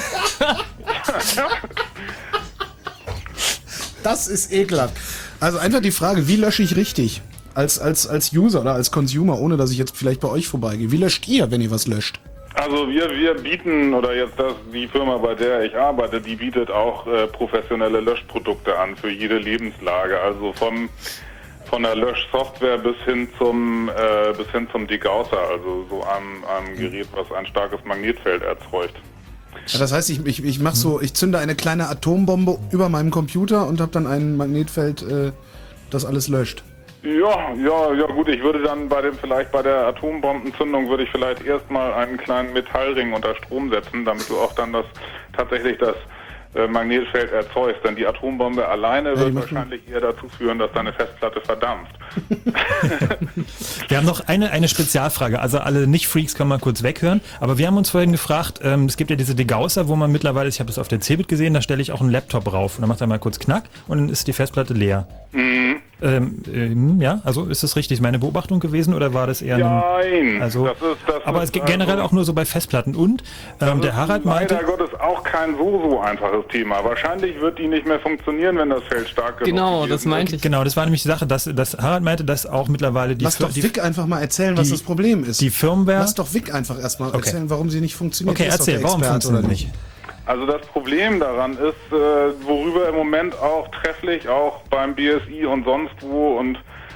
S1: Das ist ekelhaft. Also einfach die Frage, wie lösche ich richtig? Als, als, als User oder als Consumer, ohne dass ich jetzt vielleicht bei euch vorbeigehe. Wie löscht ihr, wenn ihr was löscht?
S8: Also wir, wir bieten, oder jetzt das, die Firma, bei der ich arbeite, die bietet auch äh, professionelle Löschprodukte an für jede Lebenslage. Also vom von der Löschsoftware bis hin zum äh, bis hin zum Degausser, also so einem, einem Gerät, was ein starkes Magnetfeld erzeugt.
S1: Ja, das heißt, ich, ich, ich mach so, ich zünde eine kleine Atombombe über meinem Computer und habe dann ein Magnetfeld, äh, das alles löscht.
S8: Ja, ja, ja gut, ich würde dann bei dem vielleicht bei der Atombombenzündung würde ich vielleicht erstmal einen kleinen Metallring unter Strom setzen, damit du auch dann das tatsächlich das äh, Magnetfeld erzeugst. Denn die Atombombe alleine
S1: Ja,
S8: wird
S1: die macht-
S8: wahrscheinlich eher dazu führen, dass deine Festplatte verdampft.
S2: Wir haben noch eine, eine Spezialfrage. Also alle Nicht-Freaks können mal kurz weghören. Aber wir haben uns vorhin gefragt, ähm, es gibt ja diese Degausser, wo man mittlerweile, ich habe das auf der Cebit gesehen, da stelle ich auch einen Laptop rauf und dann macht er mal kurz Knack und dann ist die Festplatte leer.
S8: Mhm.
S2: Ähm, ähm, ja, also ist das richtig meine Beobachtung gewesen oder war das eher ein...
S8: Nein,
S2: Also,
S8: das ist, das
S2: aber
S8: ist
S2: es geht generell
S8: also-
S2: auch nur so bei Festplatten. Und ähm, der Harald meinte...
S8: Leider Gottes auch kein so, so einfaches Thema. Wahrscheinlich wird die nicht mehr funktionieren, wenn das Feld stark genug
S3: Genau,
S8: gewesen
S3: das meinte
S8: ist.
S3: ich.
S2: Genau, das war nämlich die Sache, dass, dass Harald meinte, dass auch mittlerweile die...
S1: Lass
S2: Fir-
S1: doch
S2: die,
S1: Vic einfach mal erzählen, was
S2: die-
S1: das Problem ist.
S2: die Firmware...
S1: Lass doch Vic einfach erstmal
S2: Okay.
S1: erzählen, warum sie nicht funktioniert.
S2: Okay,
S1: Er ist doch
S2: erzähl,
S1: der
S2: warum
S1: Experte,
S2: funktioniert
S1: oder
S2: nicht?
S8: Also das Problem daran ist, äh, worüber im Moment auch trefflich, auch beim B S I und sonst wo und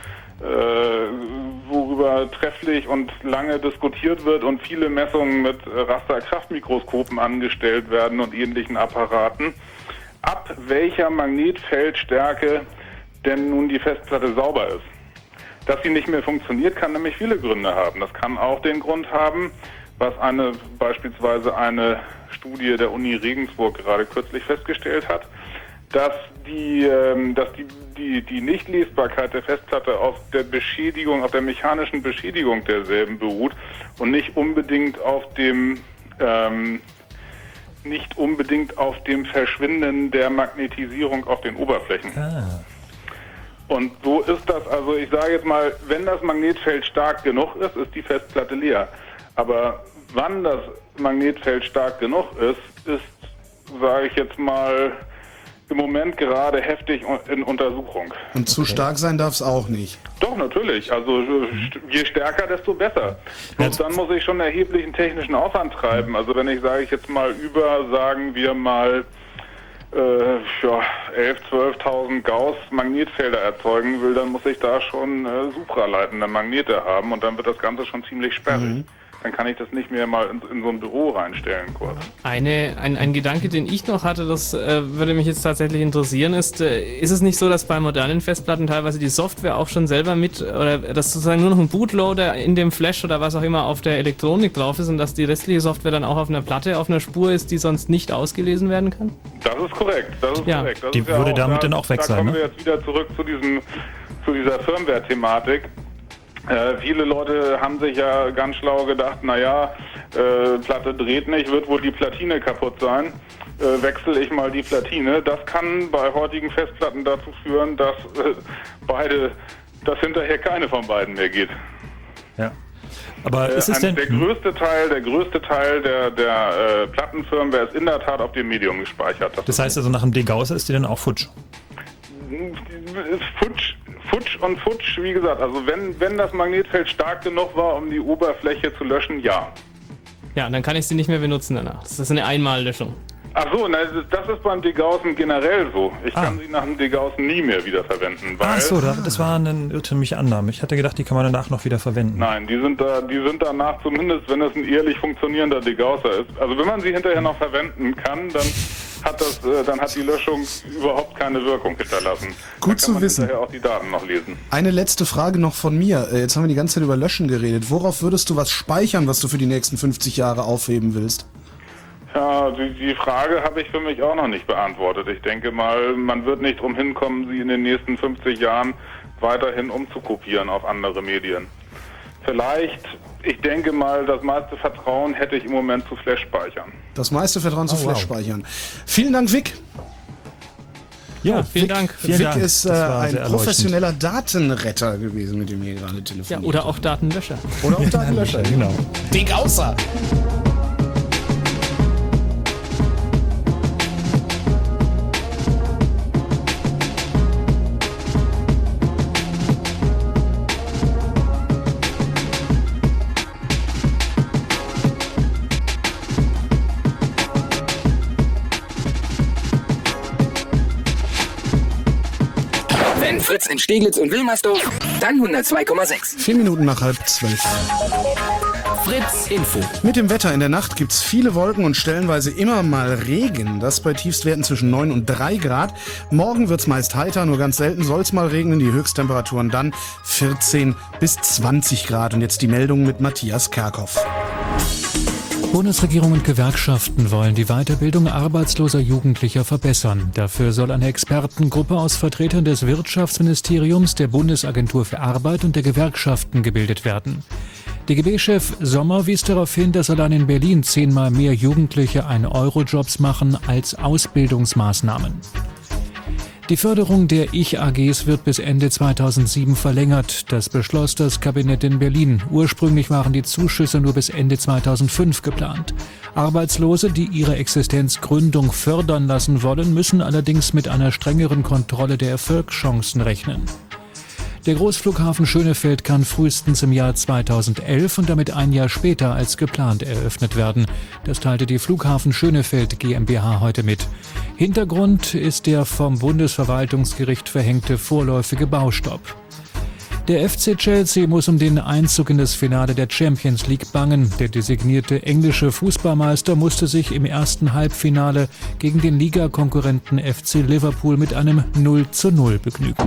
S17: worüber trefflich und lange diskutiert wird und viele Messungen mit Rasterkraftmikroskopen angestellt werden und ähnlichen Apparaten, ab welcher Magnetfeldstärke denn nun die Festplatte sauber ist. Dass sie nicht mehr funktioniert, kann nämlich viele Gründe haben. Das kann auch den Grund haben, was eine beispielsweise eine Studie der Uni Regensburg gerade kürzlich festgestellt hat, dass die, ähm, dass die, die, die Nichtlesbarkeit der Festplatte auf der Beschädigung, auf der mechanischen Beschädigung derselben beruht und nicht unbedingt auf dem ähm, nicht unbedingt auf dem Verschwinden der Magnetisierung auf den Oberflächen. Ah. Und so ist das, also ich sage jetzt mal, wenn das Magnetfeld stark genug ist, ist die Festplatte leer. Aber wann das Magnetfeld stark genug ist, ist, sage ich jetzt mal, im Moment gerade heftig in Untersuchung.
S1: Und zu stark sein darf es auch nicht.
S17: Doch, natürlich. Also je stärker, desto besser. Und dann muss ich schon erheblichen technischen Aufwand treiben. Also wenn ich, sage ich jetzt mal, über, sagen wir mal, äh, ja, elftausend, zwölftausend Gauss Magnetfelder erzeugen will, dann muss ich da schon äh, supraleitende Magnete haben und dann wird das Ganze schon ziemlich sperrig. Mhm. Dann kann ich das nicht mehr mal in, in so ein Büro reinstellen kurz.
S3: Eine, ein, ein Gedanke, den ich noch hatte, das äh, würde mich jetzt tatsächlich interessieren, ist, äh, ist es nicht so, dass bei modernen Festplatten teilweise die Software auch schon selber mit, oder dass sozusagen nur noch ein Bootloader in dem Flash oder was auch immer auf der Elektronik drauf ist und dass die restliche Software dann auch auf einer Platte, auf einer Spur ist, die sonst nicht ausgelesen werden kann?
S17: Das ist korrekt, das ist
S3: ja.
S17: korrekt. Das
S2: die
S17: ist ja
S2: würde
S17: auch,
S2: damit
S17: da,
S2: dann auch weg
S17: da
S2: sein,
S17: kommen
S2: ne?
S17: wir jetzt wieder zurück zu, diesem, zu dieser Firmware-Thematik. Äh, viele Leute haben sich ja ganz schlau gedacht, naja, äh, Platte dreht nicht, wird wohl die Platine kaputt sein, äh, wechsle ich mal die Platine. Das kann bei heutigen Festplatten dazu führen, dass äh, beide, dass hinterher keine von beiden mehr geht.
S2: Ja. Aber ist es
S17: äh,
S2: denn...
S17: Der größte Teil, der größte Teil der, der äh, Plattenfirmware ist in der Tat auf dem Medium gespeichert. Das,
S2: das heißt also, nach dem Degausser ist die dann auch futsch?
S17: Futsch, futsch und futsch, wie gesagt, also wenn, wenn das Magnetfeld stark genug war, um die Oberfläche zu löschen, ja.
S3: Ja, und dann kann ich sie nicht mehr benutzen danach. Das ist eine Einmallöschung.
S17: Ach so, na, das ist beim Degaussen generell so. Ich
S2: Ah.
S17: kann sie nach dem Degaussen nie mehr wieder verwenden. Weil
S2: Ach so, das war eine irrtümliche Annahme. Ich hatte gedacht, die kann man danach noch wieder verwenden.
S17: Nein, die sind da, die sind danach zumindest, wenn es ein ehrlich funktionierender Degausser ist. Also wenn man sie hinterher noch verwenden kann, dann hat das, äh, dann hat die Löschung überhaupt keine Wirkung hinterlassen.
S1: Gut
S17: dann kann
S1: zu
S17: man
S1: wissen.
S17: hinterher auch die Daten noch lesen.
S1: Eine letzte Frage noch von mir. Äh, Jetzt haben wir die ganze Zeit über Löschen geredet. Worauf würdest du was speichern, was du für die nächsten fünfzig Jahre aufheben willst?
S17: Ja, die, die Frage habe ich für mich auch noch nicht beantwortet. Ich denke mal, man wird nicht drum hinkommen, sie in den nächsten fünfzig Jahren weiterhin umzukopieren auf andere Medien. Vielleicht, ich denke mal, das meiste Vertrauen hätte ich im Moment zu Flash-Speichern.
S1: Das meiste Vertrauen zu
S17: Oh, wow.
S1: Flash-Speichern. Vielen Dank, Vic.
S3: Ja, vielen
S1: Vic,
S3: Dank.
S1: Vic
S3: Vielen Dank.
S1: ist äh,
S3: Das war
S1: ein
S3: sehr erleuchtend.
S1: professioneller Datenretter gewesen, mit dem wir hier gerade
S3: Ja,
S1: telefoniert.
S3: oder auch Datenlöscher.
S1: Oder auch Datenlöscher, genau. Degausser.
S5: Wenn Fritz in Steglitz und Wilmersdorf, dann hundertzwei Komma sechs.
S1: Vier Minuten nach halb zwölf.
S5: Fritz Info.
S1: Mit dem Wetter in der Nacht gibt's viele Wolken und stellenweise immer mal Regen. Das bei Tiefstwerten zwischen neun und drei Grad. Morgen wird's meist heiter, nur ganz selten soll's mal regnen. Die Höchsttemperaturen dann vierzehn bis zwanzig Grad. Und jetzt die Meldung mit Matthias Kerkhoff.
S6: Bundesregierung und Gewerkschaften wollen die Weiterbildung arbeitsloser Jugendlicher verbessern. Dafür soll eine Expertengruppe aus Vertretern des Wirtschaftsministeriums, der Bundesagentur für Arbeit und der Gewerkschaften gebildet werden. D G B-Chef Sommer wies darauf hin, dass allein in Berlin zehnmal mehr Jugendliche ein-Euro-Jobs machen als Ausbildungsmaßnahmen. Die Förderung der Ich-A Gs wird bis Ende zweitausendsieben verlängert. Das beschloss das Kabinett in Berlin. Ursprünglich waren die Zuschüsse nur bis Ende zweitausendfünf geplant. Arbeitslose, die ihre Existenzgründung fördern lassen wollen, müssen allerdings mit einer strengeren Kontrolle der Erfolgschancen rechnen. Der Großflughafen Schönefeld kann frühestens im Jahr zweitausendelf und damit ein Jahr später als geplant eröffnet werden. Das teilte die Flughafen Schönefeld GmbH heute mit. Hintergrund ist der vom Bundesverwaltungsgericht verhängte vorläufige Baustopp. Der F C Chelsea muss um den Einzug in das Finale der Champions League bangen. Der designierte englische Fußballmeister musste sich im ersten Halbfinale gegen den Ligakonkurrenten F C Liverpool mit einem null zu null begnügen.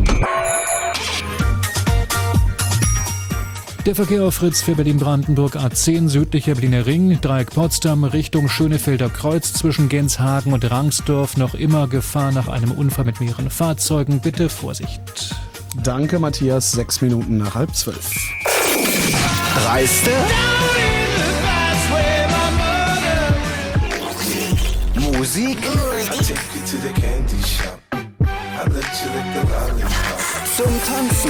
S6: Der Verkehr auf Fritz für Berlin-Brandenburg A zehn südlicher Berliner Ring, Dreieck Potsdam Richtung Schönefelder Kreuz zwischen Genshagen und Rangsdorf. Noch immer Gefahr nach einem Unfall mit mehreren Fahrzeugen. Bitte Vorsicht.
S1: Danke, Matthias. Sechs Minuten nach halb zwölf.
S5: Dreiste Musik zum Tanzen.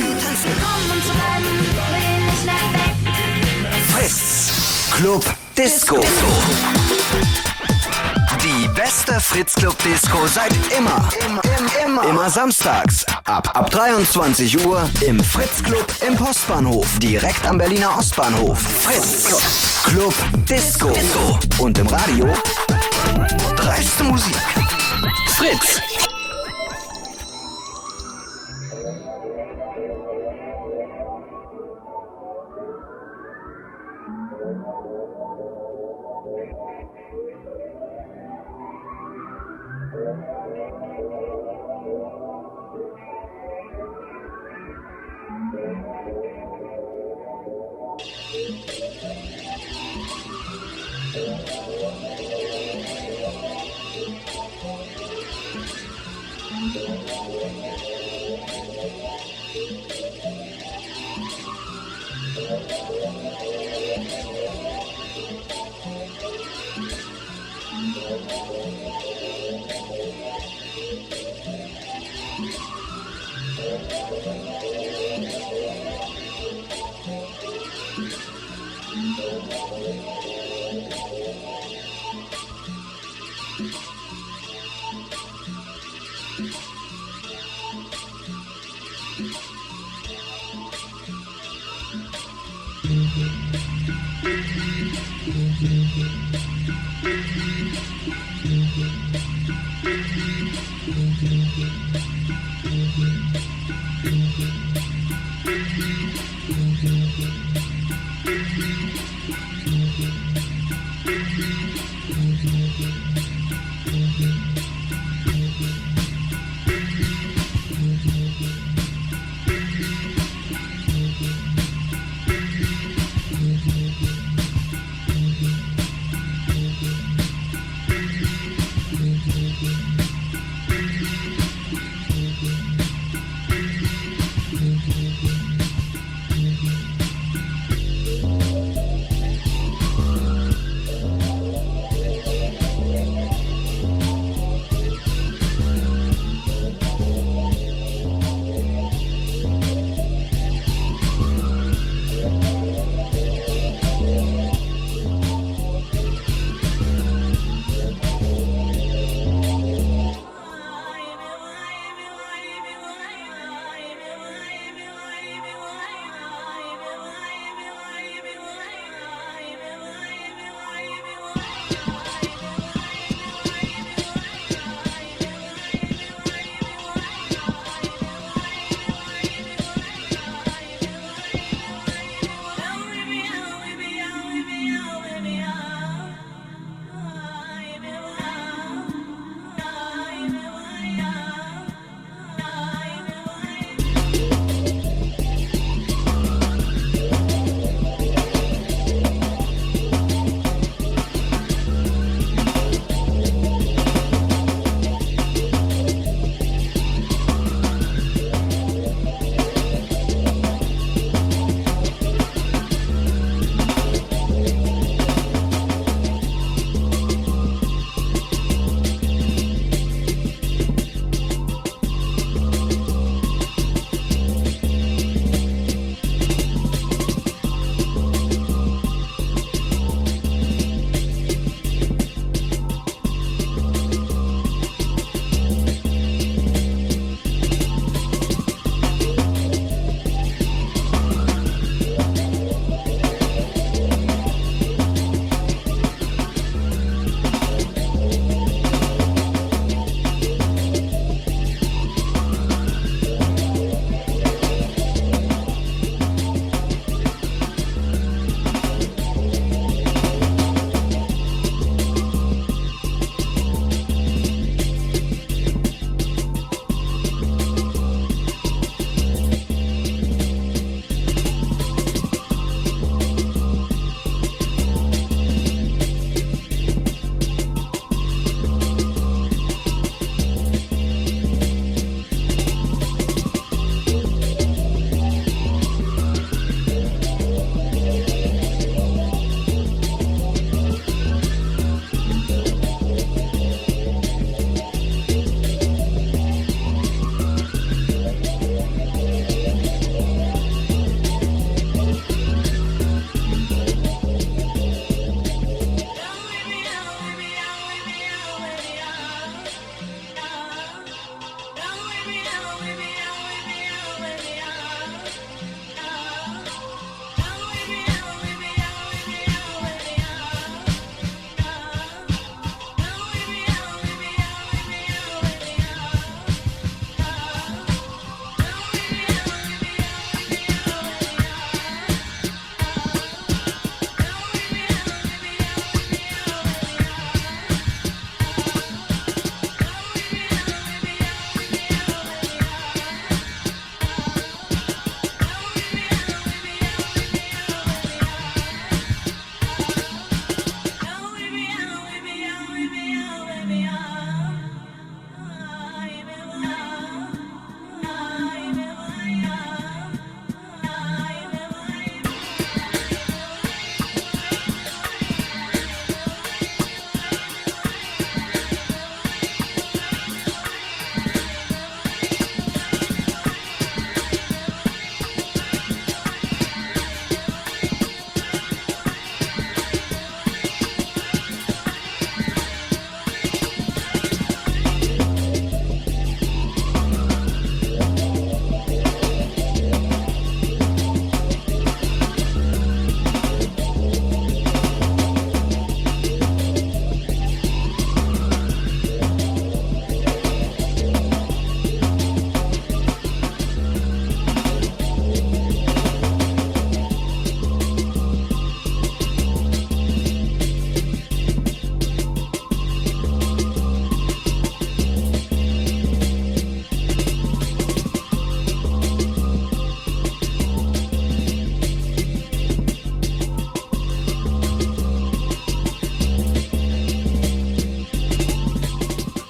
S5: Fritz Club Disco. Die beste Fritz Club Disco seit immer. Immer, immer. Immer samstags ab ab dreiundzwanzig Uhr im Fritz Club im Postbahnhof, direkt am Berliner Ostbahnhof. Fritz Club Disco. Und im Radio dreiste Musik. Fritz.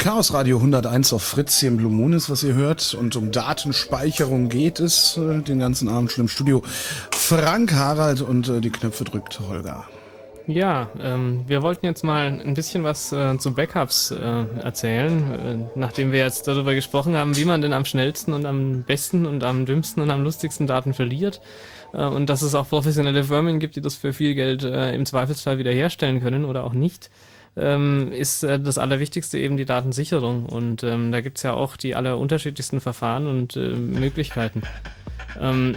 S1: Chaos Radio hunderteins auf Fritz, hier im Blue Moon ist, was ihr hört. Und um Datenspeicherung geht es äh, den ganzen Abend schon im Studio. Frank, Harald und äh, die Knöpfe drückt Holger.
S3: Ja, ähm, wir wollten jetzt mal ein bisschen was äh, zu Backups äh, erzählen, äh, nachdem wir jetzt darüber gesprochen haben, wie man denn am schnellsten und am besten und am dümmsten und am lustigsten Daten verliert. Äh, und dass es auch professionelle Firmen gibt, die das für viel Geld äh, im Zweifelsfall wiederherstellen können oder auch nicht. Ähm, ist äh, das Allerwichtigste eben die Datensicherung. Und ähm, da gibt's ja auch die allerunterschiedlichsten Verfahren und äh, Möglichkeiten. Ähm,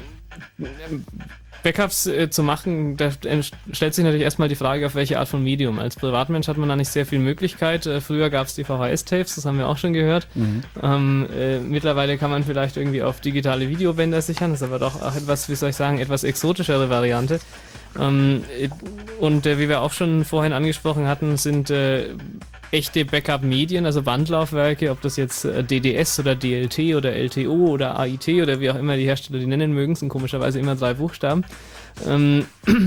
S3: Backups äh, zu machen, da stellt sich natürlich erstmal die Frage, auf welche Art von Medium. Als Privatmensch hat man da nicht sehr viel Möglichkeit. Äh, früher gab es die V H S-Tapes, das haben wir auch schon gehört. Mhm. Ähm, äh, mittlerweile kann man vielleicht irgendwie auf digitale Videobänder sichern, das ist aber doch auch etwas, wie soll ich sagen, etwas exotischere Variante. Ähm, und äh, wie wir auch schon vorhin angesprochen hatten, sind äh, echte Backup-Medien, also Bandlaufwerke, ob das jetzt äh, D D S oder D L T oder L T O oder A I T oder wie auch immer die Hersteller die nennen mögen, sind komischerweise immer drei Buchstaben, ähm,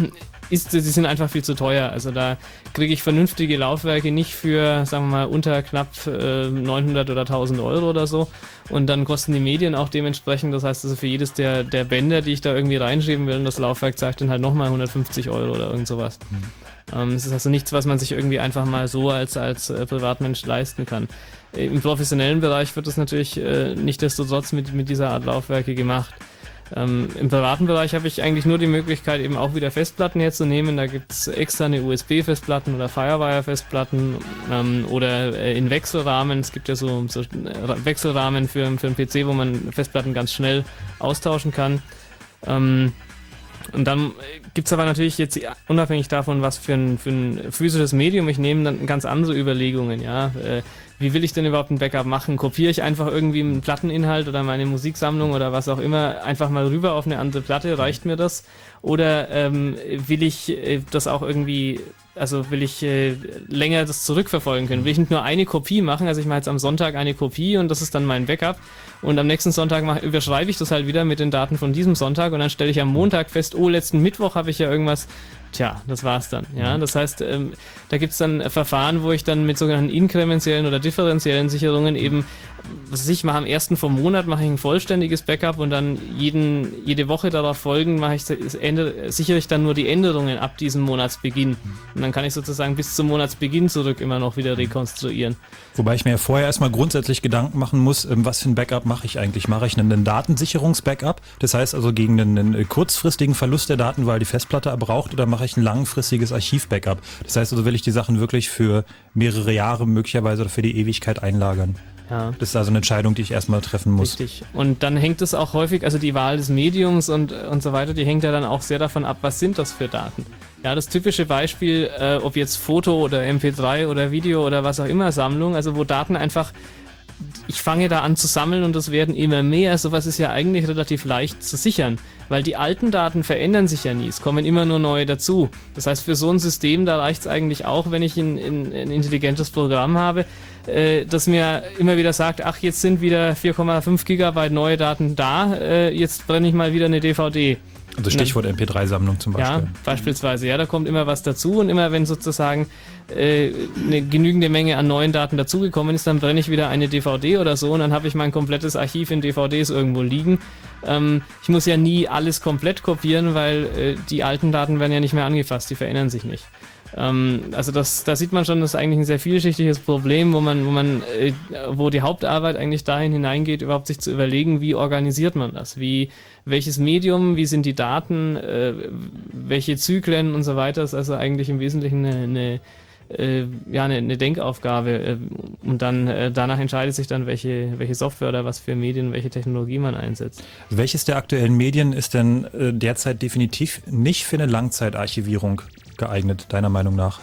S3: ist, die sind einfach viel zu teuer. Also da kriege ich vernünftige Laufwerke nicht für, sagen wir mal, unter knapp äh, neunhundert oder tausend Euro oder so. Und dann kosten die Medien auch dementsprechend. Das heißt also für jedes der, der Bänder, die ich da irgendwie reinschieben will, und das Laufwerk sagt dann halt nochmal hundertfünfzig Euro oder irgend sowas. Mhm. Ähm, es ist also nichts, was man sich irgendwie einfach mal so als, als äh, Privatmensch leisten kann. Im professionellen Bereich wird das natürlich äh, nichtsdestotrotz mit, mit dieser Art Laufwerke gemacht. Ähm, Im privaten Bereich habe ich eigentlich nur die Möglichkeit, eben auch wieder Festplatten herzunehmen. Da gibt es externe U S B-Festplatten oder Firewire-Festplatten ähm, oder äh, in Wechselrahmen. Es gibt ja so, so Wechselrahmen für, für einen P C, wo man Festplatten ganz schnell austauschen kann. Ähm, und dann gibt es aber natürlich jetzt, unabhängig davon, was für ein, für ein physisches Medium ich nehme, dann ganz andere Überlegungen. Ja, äh, wie will ich denn überhaupt ein Backup machen? Kopiere ich einfach irgendwie einen Platteninhalt oder meine Musiksammlung oder was auch immer einfach mal rüber auf eine andere Platte? Reicht mir das? Oder ähm, will ich äh, das auch irgendwie, also will ich äh, länger das zurückverfolgen können? Will ich nicht nur eine Kopie machen? Also ich mache jetzt am Sonntag eine Kopie und das ist dann mein Backup. Und am nächsten Sonntag mach, überschreibe ich das halt wieder mit den Daten von diesem Sonntag und dann stelle ich am Montag fest, oh, letzten Mittwoch habe ich ja irgendwas. Tja, das war's dann. Ja, das heißt, ähm, da gibt's dann Verfahren, wo ich dann mit sogenannten inkrementellen oder differenziellen Sicherungen eben, was weiß ich, mache am ersten vom Monat mache ich ein vollständiges Backup und dann jeden, jede Woche darauf folgen mache ich, ändere, sichere ich dann nur die Änderungen ab diesem Monatsbeginn. Und dann kann ich sozusagen bis zum Monatsbeginn zurück immer noch wieder rekonstruieren.
S2: Wobei ich mir ja vorher erstmal grundsätzlich Gedanken machen muss, was für ein Backup mache ich eigentlich? Mache ich einen Datensicherungs-Backup? Das heißt also gegen einen kurzfristigen Verlust der Daten, weil die Festplatte braucht, oder mache ich ein langfristiges Archiv-Backup? Das heißt also, will ich die Sachen wirklich für mehrere Jahre möglicherweise oder für die Ewigkeit einlagern? Ja. Das ist also eine Entscheidung, die ich erstmal treffen muss.
S3: Richtig. Und dann hängt es auch häufig, also die Wahl des Mediums und, und so weiter, die hängt ja dann auch sehr davon ab, was sind das für Daten. Ja, das typische Beispiel, äh, ob jetzt Foto oder M P drei oder Video oder was auch immer, Sammlung, also wo Daten einfach, ich fange da an zu sammeln und es werden immer mehr, sowas ist ja eigentlich relativ leicht zu sichern, weil die alten Daten verändern sich ja nie, es kommen immer nur neue dazu. Das heißt, für so ein System, da reicht es eigentlich auch, wenn ich ein, ein, ein intelligentes Programm habe, äh, das mir immer wieder sagt, ach, jetzt sind wieder vier Komma fünf Gigabyte neue Daten da, äh, jetzt brenne ich mal wieder eine D V D.
S2: Also Stichwort M P drei Sammlung zum Beispiel.
S3: Ja, beispielsweise. Ja, da kommt immer was dazu und immer wenn sozusagen äh, eine genügende Menge an neuen Daten dazugekommen ist, dann brenne ich wieder eine D V D oder so und dann habe ich mein komplettes Archiv in D V Ds irgendwo liegen. Ähm, ich muss ja nie alles komplett kopieren, weil äh, die alten Daten werden ja nicht mehr angefasst, die verändern sich nicht. Ähm, also das, da sieht man schon, das ist eigentlich ein sehr vielschichtiges Problem, wo man, wo man, äh, wo die Hauptarbeit eigentlich dahin hineingeht, überhaupt sich zu überlegen, wie organisiert man das, wie, welches Medium, wie sind die Daten, äh, welche Zyklen und so weiter, das ist also eigentlich im Wesentlichen eine, eine äh, ja, eine, eine Denkaufgabe äh, und dann äh, danach entscheidet sich dann, welche, welche Software oder was für Medien, welche Technologie man einsetzt.
S2: Welches der aktuellen Medien ist denn äh, derzeit definitiv nicht für eine Langzeitarchivierung geeignet, deiner Meinung nach?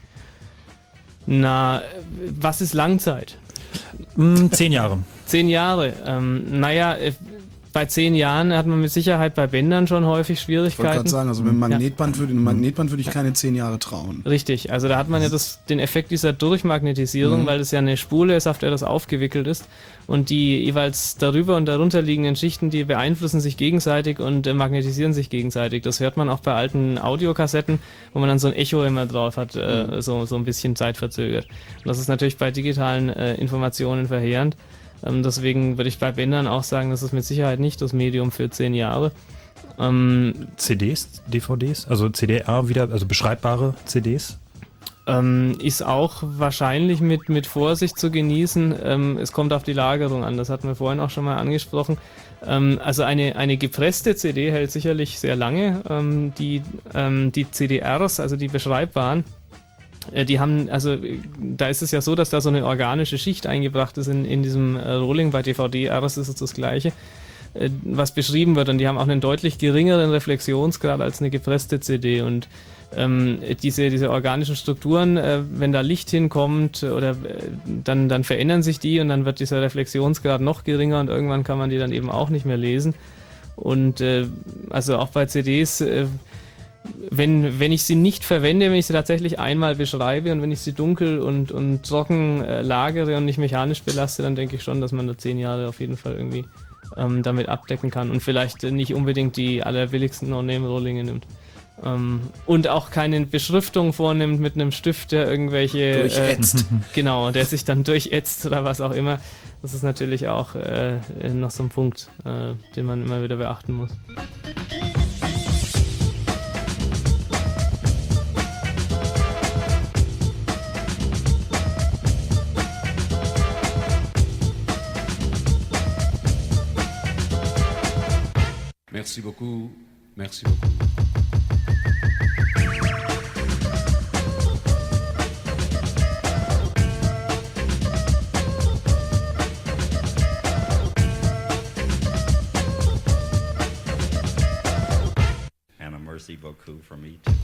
S3: Na, was ist Langzeit?
S2: Mm, zehn Jahre.
S3: Zehn Jahre. Ähm, naja, bei zehn Jahren hat man mit Sicherheit bei Bändern schon häufig
S1: Ich wollte
S3: Schwierigkeiten.
S1: gerade sagen, also mit dem Magnetband würde, einem Magnetband würde ich keine zehn Jahre trauen.
S3: Richtig, also da hat man ja das, den Effekt dieser Durchmagnetisierung,
S1: Mhm.
S3: weil es ja eine Spule ist, auf der das aufgewickelt ist. Und die jeweils darüber und darunter liegenden Schichten, die beeinflussen sich gegenseitig und äh, magnetisieren sich gegenseitig. Das hört man auch bei alten Audiokassetten, wo man dann so ein Echo immer drauf hat, äh,
S1: Mhm.
S3: so, so ein bisschen zeitverzögert. Und das ist natürlich bei digitalen äh, Informationen verheerend. Ähm, deswegen würde ich bei Bändern auch sagen, das ist mit Sicherheit nicht das Medium für zehn Jahre. Ähm,
S2: C Ds, D V Ds, also C D R wieder, also beschreibbare C Ds?
S3: Ähm, ist auch wahrscheinlich mit, mit Vorsicht zu genießen. Ähm, es kommt auf die Lagerung an, das hatten wir vorhin auch schon mal angesprochen. Ähm, also eine, eine gepresste C D hält sicherlich sehr lange. Ähm, die, ähm, die C D Rs, also die beschreibbaren, äh, die haben, also äh, da ist es ja so, dass da so eine organische Schicht eingebracht ist in, in diesem äh, Rolling. Bei D V D Rs ist es das Gleiche, äh, was beschrieben wird. Und die haben auch einen deutlich geringeren Reflexionsgrad als eine gepresste C D. Und Ähm, diese, diese organischen Strukturen, äh, wenn da Licht hinkommt oder äh, dann, dann verändern sich die und dann wird dieser Reflexionsgrad noch geringer und irgendwann kann man die dann eben auch nicht mehr lesen. Und äh, also auch bei C Ds, äh, wenn, wenn ich sie nicht verwende, wenn ich sie tatsächlich einmal beschreibe und wenn ich sie dunkel und, und trocken äh, lagere und nicht mechanisch belaste, dann denke ich schon, dass man da zehn Jahre auf jeden Fall irgendwie ähm, damit abdecken kann und vielleicht äh, nicht unbedingt die allerbilligsten No-Name-Rohlinge nimmt. Um, und auch keine Beschriftung vornimmt mit einem Stift, der irgendwelche
S1: Durchätzt.
S3: Äh, genau, der sich dann durchätzt oder was auch immer. Das ist natürlich auch äh, noch so ein Punkt, äh, den man immer wieder beachten muss.
S18: Merci beaucoup. Merci beaucoup.
S19: And a merci beaucoup from me too.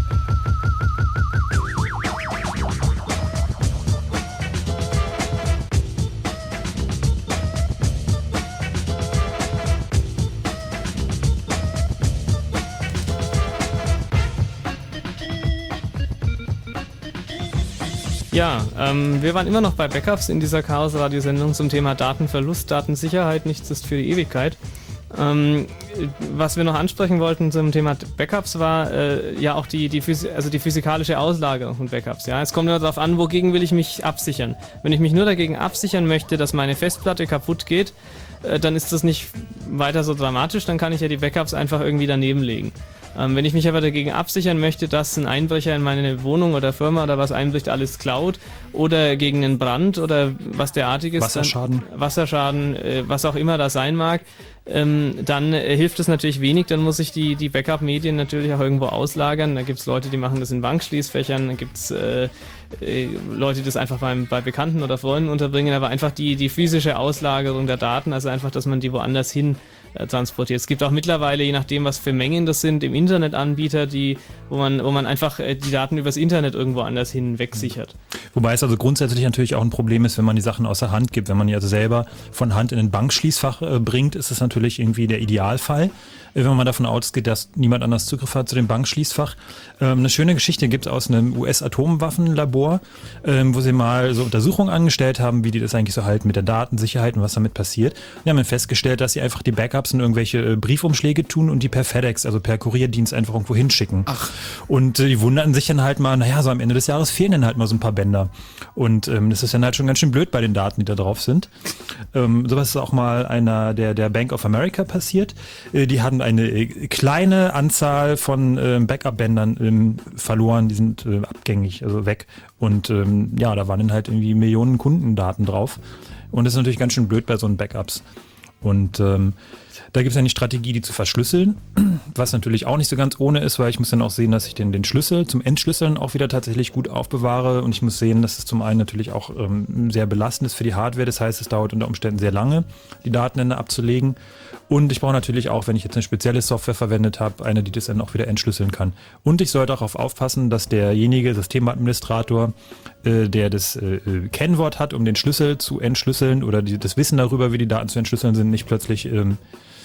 S3: Ja, ähm, wir waren immer noch bei Backups in dieser Chaos-Radio-Sendung zum Thema Datenverlust, Datensicherheit, nichts ist für die Ewigkeit. Ähm, was wir noch ansprechen wollten zum Thema Backups war äh, ja auch die, die, Physi- also die physikalische Auslagerung von Backups. Ja? Es kommt nur darauf an, wogegen will ich mich absichern. Wenn ich mich nur dagegen absichern möchte, dass meine Festplatte kaputt geht, äh, dann ist das nicht weiter so dramatisch, dann kann ich ja die Backups einfach irgendwie daneben legen. Ähm, wenn ich mich aber dagegen absichern möchte, dass ein Einbrecher in meine Wohnung oder Firma oder was einbricht, alles klaut oder gegen einen Brand oder was derartiges,
S2: Wasserschaden,
S3: dann, Wasserschaden, äh, was auch immer das sein mag, ähm, dann äh, hilft es natürlich wenig. Dann muss ich die, die Backup-Medien natürlich auch irgendwo auslagern. Da gibt es Leute, die machen das in Bankschließfächern, da gibt es äh, äh, Leute, die das einfach beim, bei Bekannten oder Freunden unterbringen, aber einfach die, die physische Auslagerung der Daten, also einfach, dass man die woanders hin äh, transportiert. Es gibt auch mittlerweile, je nachdem, was für Mengen das sind, im Internetanbieter, die, wo man, wo man einfach äh, die Daten übers Internet irgendwo anders hin wegsichert.
S2: Wobei es also grundsätzlich natürlich auch ein Problem ist, wenn man die Sachen außer Hand gibt. Wenn man die also selber von Hand in ein Bankschließfach äh, bringt, ist es natürlich irgendwie der Idealfall, äh, wenn man davon ausgeht, dass niemand anders Zugriff hat zu dem Bankschließfach. Ähm, eine schöne Geschichte gibt es aus einem U S-Atomwaffenlabor, ähm, wo sie mal so Untersuchungen angestellt haben, wie die das eigentlich so halten mit der Datensicherheit und was damit passiert. Die haben dann festgestellt, dass sie einfach die Backups in irgendwelche äh, Briefumschläge tun und die per FedEx, also per Kurierdienst einfach irgendwo hinschicken. Ach. Und äh, die wunderten sich dann halt mal, naja, so am Ende des Jahres fehlen dann halt mal so ein paar Bänder. Und ähm, das ist dann halt schon ganz schön blöd bei den Daten, die da drauf sind. Ähm, sowas ist auch mal einer der, der Bank of America passiert. Äh, die hatten eine äh, kleine Anzahl von äh, Backup-Bändern ähm, verloren, die sind äh, abgängig, also weg. Und ähm, ja, da waren dann halt irgendwie Millionen Kundendaten drauf. Und das ist natürlich ganz schön blöd bei so einen Backups. Und ähm, da gibt es eine Strategie, die zu verschlüsseln, was natürlich auch nicht so ganz ohne ist, weil ich muss dann auch sehen, dass ich den, den Schlüssel zum Entschlüsseln auch wieder tatsächlich gut aufbewahre und ich muss sehen, dass es zum einen natürlich auch ähm, sehr belastend ist für die Hardware, das heißt, es dauert unter Umständen sehr lange, die Daten dann abzulegen und ich brauche natürlich auch, wenn ich jetzt eine spezielle Software verwendet habe, eine, die das dann auch wieder entschlüsseln kann. Und ich sollte auch darauf aufpassen, dass derjenige, Systemadministrator, äh, der das äh, Kennwort hat, um den Schlüssel zu entschlüsseln oder die, das Wissen darüber, wie die Daten zu entschlüsseln sind, nicht plötzlich ähm,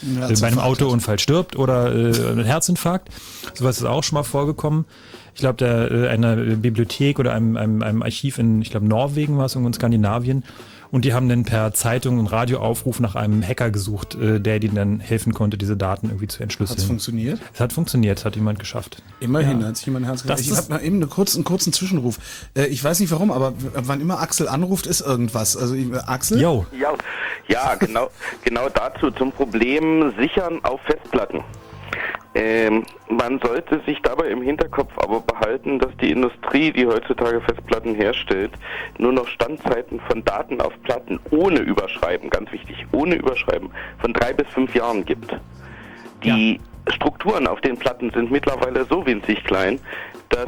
S2: äh, bei einem Autounfall stirbt oder äh, einen Herzinfarkt. Sowas ist auch schon mal vorgekommen. Ich glaube, der äh, einer Bibliothek oder einem, einem, einem Archiv in, ich glaube, Norwegen war es, irgendwo in Skandinavien. Und die haben dann per Zeitung und Radioaufruf nach einem Hacker gesucht, äh, der ihnen dann helfen konnte, diese Daten irgendwie zu entschlüsseln.
S1: Hat es funktioniert?
S2: Es hat funktioniert, es hat jemand geschafft.
S1: Immerhin,
S2: ja.
S1: hat sich jemand Herz
S2: Das
S1: Ich
S2: ist-
S1: habe mal eben eine kurz, einen kurzen Zwischenruf. Äh, ich weiß nicht warum, aber w- wann immer Axel anruft, ist irgendwas. Also äh, Axel?
S2: Jo.
S4: Ja, ja genau, genau dazu zum Problem Sichern auf Festplatten. Ähm, man sollte sich dabei im Hinterkopf aber behalten, dass die Industrie, die heutzutage Festplatten herstellt, nur noch Standzeiten von Daten auf Platten ohne Überschreiben, ganz wichtig, ohne Überschreiben, von drei bis fünf Jahren gibt. Die Strukturen auf den Platten sind mittlerweile so winzig klein, dass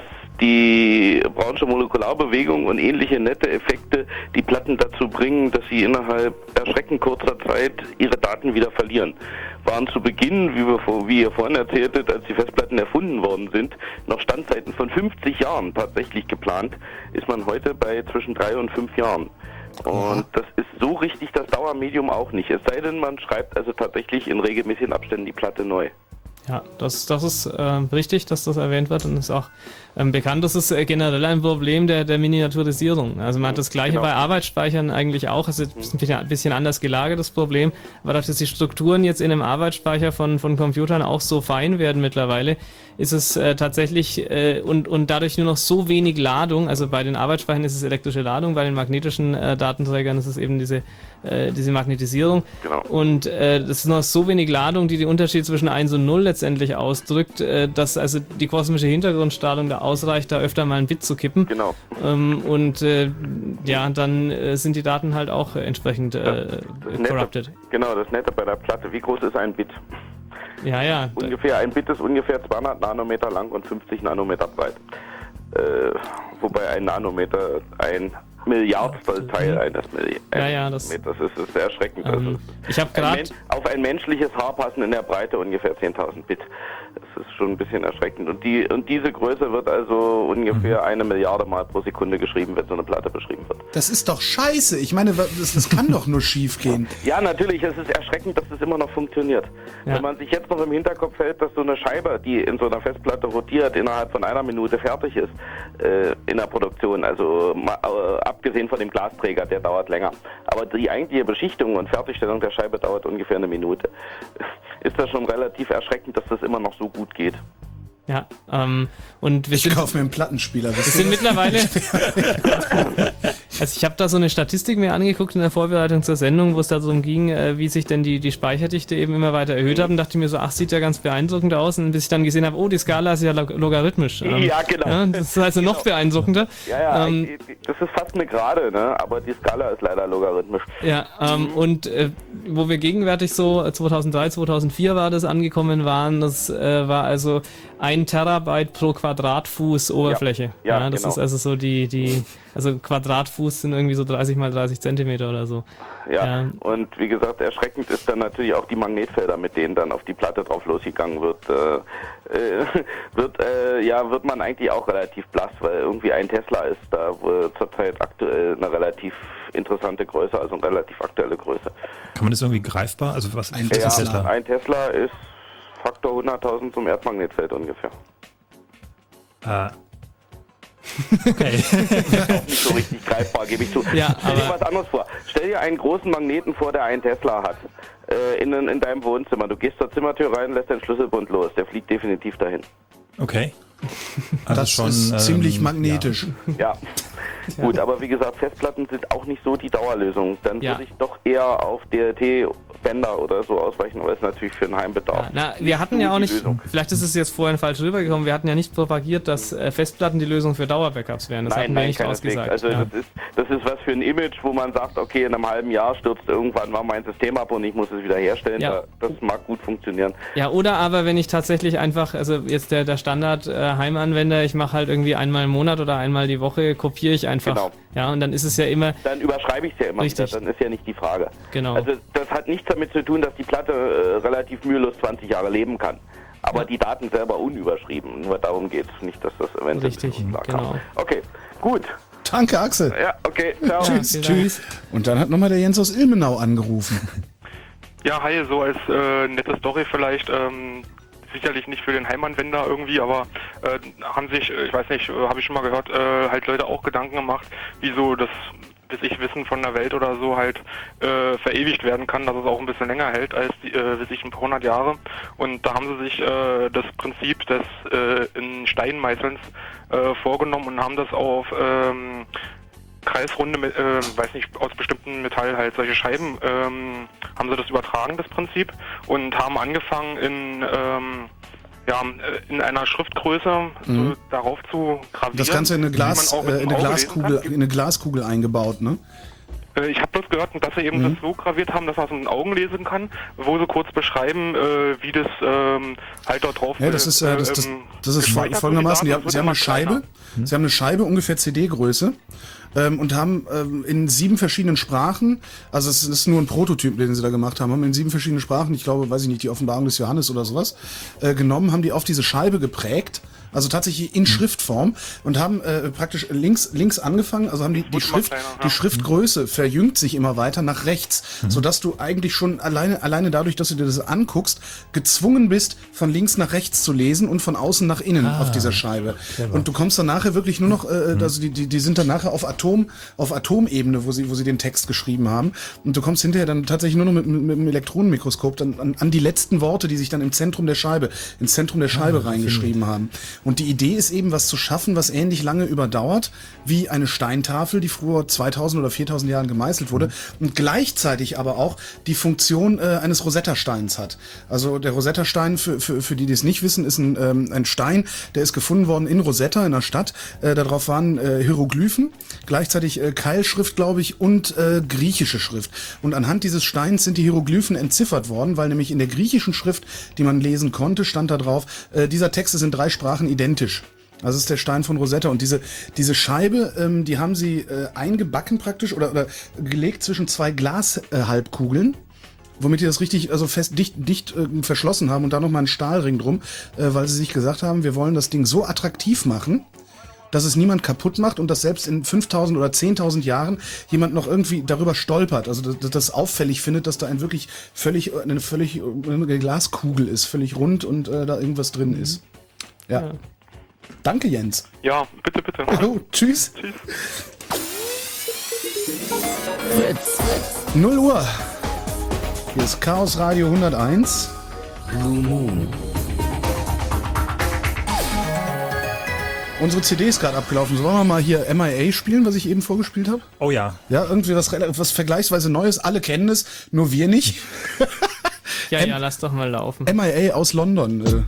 S4: die Brownsche Molekularbewegung und ähnliche nette Effekte die Platten dazu bringen, dass sie innerhalb erschreckend kurzer Zeit ihre Daten wieder verlieren. Waren zu Beginn, wie, wir, vor- wie ihr vorhin erzähltet, als die Festplatten erfunden worden sind, noch Standzeiten von fünfzig Jahren tatsächlich geplant, ist man heute bei zwischen drei und fünf Jahren. Und das ist so richtig das Dauermedium auch nicht. Es sei denn, man schreibt also tatsächlich in regelmäßigen Abständen die Platte neu.
S3: Ja, das, das ist äh, richtig, dass das erwähnt wird und ist auch ähm, bekannt. Das ist äh, generell ein Problem der, der Miniaturisierung. Also man hat das Gleiche
S4: Genau.
S3: bei Arbeitsspeichern eigentlich auch. Es ist ein bisschen, ein bisschen anders gelagert, das Problem. Aber dadurch, dass die Strukturen jetzt in einem Arbeitsspeicher von, von Computern auch so fein werden mittlerweile, ist es äh, tatsächlich äh, und, und dadurch nur noch so wenig Ladung, also bei den Arbeitsspeichern ist es elektrische Ladung, bei den magnetischen äh, Datenträgern ist es eben diese, äh, diese Magnetisierung.
S4: Genau.
S3: Und äh, das ist noch so wenig Ladung, die den Unterschied zwischen eins und null letztendlich ausdrückt, äh, dass also die kosmische Hintergrundstrahlung da ausreicht, da öfter mal ein Bit zu kippen.
S4: Genau.
S3: Ähm, und äh, ja, dann äh, sind die Daten halt auch äh, entsprechend äh,
S4: Nette,
S3: corrupted.
S4: genau, das Nette bei der Platte. Wie groß ist ein Bit?
S3: Ja, ja.
S4: Ungefähr, ein Bit ist ungefähr zweihundert Nanometer lang und fünfzig Nanometer breit. Äh, wobei ein Nanometer ein Milliardstel Teil eines Millimeters
S3: Ja, ja, das-
S4: ist. Das ist sehr erschreckend. Das
S3: Ähm,
S4: ist
S3: ich habe
S4: ein
S3: gerade
S4: Men- auf ein menschliches Haar passen in der Breite ungefähr zehntausend Bit. Das ist schon ein bisschen erschreckend. Und die und diese Größe wird also ungefähr eine Milliarde Mal pro Sekunde geschrieben, wenn so eine Platte beschrieben wird.
S1: Das ist doch scheiße. Ich meine, das, das kann doch nur schief gehen.
S4: Ja, natürlich, es ist erschreckend, dass das immer noch funktioniert.
S1: Ja.
S4: Wenn man sich jetzt noch im Hinterkopf hält, dass so eine Scheibe, die in so einer Festplatte rotiert, innerhalb von einer Minute fertig ist äh, in der Produktion, also ma, äh, abgesehen von dem Glasträger, der dauert länger. Aber die eigentliche Beschichtung und Fertigstellung der Scheibe dauert ungefähr eine Minute. Ist das schon relativ erschreckend, dass das immer noch so gut geht.
S3: Ja, ähm, und wir
S1: Ich
S3: sind,
S1: kaufe mir einen Plattenspieler.
S3: wir sind mittlerweile, also ich habe da so eine Statistik mir angeguckt in der Vorbereitung zur Sendung, wo es darum ging, äh, wie sich denn die, die Speicherdichte eben immer weiter erhöht hat und dachte mir so, ach, sieht ja ganz beeindruckend aus und bis ich dann gesehen habe, oh, die Skala ist ja log logarithmisch. Ähm,
S4: Ja, genau.
S3: Ja, das ist also noch beeindruckender.
S4: Ja, ja,
S3: Ähm,
S4: ich- das ist fast eine Gerade, ne? Aber die Skala ist leider logarithmisch.
S3: Ja, ähm, und äh, wo wir gegenwärtig so äh, zweitausenddrei, zweitausendvier war das angekommen waren, das äh, war also ein Terabyte pro Quadratfuß Oberfläche.
S4: Ja, ja,
S3: das
S4: genau.
S3: ist also so die, die, also Quadratfuß sind irgendwie so dreißig mal dreißig Zentimeter oder so.
S4: Ja,
S3: Ja.
S4: und wie gesagt, erschreckend ist dann natürlich auch die Magnetfelder, mit denen dann auf die Platte drauf losgegangen wird. Äh, äh, wird, äh, ja, wird man eigentlich auch relativ blass, weil irgendwie ein Tesla ist da wohl zurzeit aktuell eine relativ interessante Größe, also eine relativ aktuelle Größe.
S2: Kann man das irgendwie greifbar? Also was
S1: Ein
S2: was ist
S1: Tesla.
S2: Tesla?
S4: Ein Tesla ist Faktor hunderttausend zum Erdmagnetfeld ungefähr.
S2: Ah. Okay.
S4: Auch nicht so richtig greifbar, gebe ich zu.
S3: Ja,
S4: Stell dir
S3: aber-
S4: was anderes vor. Stell dir einen großen Magneten vor, der einen Tesla hat. Äh, in, in deinem Wohnzimmer. Du gehst zur Zimmertür rein, lässt den Schlüsselbund los. Der fliegt definitiv dahin.
S2: Okay. Also
S1: Das
S2: schon,
S1: ist
S2: ähm,
S1: ziemlich magnetisch.
S4: Ja. Gut, aber wie gesagt, Festplatten sind auch nicht so die Dauerlösung. Dann
S3: Ja.
S4: würde ich doch eher auf D L T-Bänder oder so ausweichen, weil es natürlich für den Heimbedarf.
S3: Na, wir hatten
S4: so
S3: ja auch
S4: die
S3: nicht,
S4: Lösung.
S3: vielleicht ist es jetzt vorhin falsch rübergekommen, wir hatten ja nicht propagiert, dass äh, Festplatten die Lösung für Dauerbackups wären. Das
S4: Nein,
S3: hatten wir
S4: nein,
S3: nicht
S4: keineswegs.
S3: ausgesagt.
S4: Also
S3: ja.
S4: das ist das ist was für ein Image, wo man sagt, okay, in einem halben Jahr stürzt irgendwann mal mein System ab und ich muss es wieder herstellen.
S3: Ja.
S4: Da- Das mag gut funktionieren.
S3: Ja, oder aber wenn ich tatsächlich einfach, also jetzt der, der Standard äh, Heimanwender, ich mache halt irgendwie einmal im Monat oder einmal die Woche, kopiere ich einfach.
S4: Genau.
S3: Ja, und dann ist es ja immer,
S4: Dann überschreibe ich es ja immer
S3: Richtig.
S4: wieder, dann ist ja nicht die Frage.
S3: Genau.
S4: Also das hat nichts damit zu tun, dass die Platte äh, relativ mühelos zwanzig Jahre leben kann. Aber die Daten selber unüberschrieben. Nur darum geht es nicht, dass das eventuell
S3: Richtig,
S4: ein bisschen
S3: genau.
S4: kam. Okay, gut.
S1: Danke, Axel.
S4: Ja, okay, ciao.
S1: Tschüss.
S3: vielen Dank.
S1: Tschüss. Und dann hat nochmal der Jens aus Ilmenau angerufen.
S15: Ja, hi, so als äh, nette Story vielleicht, ähm, sicherlich nicht für den Heimanwender irgendwie, aber äh, haben sich, ich weiß nicht, äh, habe ich schon mal gehört, äh, halt Leute auch Gedanken gemacht, wie so das, bis ich Wissen von der Welt oder so halt äh, verewigt werden kann, dass es auch ein bisschen länger hält als die, äh, bis ich ein paar hundert Jahre. Und da haben sie sich äh, das Prinzip des äh, in Stein meißelns äh, vorgenommen und haben das auf ähm, kreisrunde, äh, weiß nicht, aus bestimmten Metall halt solche Scheiben, ähm, haben sie das übertragen, das Prinzip, und haben angefangen in, ähm, ja, in einer Schriftgröße
S1: Mhm.
S15: so darauf zu gravieren.
S1: Das Ganze in eine, Glas,
S15: die man auch mit
S1: äh,
S15: dem
S1: in eine
S15: Auge
S1: Glaskugel,
S15: lesen kann.
S1: in eine Glaskugel eingebaut, ne?
S15: Äh, Ich habe bloß gehört, dass sie eben
S1: Mhm.
S15: das so graviert haben, dass man es mit den Augen lesen kann, wo sie kurz beschreiben, äh, wie das ähm, halt dort drauf
S1: Ja, das ist, äh, das, das,
S15: ähm,
S1: das ist fol-
S15: gespeichert
S1: folgendermaßen,
S15: wird,
S1: die haben,
S15: das
S1: sie
S15: wird
S1: haben eine
S15: immer
S1: Scheibe,
S15: kleiner.
S1: sie haben eine Scheibe ungefähr C D-Größe ähm, und haben ähm, in sieben verschiedenen Sprachen, also es ist nur ein Prototyp, den sie da gemacht haben, haben in sieben verschiedenen Sprachen, ich glaube, weiß ich nicht, die Offenbarung des Johannes oder sowas, äh, genommen, haben die auf diese Scheibe geprägt, also tatsächlich in Schriftform, und haben äh, praktisch links links angefangen, also haben die, die Schrift, die Schriftgröße verjüngt sich immer weiter nach rechts, sodass du eigentlich schon alleine alleine dadurch, dass du dir das anguckst, gezwungen bist, von links nach rechts zu lesen und von außen nach innen
S2: Ah,
S1: auf dieser Scheibe.
S2: clever.
S1: Und du kommst dann nachher wirklich nur noch, äh, also die, die, die sind dann nachher auf Atom, auf Atomebene, wo sie, wo sie den Text geschrieben haben. Und du kommst hinterher dann tatsächlich nur noch mit, mit, mit dem Elektronenmikroskop dann an, an die letzten Worte, die sich dann im Zentrum der Scheibe, ins Zentrum der Scheibe
S2: Ah,
S1: reingeschrieben haben. Und die Idee ist eben, was zu schaffen, was ähnlich lange überdauert, wie eine Steintafel, die früher zweitausend oder viertausend Jahren gemeißelt wurde, und gleichzeitig aber auch die Funktion äh, eines Rosetta-Steins hat. Also der Rosetta-Stein, für, für, für die, die es nicht wissen, ist ein, ähm, ein Stein, der ist gefunden worden in Rosetta, in der Stadt. Äh, darauf waren äh, Hieroglyphen, gleichzeitig äh, Keilschrift, glaube ich, und äh, griechische Schrift. Und anhand dieses Steins sind die Hieroglyphen entziffert worden, weil nämlich in der griechischen Schrift, die man lesen konnte, stand da drauf, äh, dieser Text ist in drei Sprachen identisch. Also das ist der Stein von Rosetta, und diese diese Scheibe, ähm, die haben sie äh, eingebacken praktisch oder oder gelegt zwischen zwei Glashalbkugeln, womit die das richtig also fest dicht dicht äh, verschlossen haben, und da noch mal einen Stahlring drum, äh, weil sie sich gesagt haben, wir wollen das Ding so attraktiv machen, dass es niemand kaputt macht und dass selbst in fünftausend oder zehntausend Jahren jemand noch irgendwie darüber stolpert, also das, das auffällig findet, dass da ein wirklich völlig eine völlig eine Glaskugel ist, völlig rund, und äh, da irgendwas drin ist. Ja.
S15: Ja.
S1: Danke, Jens.
S15: Ja, bitte, bitte.
S1: Oh, tschüss.
S15: Tschüss.
S1: Fritz. null Uhr. Hier ist Chaos Radio hunderteins. Blue Moon. Unsere C D ist gerade abgelaufen. So, wollen wir mal hier M I A spielen, was ich eben vorgespielt habe?
S2: Oh ja.
S1: Ja, irgendwie was, rela- was vergleichsweise Neues. Alle kennen es, nur wir nicht.
S3: Ja, ja, lass doch mal laufen.
S1: M I A aus London. Äh.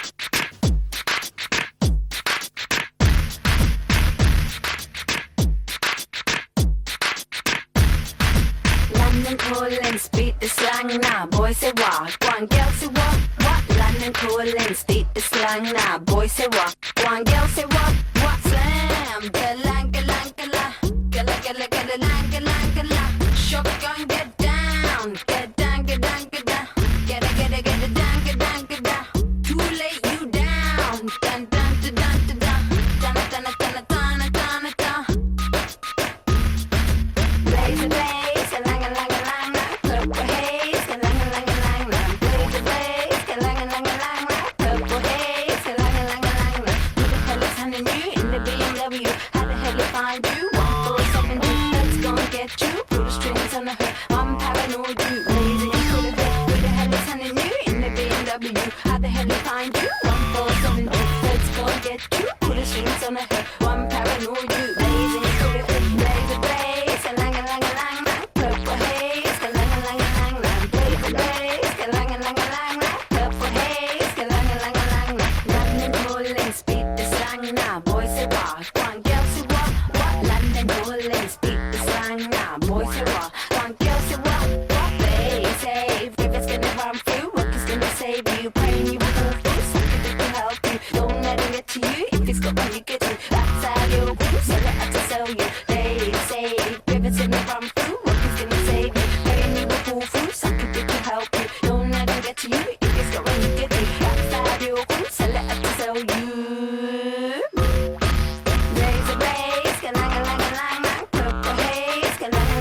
S20: London calling, speak the slang now. Boys say what? One girl say what? What? London calling, speak the slang now. Boys say what? One girl say what? What? Slam. Galang, galang, galang. Galang, galang, galang, galang, galang. Shotgun, get down. Get down, get down, get down. Get it, get it, get it down, get down, get down. Too late, you down. Dun, dun, dun, dun, dun, dun. Dun, dun, dun, dun, dun, dun, dun. Blaze a blaze, a lang a lang a lang lang, purple haze, a lang a lang a lang lang. Blaze a blaze, a lang a lang a lang lang, purple haze, a lang a lang a lang lang. Who the hell is hunting you in the B M W? How the hell they find you? One four seven two, let's go and get you. Put the strings on the hook, I'm paranoid you. Blazing through the bed, who the hell is hunting you in the B M W? How the hell they find you? One four seven two, let's go and get you. Put the strings on the hook, I'm paranoid you. Blazing through the bed, blaze a blaze, a lang a lang a lang lang, purple haze, a lang a lang a lang lang. Blaze a blaze, a lang a lang a lang lang, purple haze, a lang a lang a lang lang. London calling, speak the slang now. Boys say what? One girl say what? What? London calling, speak the slang now. Boys say what? One girl say what? What? They say rivers gonna run through, rock is gonna save you, praying you will go through, something that can help you. Don't let it get to you. If it's got money, get you. That's how you win. Sell it out to sell you. They say rivers gonna run through, rock is gonna save you, praying you will pull through, something that can help you. Don't let it get to you. If it's got money, get you. That's how you win. Sell it out to sell you. Blaze a blaze, galang a lang a lang lang, purple haze, galang a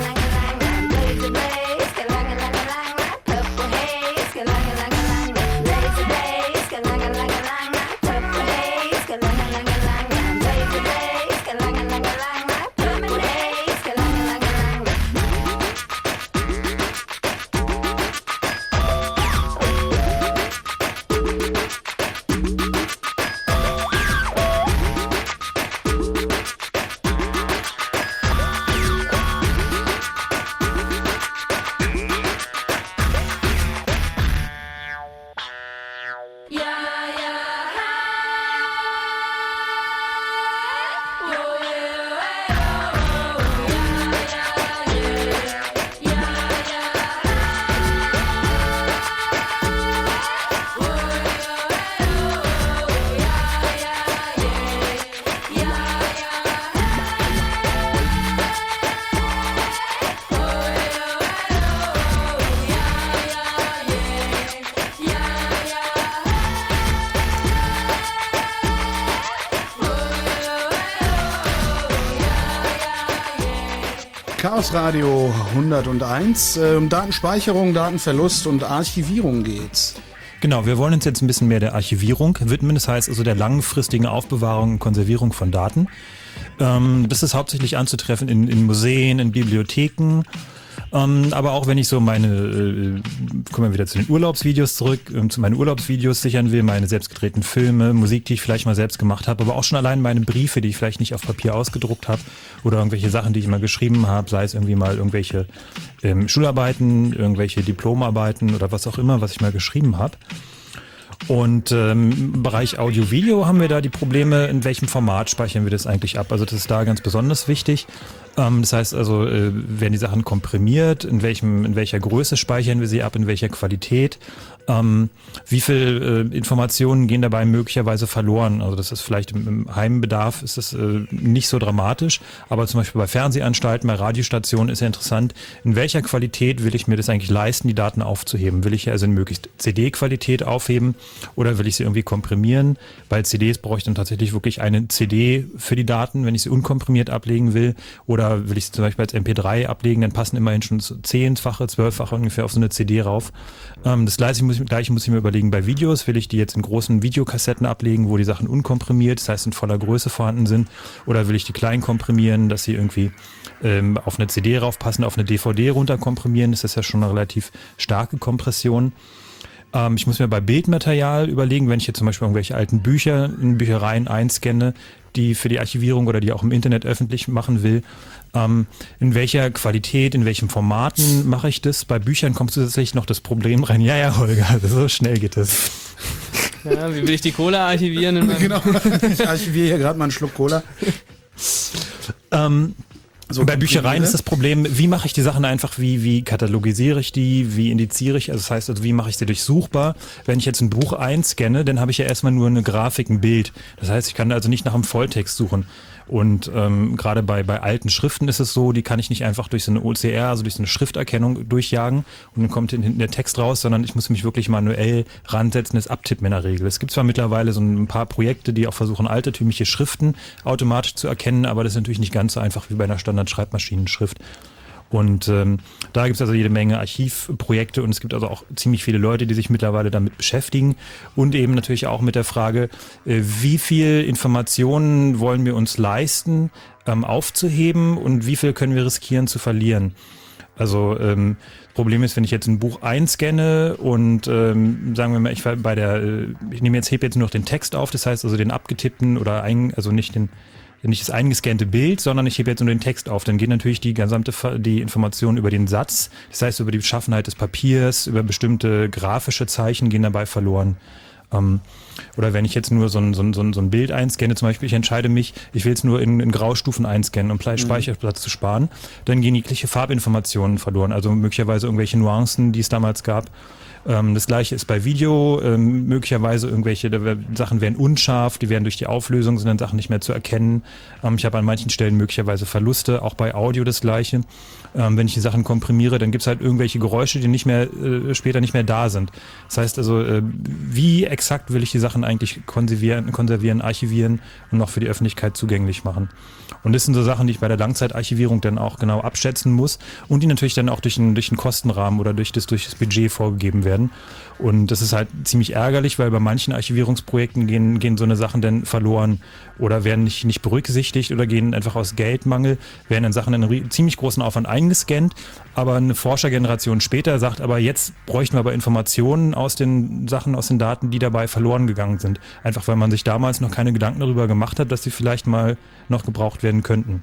S1: Chaos Radio hunderteins. Äh, um Datenspeicherung, Datenverlust und Archivierung geht's.
S2: Genau, wir wollen uns jetzt ein bisschen mehr der Archivierung widmen, das heißt also der langfristigen Aufbewahrung und Konservierung von Daten. Ähm, das ist hauptsächlich anzutreffen in, in Museen, in Bibliotheken. Ähm, aber auch wenn ich so meine, äh, kommen wir wieder zu den Urlaubsvideos zurück, ähm, zu meinen Urlaubsvideos sichern will, meine selbst gedrehten Filme, Musik, die ich vielleicht mal selbst gemacht habe, aber auch schon allein meine Briefe, die ich vielleicht nicht auf Papier ausgedruckt habe oder irgendwelche Sachen, die ich mal geschrieben habe, sei es irgendwie mal irgendwelche ähm, Schularbeiten, irgendwelche Diplomarbeiten oder was auch immer, was ich mal geschrieben habe. Und ähm, im Bereich Audio-Video haben wir da die Probleme, in welchem Format speichern wir das eigentlich ab. Also das ist da ganz besonders wichtig. Ähm, das heißt also, äh, werden die Sachen komprimiert, in welchem, in welcher Größe speichern wir sie ab, in welcher Qualität. Ähm, wie viel äh, Informationen gehen dabei möglicherweise verloren? Also das ist vielleicht im, im Heimbedarf ist das äh, nicht so dramatisch, aber zum Beispiel bei Fernsehanstalten, bei Radiostationen ist ja interessant, in welcher Qualität will ich mir das eigentlich leisten, die Daten aufzuheben? Will ich also in möglichst C D-Qualität aufheben oder will ich sie irgendwie komprimieren? Bei C Ds brauche ich dann tatsächlich wirklich eine C D für die Daten, wenn ich sie unkomprimiert ablegen will, oder will ich sie zum Beispiel als M P drei ablegen, dann passen immerhin schon zehnfache, zwölffache ungefähr auf so eine C D rauf. Ähm, das gleiche muss, gleich muss ich mir überlegen bei Videos, will ich die jetzt in großen Videokassetten ablegen, wo die Sachen unkomprimiert, das heißt in voller Größe vorhanden sind, oder will ich die klein komprimieren, dass sie irgendwie ähm, auf eine C D raufpassen, auf eine D V D runterkomprimieren, das ist ja schon eine relativ starke Kompression. Ähm, ich muss mir bei Bildmaterial überlegen, wenn ich jetzt zum Beispiel irgendwelche alten Bücher in Büchereien einscanne, die für die Archivierung oder die auch im Internet öffentlich machen will, ähm, in welcher Qualität, in welchen Formaten mache ich das? Bei Büchern kommt zusätzlich noch das Problem rein, ja, ja, Holger, so schnell geht es.
S3: Ja, wie will ich die Cola archivieren? In
S1: genau, ich archiviere hier gerade mal einen Schluck Cola.
S2: ähm, So, bei Büchereien ist das Problem, wie mache ich die Sachen einfach, wie, wie katalogisiere ich die, wie indiziere ich, also das heißt, also wie mache ich sie durchsuchbar? Wenn ich jetzt ein Buch einscanne, dann habe ich ja erstmal nur eine Grafik, ein Bild. Das heißt, ich kann also nicht nach einem Volltext suchen. Und ähm, gerade bei, bei alten Schriften ist es so, die kann ich nicht einfach durch so eine O C R, also durch so eine Schrifterkennung durchjagen und dann kommt hinten der Text raus, sondern ich muss mich wirklich manuell ransetzen, das abtippen in der Regel. Es gibt zwar mittlerweile so ein paar Projekte, die auch versuchen, altertümliche Schriften automatisch zu erkennen, aber das ist natürlich nicht ganz so einfach wie bei einer Standard-Schreibmaschinenschrift. Und ähm, da gibt es also jede Menge Archivprojekte und es gibt also auch ziemlich viele Leute, die sich mittlerweile damit beschäftigen und eben natürlich auch mit der Frage, äh, wie viel Informationen wollen wir uns leisten, ähm, aufzuheben und wie viel können wir riskieren zu verlieren. Also ähm, das Problem ist, wenn ich jetzt ein Buch einscanne und ähm, sagen wir mal, ich war bei der, äh, ich nehme jetzt, hebe jetzt nur noch den Text auf, das heißt also den abgetippten oder ein, also nicht den nicht das eingescannte Bild, sondern ich hebe jetzt nur den Text auf. Dann geht natürlich die gesamte die Information über den Satz, das heißt über die Beschaffenheit des Papiers, über bestimmte grafische Zeichen gehen dabei verloren. Ähm, oder wenn ich jetzt nur so ein, so, ein, so ein Bild einscanne, zum Beispiel, ich entscheide mich, ich will es nur in, in Graustufen einscannen, um gleich Speicherplatz zu sparen, dann gehen jegliche Farbinformationen verloren, also möglicherweise irgendwelche Nuancen, die es damals gab. Das gleiche ist bei Video, ähm, möglicherweise irgendwelche Sachen werden unscharf, die werden durch die Auflösung, sind dann Sachen nicht mehr zu erkennen. Ähm, ich habe an manchen Stellen möglicherweise Verluste, auch bei Audio das gleiche. Ähm, wenn ich die Sachen komprimiere, dann gibt es halt irgendwelche Geräusche, die nicht mehr äh, später nicht mehr da sind. Das heißt also, äh, wie exakt will ich die Sachen eigentlich konservieren, konservieren, archivieren und noch für die Öffentlichkeit zugänglich machen? Und das sind so Sachen, die ich bei der Langzeitarchivierung dann auch genau abschätzen muss und die natürlich dann auch durch einen, durch einen Kostenrahmen oder durch das, durch das Budget vorgegeben werden. Und das ist halt ziemlich ärgerlich, weil bei manchen Archivierungsprojekten gehen, gehen so eine Sachen dann verloren oder werden nicht, nicht berücksichtigt oder gehen einfach aus Geldmangel, werden dann Sachen in einem ziemlich großen Aufwand eingescannt. Aber eine Forschergeneration später sagt, aber jetzt bräuchten wir aber Informationen aus den Sachen, aus den Daten, die dabei verloren gegangen sind. Einfach weil man sich damals noch keine Gedanken darüber gemacht hat, dass sie vielleicht mal noch gebraucht werden könnten.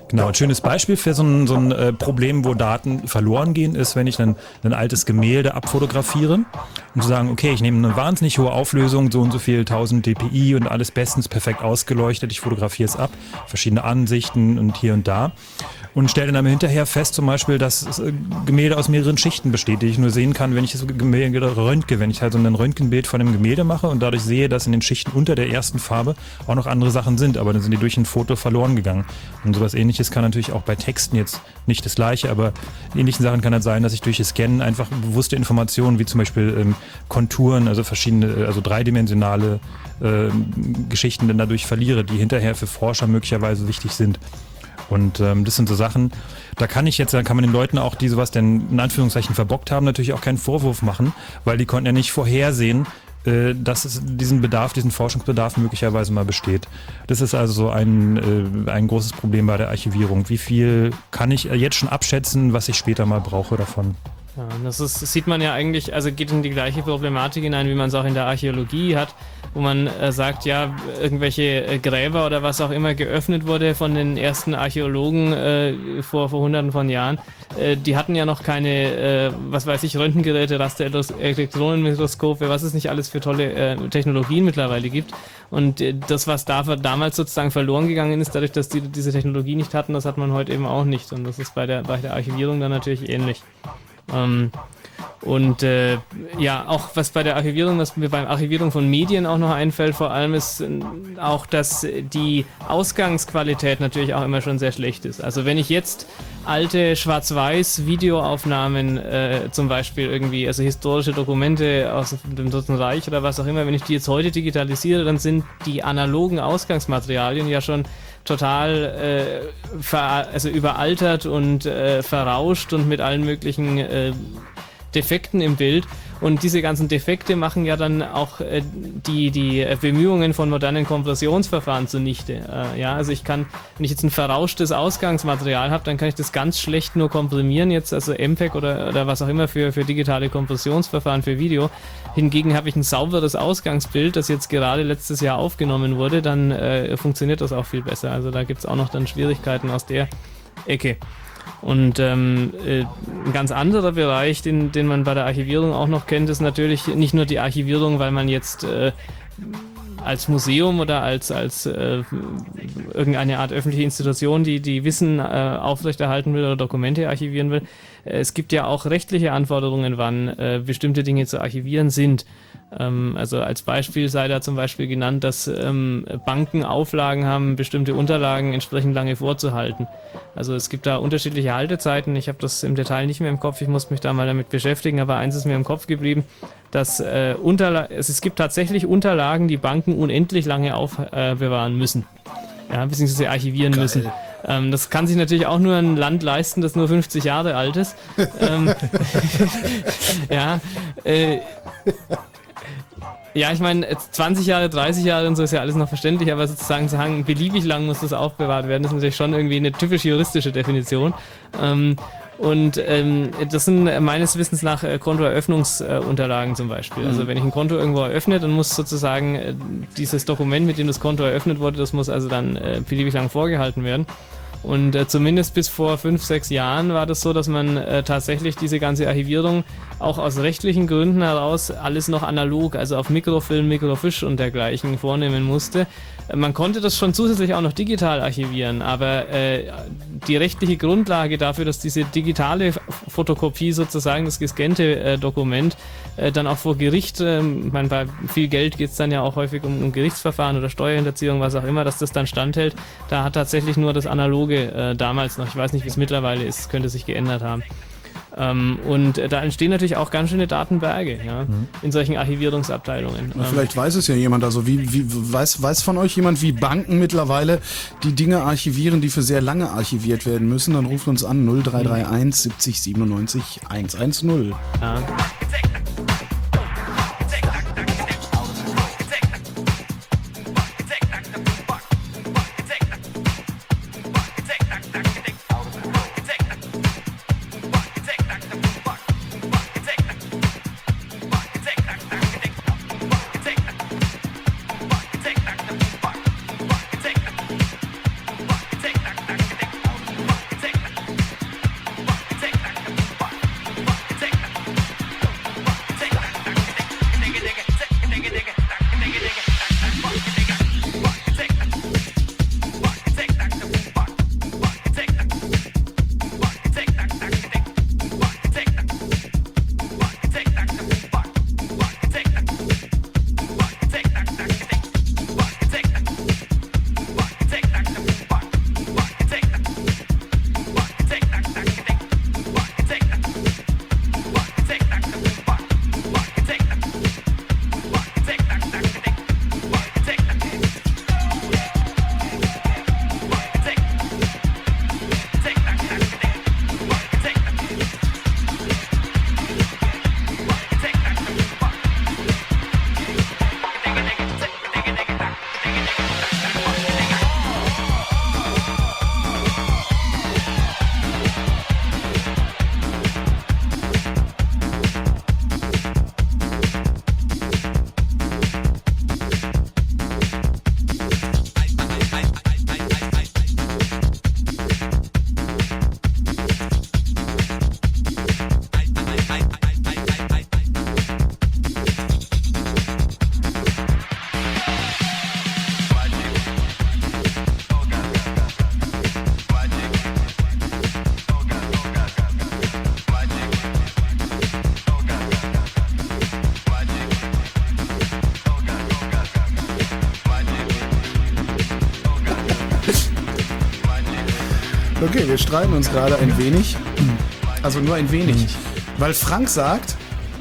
S2: Genau, ein schönes Beispiel für so ein, so ein äh, Problem, wo Daten verloren gehen, ist, wenn ich ein, ein altes Gemälde abfotografiere und zu sagen, okay, ich nehme eine wahnsinnig hohe Auflösung, so und so viel tausend dpi und alles bestens perfekt ausgeleuchtet, ich fotografiere es ab, verschiedene Ansichten und hier und da. Und stelle dann hinterher fest, zum Beispiel, dass das Gemälde aus mehreren Schichten besteht, die ich nur sehen kann, wenn ich das Gemälde röntge. Wenn ich halt so ein Röntgenbild von einem Gemälde mache und dadurch sehe, dass in den Schichten unter der ersten Farbe auch noch andere Sachen sind, aber dann sind die durch ein Foto verloren gegangen. Und sowas Ähnliches kann natürlich auch bei Texten jetzt nicht das Gleiche, aber in ähnlichen Sachen kann es sein, dass ich durch das Scannen einfach bewusste Informationen, wie zum Beispiel ähm, Konturen, also verschiedene, also dreidimensionale äh, Geschichten dann dadurch verliere, die hinterher für Forscher möglicherweise wichtig sind. Und ähm, das sind so Sachen, da kann ich jetzt, da kann man den Leuten auch, die sowas denn in Anführungszeichen verbockt haben, natürlich auch keinen Vorwurf machen, weil die konnten ja nicht vorhersehen, äh, dass es diesen Bedarf, diesen Forschungsbedarf möglicherweise mal besteht. Das ist also so ein, äh, ein großes Problem bei der Archivierung. Wie viel kann ich jetzt schon abschätzen, was ich später mal brauche davon?
S3: Ja, das, ist, das sieht man ja eigentlich, also geht in die gleiche Problematik hinein, wie man es auch in der Archäologie hat, wo man äh, sagt, ja, irgendwelche äh, Gräber oder was auch immer geöffnet wurde von den ersten Archäologen äh, vor, vor hunderten von Jahren, äh, die hatten ja noch keine, äh, was weiß ich, Röntgengeräte, Raster-Elektronenmikroskope, was es nicht alles für tolle äh, Technologien mittlerweile gibt. Und äh, das, was da damals sozusagen verloren gegangen ist, dadurch, dass die diese Technologie nicht hatten, das hat man heute eben auch nicht. Und das ist bei der, bei der Archivierung dann natürlich ähnlich. Ähm, und äh, ja, auch was bei der Archivierung, was mir beim Archivierung von Medien auch noch einfällt, vor allem ist äh, auch, dass die Ausgangsqualität natürlich auch immer schon sehr schlecht ist. Also wenn ich jetzt alte Schwarz-Weiß-Videoaufnahmen äh, zum Beispiel irgendwie, also historische Dokumente aus dem Dritten Reich oder was auch immer, wenn ich die jetzt heute digitalisiere, dann sind die analogen Ausgangsmaterialien ja schon total äh, ver, also überaltert und äh, verrauscht und mit allen möglichen äh, Defekten im Bild. Und diese ganzen Defekte machen ja dann auch äh, die, die Bemühungen von modernen Kompressionsverfahren zunichte. Äh, ja, also ich kann, wenn ich jetzt ein verrauschtes Ausgangsmaterial habe, dann kann ich das ganz schlecht nur komprimieren, jetzt also M P E G oder, oder was auch immer für, für digitale Kompressionsverfahren für Video. Hingegen habe ich ein sauberes Ausgangsbild, das jetzt gerade letztes Jahr aufgenommen wurde, dann äh, funktioniert das auch viel besser. Also da gibt es auch noch dann Schwierigkeiten aus der Ecke. Und ähm, äh, ein ganz anderer Bereich, den, den man bei der Archivierung auch noch kennt, ist natürlich nicht nur die Archivierung, weil man jetzt äh, als Museum oder als, als äh, irgendeine Art öffentliche Institution, die, die Wissen äh, aufrechterhalten will oder Dokumente archivieren will. Äh, es gibt ja auch rechtliche Anforderungen, wann äh, bestimmte Dinge zu archivieren sind. Ähm, also als Beispiel sei da zum Beispiel genannt, dass ähm, Banken Auflagen haben, bestimmte Unterlagen entsprechend lange vorzuhalten. Also es gibt da unterschiedliche Haltezeiten. Ich habe das im Detail nicht mehr im Kopf, ich muss mich da mal damit beschäftigen, aber eins ist mir im Kopf geblieben, dass äh, Unterla- es, es gibt tatsächlich Unterlagen, die Banken unendlich lange aufbewahren äh, müssen. Ja, beziehungsweise archivieren Geil. müssen. Ähm, das kann sich natürlich auch nur ein Land leisten, das nur fünfzig Jahre alt ist. ähm, ja, äh, Ja, ich meine, zwanzig Jahre, dreißig Jahre und so ist ja alles noch verständlich, aber sozusagen zu sagen, beliebig lang muss das aufbewahrt werden, ist natürlich schon irgendwie eine typisch juristische Definition. Ähm, und ähm, das sind meines Wissens nach äh, Kontoeröffnungsunterlagen äh, zum Beispiel. Also wenn ich ein Konto irgendwo eröffne, dann muss sozusagen äh, dieses Dokument, mit dem das Konto eröffnet wurde, das muss also dann äh, beliebig lang vorgehalten werden. Und äh, zumindest bis vor fünf, sechs Jahren war das so, dass man äh, tatsächlich diese ganze Archivierung auch aus rechtlichen Gründen heraus alles noch analog, also auf Mikrofilm, Mikrofiche und dergleichen vornehmen musste. Äh, man konnte das schon zusätzlich auch noch digital archivieren, aber äh, die rechtliche Grundlage dafür, dass diese digitale Fotokopie sozusagen, das gescannte äh, Dokument, äh, dann auch vor Gericht, äh, ich meine, bei viel Geld geht es dann ja auch häufig um, um Gerichtsverfahren oder Steuerhinterziehung, was auch immer, dass das dann standhält, da hat tatsächlich nur das analoge Äh, damals noch, ich weiß nicht, wie es mittlerweile ist, könnte sich geändert haben. Ähm, und äh, da entstehen natürlich auch ganz schöne Datenberge, ja, mhm. in solchen Archivierungsabteilungen.
S1: Na, vielleicht ähm, weiß es ja jemand, also wie, wie weiß, weiß von euch jemand, wie Banken mittlerweile die Dinge archivieren, die für sehr lange archiviert werden müssen, dann ruft uns an null drei drei eins siebzig siebenundneunzig hundertzehn.
S3: Ja.
S1: Okay, wir streiten uns gerade ein wenig. Also nur ein wenig. Weil Frank sagt...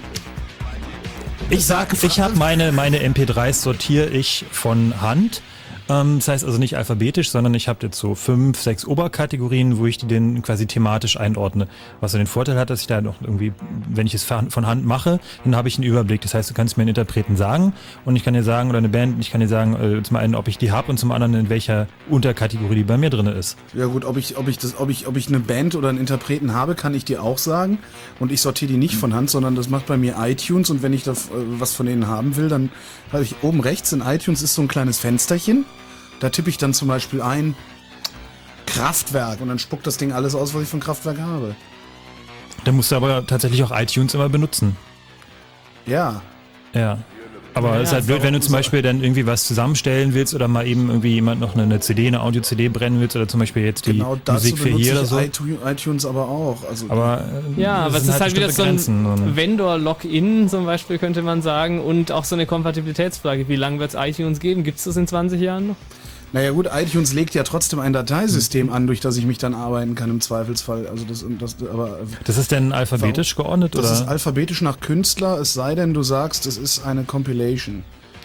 S2: Ich sag, ich habe meine, meine M P dreis sortiere ich von Hand. Ähm, das heißt also nicht alphabetisch, sondern ich habe jetzt so fünf, sechs Oberkategorien, wo ich die dann quasi thematisch einordne. Was so den Vorteil hat, dass ich da noch irgendwie, wenn ich es von Hand mache, dann habe ich einen Überblick. Das heißt, du kannst mir einen Interpreten sagen und ich kann dir sagen, oder eine Band, ich kann dir sagen, äh, zum einen, ob ich die habe und zum anderen, in welcher Unterkategorie die bei mir drin ist.
S1: Ja gut, ob ich, ob ich das, ob ich, ob ich eine Band oder einen Interpreten habe, kann ich dir auch sagen. Und ich sortiere die nicht von Hand, sondern das macht bei mir iTunes. Und wenn ich da äh, was von denen haben will, dann habe ich oben rechts in iTunes ist so ein kleines Fensterchen. Da tippe ich dann zum Beispiel ein Kraftwerk und dann spuckt das Ding alles aus, was ich von Kraftwerk habe.
S2: Dann musst du aber tatsächlich auch iTunes immer benutzen.
S1: Ja.
S2: Ja. Aber es ja, ist halt blöd, wenn du zum Beispiel dann irgendwie was zusammenstellen willst oder mal eben irgendwie jemand noch eine C D, eine Audio-C D brennen willst oder zum Beispiel jetzt die
S1: genau
S2: Musik für hier oder so.
S1: iTunes aber auch. Also
S2: aber äh,
S3: ja, aber es ist halt wieder so ein
S2: Grenzen.
S3: Vendor-Login zum Beispiel, könnte man sagen, und auch so eine Kompatibilitätsfrage. Wie lange wird es iTunes geben? Gibt es das in zwanzig Jahren noch?
S1: Naja gut, iTunes legt ja trotzdem ein Dateisystem an, durch das ich mich dann arbeiten kann im Zweifelsfall. Also das, das, aber,
S2: das ist denn alphabetisch warum? geordnet?
S1: Das
S2: oder?
S1: ist alphabetisch nach Künstler, es sei denn, du sagst, es ist eine Compilation.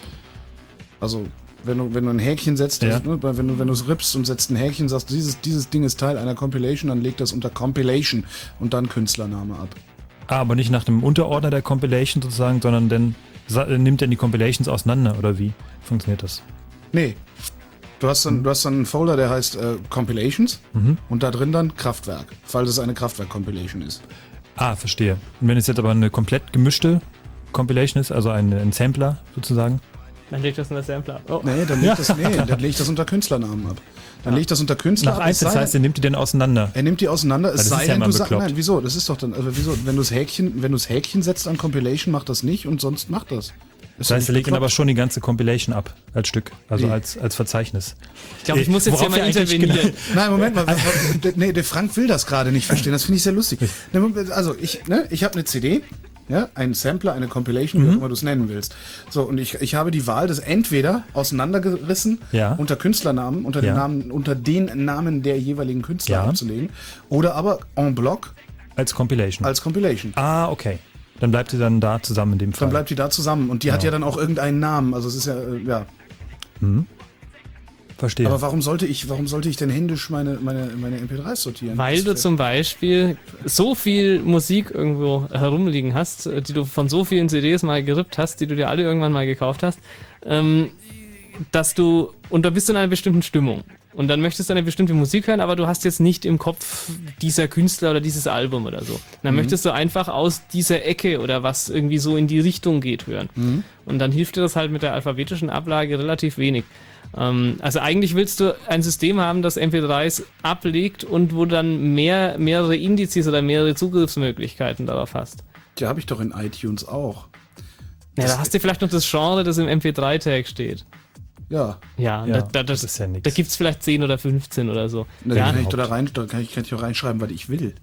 S1: Also wenn du, wenn du ein Häkchen setzt,
S2: ja.
S1: ne, wenn du wenn du es rippst und setzt ein Häkchen, sagst dieses, dieses Ding ist Teil einer Compilation, dann legt das unter Compilation und dann Künstlername ab.
S2: Ah, aber nicht nach dem Unterordner der Compilation sozusagen, sondern dann nimmt er die Compilations auseinander, oder wie funktioniert das?
S1: Nee. Du hast dann, du hast dann einen Folder, der heißt äh, Compilations
S2: mhm.
S1: und da drin dann Kraftwerk, falls es eine Kraftwerk-Compilation ist.
S2: Ah, verstehe. Und wenn es jetzt aber eine komplett gemischte Compilation ist, also ein, ein Sampler sozusagen?
S3: Dann legt das unter Sampler.
S1: Oh. Nee, dann legt, ja. das, nee, dann legt das unter Künstlernamen ab. Dann ja. legt das unter Künstler
S2: Nach
S1: ab.
S2: eins, das heißt, er nimmt die denn auseinander?
S1: Er nimmt die auseinander, es sei denn,
S2: ja
S1: du sagst, nein, wieso? Das ist doch dann, also wieso? Wenn du das Häkchen, wenn du das Häkchen setzt an Compilation, macht das nicht und sonst macht das.
S2: Das heißt, er legt dann aber schon die ganze Compilation ab, als Stück, also
S1: nee.
S2: als, als Verzeichnis.
S3: Ich glaube, ich muss jetzt hier mal intervenieren.
S1: Genau. Nein, Moment mal. Nee, der Frank will das gerade nicht verstehen. Das finde ich sehr lustig. Also, ich, ne, ich habe eine C D, ja, einen Sampler, eine Compilation, wie auch
S2: Mhm.
S1: immer du es nennen willst. So, und ich, ich habe die Wahl, das entweder auseinandergerissen
S2: Ja.
S1: unter Künstlernamen, unter den
S2: Ja.
S1: Namen, unter den Namen der jeweiligen Künstler
S2: Ja.
S1: abzulegen, oder aber en bloc
S2: als Compilation.
S1: Als Compilation.
S2: Ah, okay. Dann bleibt die dann da zusammen in dem Fall.
S1: Dann bleibt die da zusammen. Und die
S2: Ja.
S1: hat ja dann auch irgendeinen Namen. Also es ist ja, äh, ja.
S2: Mhm. Verstehe.
S1: Aber warum sollte ich, warum sollte ich denn händisch meine, meine, meine M P drei sortieren?
S3: Weil du zum Beispiel so viel Musik irgendwo herumliegen hast, die du von so vielen C Ds mal gerippt hast, die du dir alle irgendwann mal gekauft hast, ähm, dass du, und da bist du in einer bestimmten Stimmung. Und dann möchtest du eine bestimmte Musik hören, aber du hast jetzt nicht im Kopf dieser Künstler oder dieses Album oder so. Dann
S1: Mhm.
S3: möchtest du einfach aus dieser Ecke oder was irgendwie so in die Richtung geht hören.
S1: Mhm.
S3: Und dann hilft dir das halt mit der alphabetischen Ablage relativ wenig. Ähm, also eigentlich willst du ein System haben, das M P dreis ablegt und wo dann mehr, mehrere Indizes oder mehrere Zugriffsmöglichkeiten darauf hast.
S1: Ja, habe ich doch in iTunes auch.
S3: Ja, da hast du vielleicht noch das Genre, das im M P drei Tag steht.
S1: Ja.
S3: Ja,
S2: Ja,
S3: da, da, das,
S2: das ist ja nix.
S3: da gibt es vielleicht zehn oder fünfzehn oder so.
S1: Da
S3: ja,
S1: kann ich doch da rein, da kann ich, kann ich doch reinschreiben, was ich will.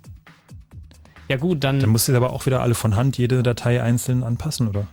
S3: ja gut, dann...
S2: Dann musst du aber auch wieder alle von Hand jede Datei einzeln anpassen, oder?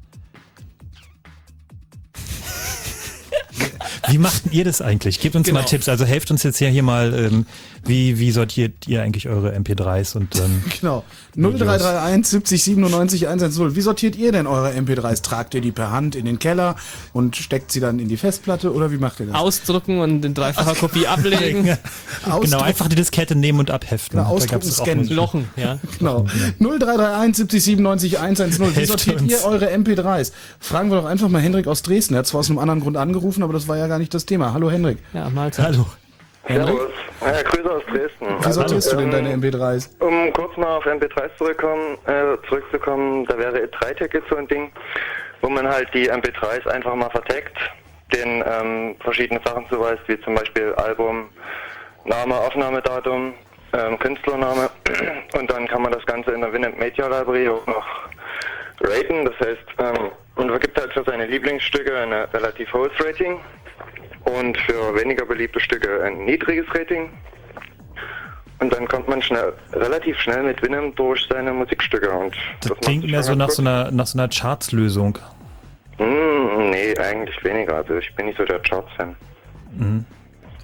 S2: Wie macht ihr das eigentlich? Gebt uns
S3: Genau.
S2: mal Tipps. Also helft uns jetzt ja hier mal, ähm, wie, wie sortiert ihr eigentlich eure M P dreis und ähm,
S1: Genau. null drei drei eins siebzig siebenundneunzig hundertzehn. Wie sortiert ihr denn eure M P dreis? Tragt ihr die per Hand in den Keller und steckt sie dann in die Festplatte oder wie macht ihr das?
S3: Ausdrucken und in dreifacher Kopie ablegen.
S2: genau, einfach die Diskette nehmen und abheften.
S1: Genau,
S2: Da
S1: ausdrucken,
S2: gab's auch
S1: scannen.
S2: Musik.
S3: Lochen, ja.
S1: Genau. null drei drei eins siebzig siebenundneunzig hundertzehn. Wie
S2: Helft
S1: sortiert
S2: uns.
S1: ihr eure M P dreis? Fragen wir doch einfach mal Hendrik aus Dresden. Er hat zwar aus einem anderen Grund angerufen, aber das war ja gar nicht das Thema. Hallo Hendrik.
S3: Ja, Mahlzeit.
S2: Hallo.
S1: Hendrik?
S10: Servus. Ja, Grüße aus Dresden.
S1: Wie sortierst du denn
S10: ähm,
S1: deine M P dreis?
S10: Um kurz mal auf M P dreis zurückkommen, äh, zurückzukommen, da wäre drei Tag jetzt so ein Ding, wo man halt die M P dreis einfach mal vertagt, den ähm, verschiedene Sachen zuweist, wie zum Beispiel Album, Name, Aufnahmedatum, ähm, Künstlername und dann kann man das Ganze in der Winamp Media Library auch noch raten, das heißt, ähm, man vergibt halt für seine Lieblingsstücke ein relativ hohes Rating und für weniger beliebte Stücke ein niedriges Rating. Und dann kommt man schnell, relativ schnell mit Winamp durch seine Musikstücke. Und
S2: Das,
S10: das
S2: klingt
S10: macht
S2: mehr
S10: schon
S2: so
S10: ganz
S2: nach
S10: gut.
S2: so einer, nach so einer Charts-Lösung.
S10: Hm, nee, eigentlich weniger. Also ich bin nicht so der Charts-Fan.
S2: Mhm.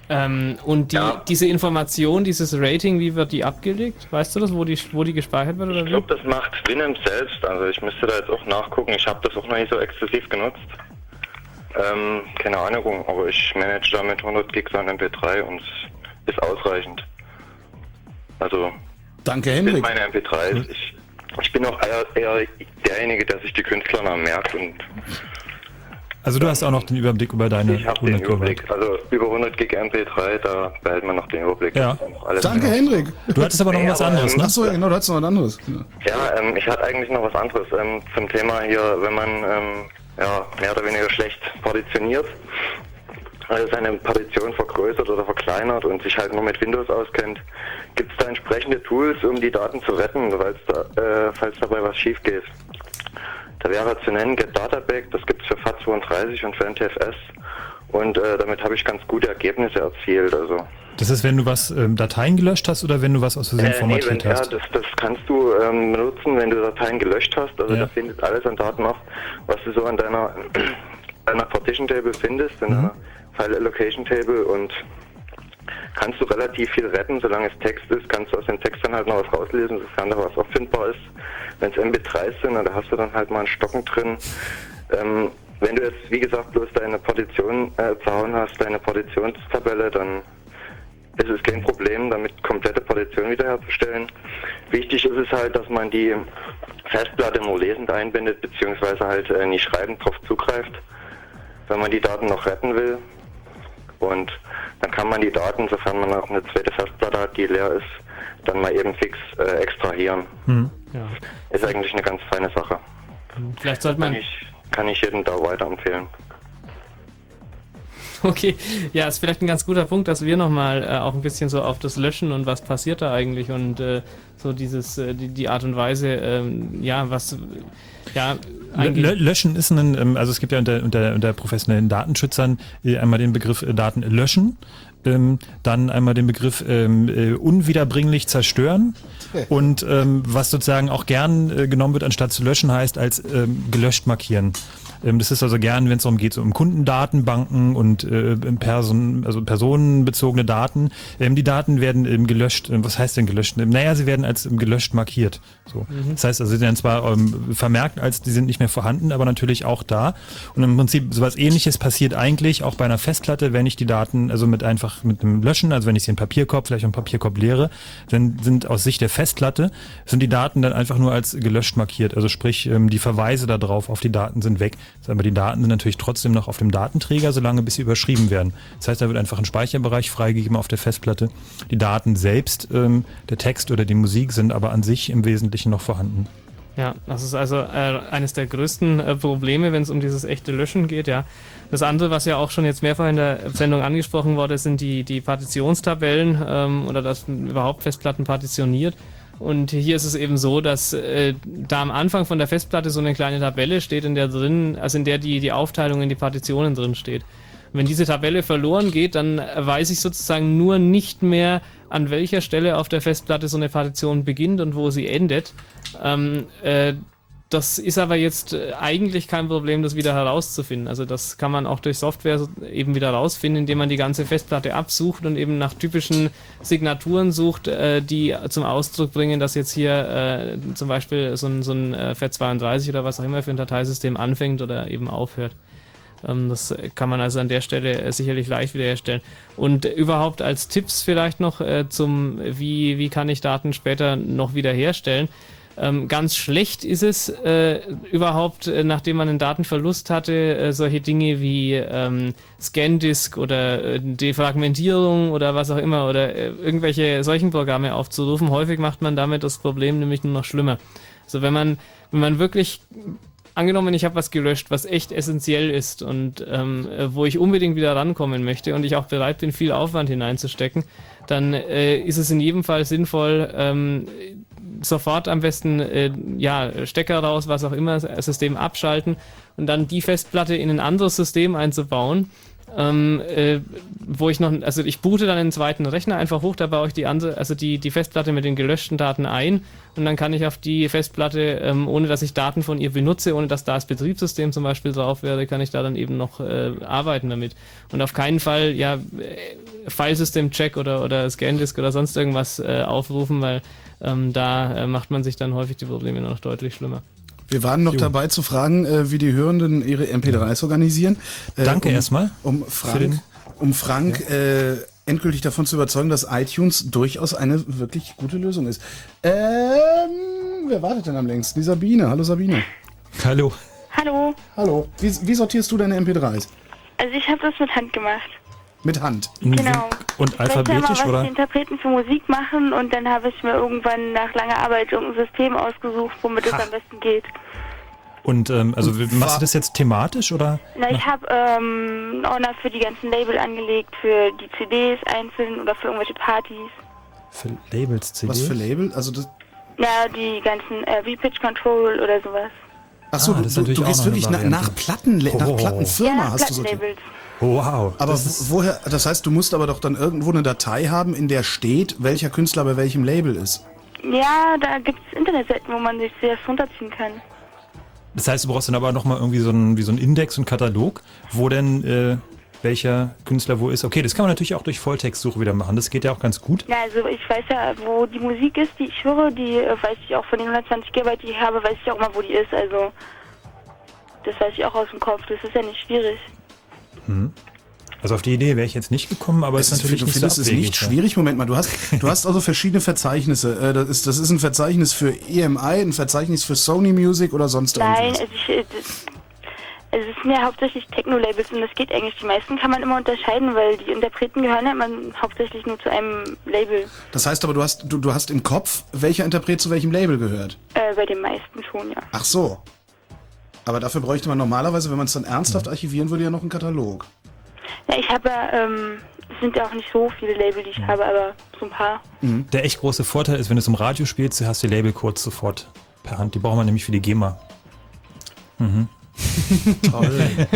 S3: Ähm, und die,
S4: Ja.
S3: diese Information, dieses Rating, wie wird die abgelegt? Weißt du das, wo die, wo die gespeichert wird? Oder
S4: Ich glaube, das macht Winamp selbst. Also ich müsste da jetzt auch nachgucken. Ich habe das auch noch nicht so exzessiv genutzt. Ähm, keine Ahnung, aber ich manage damit hundert Gig an M P drei und es ist ausreichend. Also
S1: Danke,
S4: ich
S1: Henrik.
S4: bin meine M P drei. Ich, ich bin auch eher, eher derjenige, der sich die Künstlernamen merkt und
S2: Also du hast auch noch den Überblick über deine
S4: ich habe den
S2: hundert Kilobyte.
S4: Überblick. Also über hundert Gig M P drei, da behält man noch den Überblick.
S2: Ja.
S4: Das ist auch alles
S1: Danke,
S4: genau.
S1: Henrik.
S2: Du hattest aber noch
S4: Nee,
S2: was
S4: aber,
S2: anderes,
S4: ähm,
S2: ne?
S1: Achso, ja, genau, du hattest noch was anderes.
S4: Ja, ähm, ich hatte eigentlich noch was anderes ähm, zum Thema hier, wenn man ähm, ja, mehr oder weniger schlecht partitioniert, also seine Partition vergrößert oder verkleinert und sich halt nur mit Windows auskennt, gibt es da entsprechende Tools, um die Daten zu retten, weil's da, äh, falls dabei was schief geht. Da wäre zu nennen GetDataBack, das gibt es für F A T zweiunddreißig und für N T F S und äh, damit habe ich ganz gute Ergebnisse erzielt. Also
S2: Das ist, wenn du was ähm, Dateien gelöscht hast oder wenn du was aus Versehen
S4: Äh, nee,
S2: formatiert
S4: wenn, ja,
S2: hast?
S4: das, das kannst du ähm, benutzen, wenn du Dateien gelöscht hast. Also
S2: Ja.
S4: da findet alles an Daten noch, was du so an deiner, deiner Partition Table findest, in
S2: Mhm.
S4: deiner File Allocation Table und kannst du relativ viel retten, solange es Text ist, kannst du aus dem Text dann halt noch was rauslesen, sofern da was auffindbar ist. Wenn es M P drei sind, da hast du dann halt mal einen Stocken drin. Ähm, wenn du jetzt, wie gesagt, bloß deine Partition äh, zerhauen hast, deine Partitionstabelle, dann ist es kein Problem, damit komplette Partition wiederherzustellen. Wichtig ist es halt, dass man die Festplatte nur lesend einbindet, beziehungsweise halt äh, nicht schreibend drauf zugreift, wenn man die Daten noch retten will. Und dann kann man die Daten, sofern man auch eine zweite Festplatte hat, die leer ist, dann mal eben fix äh, extrahieren.
S2: Hm.
S3: Ja.
S4: Ist eigentlich eine ganz feine Sache.
S3: Vielleicht sollte
S4: Kann
S3: man...
S4: ich, kann ich jedem da weiterempfehlen.
S3: Okay, ja, ist vielleicht ein ganz guter Punkt, dass wir nochmal äh, auch ein bisschen so auf das Löschen und was passiert da eigentlich und äh, so dieses, äh, die, die Art und Weise, ähm, ja, was, ja,
S2: Lö- Lö- Löschen ist ein, ähm, also es gibt ja unter, unter, unter professionellen Datenschützern äh, einmal den Begriff äh, Daten löschen, ähm, dann einmal den Begriff ähm, äh, unwiederbringlich zerstören und ähm, was sozusagen auch gern äh, genommen wird, anstatt zu löschen, heißt als ähm, gelöscht markieren. Ähm, das ist also gern, wenn es darum geht, so um Kundendatenbanken und äh, Person, also personenbezogene Daten. Ähm, die Daten werden ähm, gelöscht. Ähm, was heißt denn gelöscht? Ähm, naja, sie werden als ähm, gelöscht markiert. So.
S3: Mhm.
S2: Das heißt also, sie werden zwar ähm, vermerkt, als die sind nicht mehr vorhanden, aber natürlich auch da. Und im Prinzip sowas Ähnliches passiert eigentlich auch bei einer Festplatte, wenn ich die Daten also mit einfach mit einem Löschen, also wenn ich sie in Papierkorb, vielleicht einen Papierkorb leere, dann sind aus Sicht der Festplatte sind die Daten dann einfach nur als gelöscht markiert. Also sprich, ähm, die Verweise da drauf auf die Daten sind weg. Aber die Daten sind natürlich trotzdem noch auf dem Datenträger, solange bis sie überschrieben werden. Das heißt, da wird einfach ein Speicherbereich freigegeben auf der Festplatte. Die Daten selbst, ähm, der Text oder die Musik sind aber an sich im Wesentlichen noch vorhanden.
S3: Ja, das ist also äh, eines der größten äh, Probleme, wenn es um dieses echte Löschen geht, ja. Das andere, was ja auch schon jetzt mehrfach in der Sendung angesprochen wurde, sind die, die Partitionstabellen ähm, oder dass überhaupt Festplatten partitioniert. Und hier ist es eben so, dass äh, da am Anfang von der Festplatte so eine kleine Tabelle steht, in der drin, also in der die, die Aufteilung in die Partitionen drin steht. Und wenn diese Tabelle verloren geht, dann weiß ich sozusagen nur nicht mehr, an welcher Stelle auf der Festplatte so eine Partition beginnt und wo sie endet. Ähm, äh, das ist aber jetzt äh, eigentlich kein Problem, das wieder herauszufinden. Also das kann man auch durch Software so eben wieder herausfinden, indem man die ganze Festplatte absucht und eben nach typischen Signaturen sucht, äh, die zum Ausdruck bringen, dass jetzt hier äh, zum Beispiel so ein, so ein äh, F A T zweiunddreißig oder was auch immer für ein Dateisystem anfängt oder eben aufhört. Ähm, das kann man also an der Stelle äh, sicherlich leicht wiederherstellen. Und äh, überhaupt als Tipps vielleicht noch äh, zum, wie, wie kann ich Daten später noch wiederherstellen. Ähm, ganz schlecht ist es äh, überhaupt, äh, nachdem man einen Datenverlust hatte, äh, solche Dinge wie ähm, Scandisk oder äh, Defragmentierung oder was auch immer oder äh, irgendwelche solchen Programme aufzurufen. Häufig macht man damit das Problem nämlich nur noch schlimmer. Also wenn man, wenn man wirklich, angenommen, ich habe was gelöscht, was echt essentiell ist und ähm, äh, wo ich unbedingt wieder rankommen möchte und ich auch bereit bin, viel Aufwand hineinzustecken, dann äh, ist es in jedem Fall sinnvoll, ähm, sofort am besten äh, ja, Stecker raus, was auch immer, System abschalten und dann die Festplatte in ein anderes System einzubauen ähm, äh, wo ich noch, also ich boote dann den zweiten Rechner einfach hoch, da baue ich die andere, also die, die Festplatte mit den gelöschten Daten ein und dann kann ich auf die Festplatte, ähm, ohne dass ich Daten von ihr benutze, ohne dass da das Betriebssystem zum Beispiel drauf wäre, kann ich da dann eben noch äh, arbeiten damit. Und auf keinen Fall, ja, Filesystem-Check oder, oder Scandisk oder sonst irgendwas äh, aufrufen, weil ähm, da äh, macht man sich dann häufig die Probleme noch deutlich schlimmer.
S1: Wir waren noch
S2: Jo.
S1: dabei zu fragen, äh, wie die Hörenden ihre M P dreis organisieren. Äh,
S2: Danke
S1: um,
S2: erstmal
S1: Um
S2: für
S1: Frank,
S2: den-
S1: um Frank äh, endgültig davon zu überzeugen, dass iTunes durchaus eine wirklich gute Lösung ist. Ähm, wer wartet denn am längsten? Die Sabine. Hallo Sabine.
S2: Hallo.
S21: Hallo.
S1: Hallo. Wie, wie sortierst du deine M P dreis?
S21: Also ich habe das mit Hand gemacht.
S1: Mit Hand?
S21: Genau.
S2: Und
S21: Ich wollte ja mal
S2: alphabetisch,
S21: was
S2: oder?
S21: die Interpreten für Musik machen und dann habe ich mir irgendwann nach langer Arbeit irgendein System ausgesucht, womit es am besten geht.
S2: Und ähm, also
S1: Und
S2: machst
S1: war-
S2: du das jetzt thematisch oder?
S21: Na, ich habe ähm, einen Ordner für die ganzen Label angelegt, für die C Ds einzeln oder für irgendwelche Partys.
S2: Für Labels, C Ds?
S1: Was für Label? Also das.
S21: Ja, die ganzen äh, V-Pitch Control oder sowas.
S1: Achso,
S2: Ah, das ist
S1: du, du,
S2: natürlich
S1: du
S2: auch
S1: gehst
S2: noch eine
S1: wirklich nach,
S2: Variante.
S1: nach, Platten, nach
S2: Oh.
S1: Plattenfirma
S21: Ja,
S1: hast du sortiert.
S21: Plattenlabels.
S2: Wow.
S1: Aber
S2: das ist-
S1: woher, das heißt, du musst aber doch dann irgendwo eine Datei haben, in der steht, welcher Künstler bei welchem Label ist.
S21: Ja, da gibt es Internetseiten, wo man sich das runterziehen kann.
S2: Das heißt, du brauchst dann aber nochmal irgendwie so einen, wie so einen Index und Katalog, wo denn äh, welcher Künstler wo ist. Okay, das kann man natürlich auch durch Volltextsuche wieder machen. Das geht ja auch ganz gut.
S21: Ja, also ich weiß ja, wo die Musik ist, die ich höre, die äh, weiß ich auch von den hundertzwanzig Gigabyte, die ich habe, weiß ich auch mal, wo die ist. Also das weiß ich auch aus dem Kopf. Das ist ja nicht schwierig.
S2: Hm. Also auf die Idee wäre ich jetzt nicht gekommen, aber es ist natürlich
S1: du
S2: nicht so
S1: findest es
S2: abwegig,
S1: nicht
S2: ja.
S1: schwierig? Moment mal, du hast, du hast also verschiedene Verzeichnisse. Äh, Das ist, das ist ein Verzeichnis für E M I, ein Verzeichnis für Sony Music oder sonst
S21: Nein,
S1: irgendwas?
S21: also, ich, äh, das, also es sind ja hauptsächlich Techno-Labels und das geht eigentlich. Die meisten kann man immer unterscheiden, weil die Interpreten gehören ja immer hauptsächlich nur zu einem Label.
S1: Das heißt aber, du hast, du, du hast im Kopf, welcher Interpret zu welchem Label gehört.
S21: Äh, bei den meisten schon, ja.
S1: Ach so. Aber dafür bräuchte man normalerweise, wenn man es dann ernsthaft archivieren würde, ja noch einen Katalog.
S21: Ja, ich habe ja, ähm, es sind ja auch nicht so viele Label, die ich habe, aber so ein paar.
S2: Der echt große Vorteil ist, wenn du es im Radio spielst, du hast die Labelcodes sofort per Hand. Die braucht man nämlich für die GEMA. Mhm.
S1: Toll.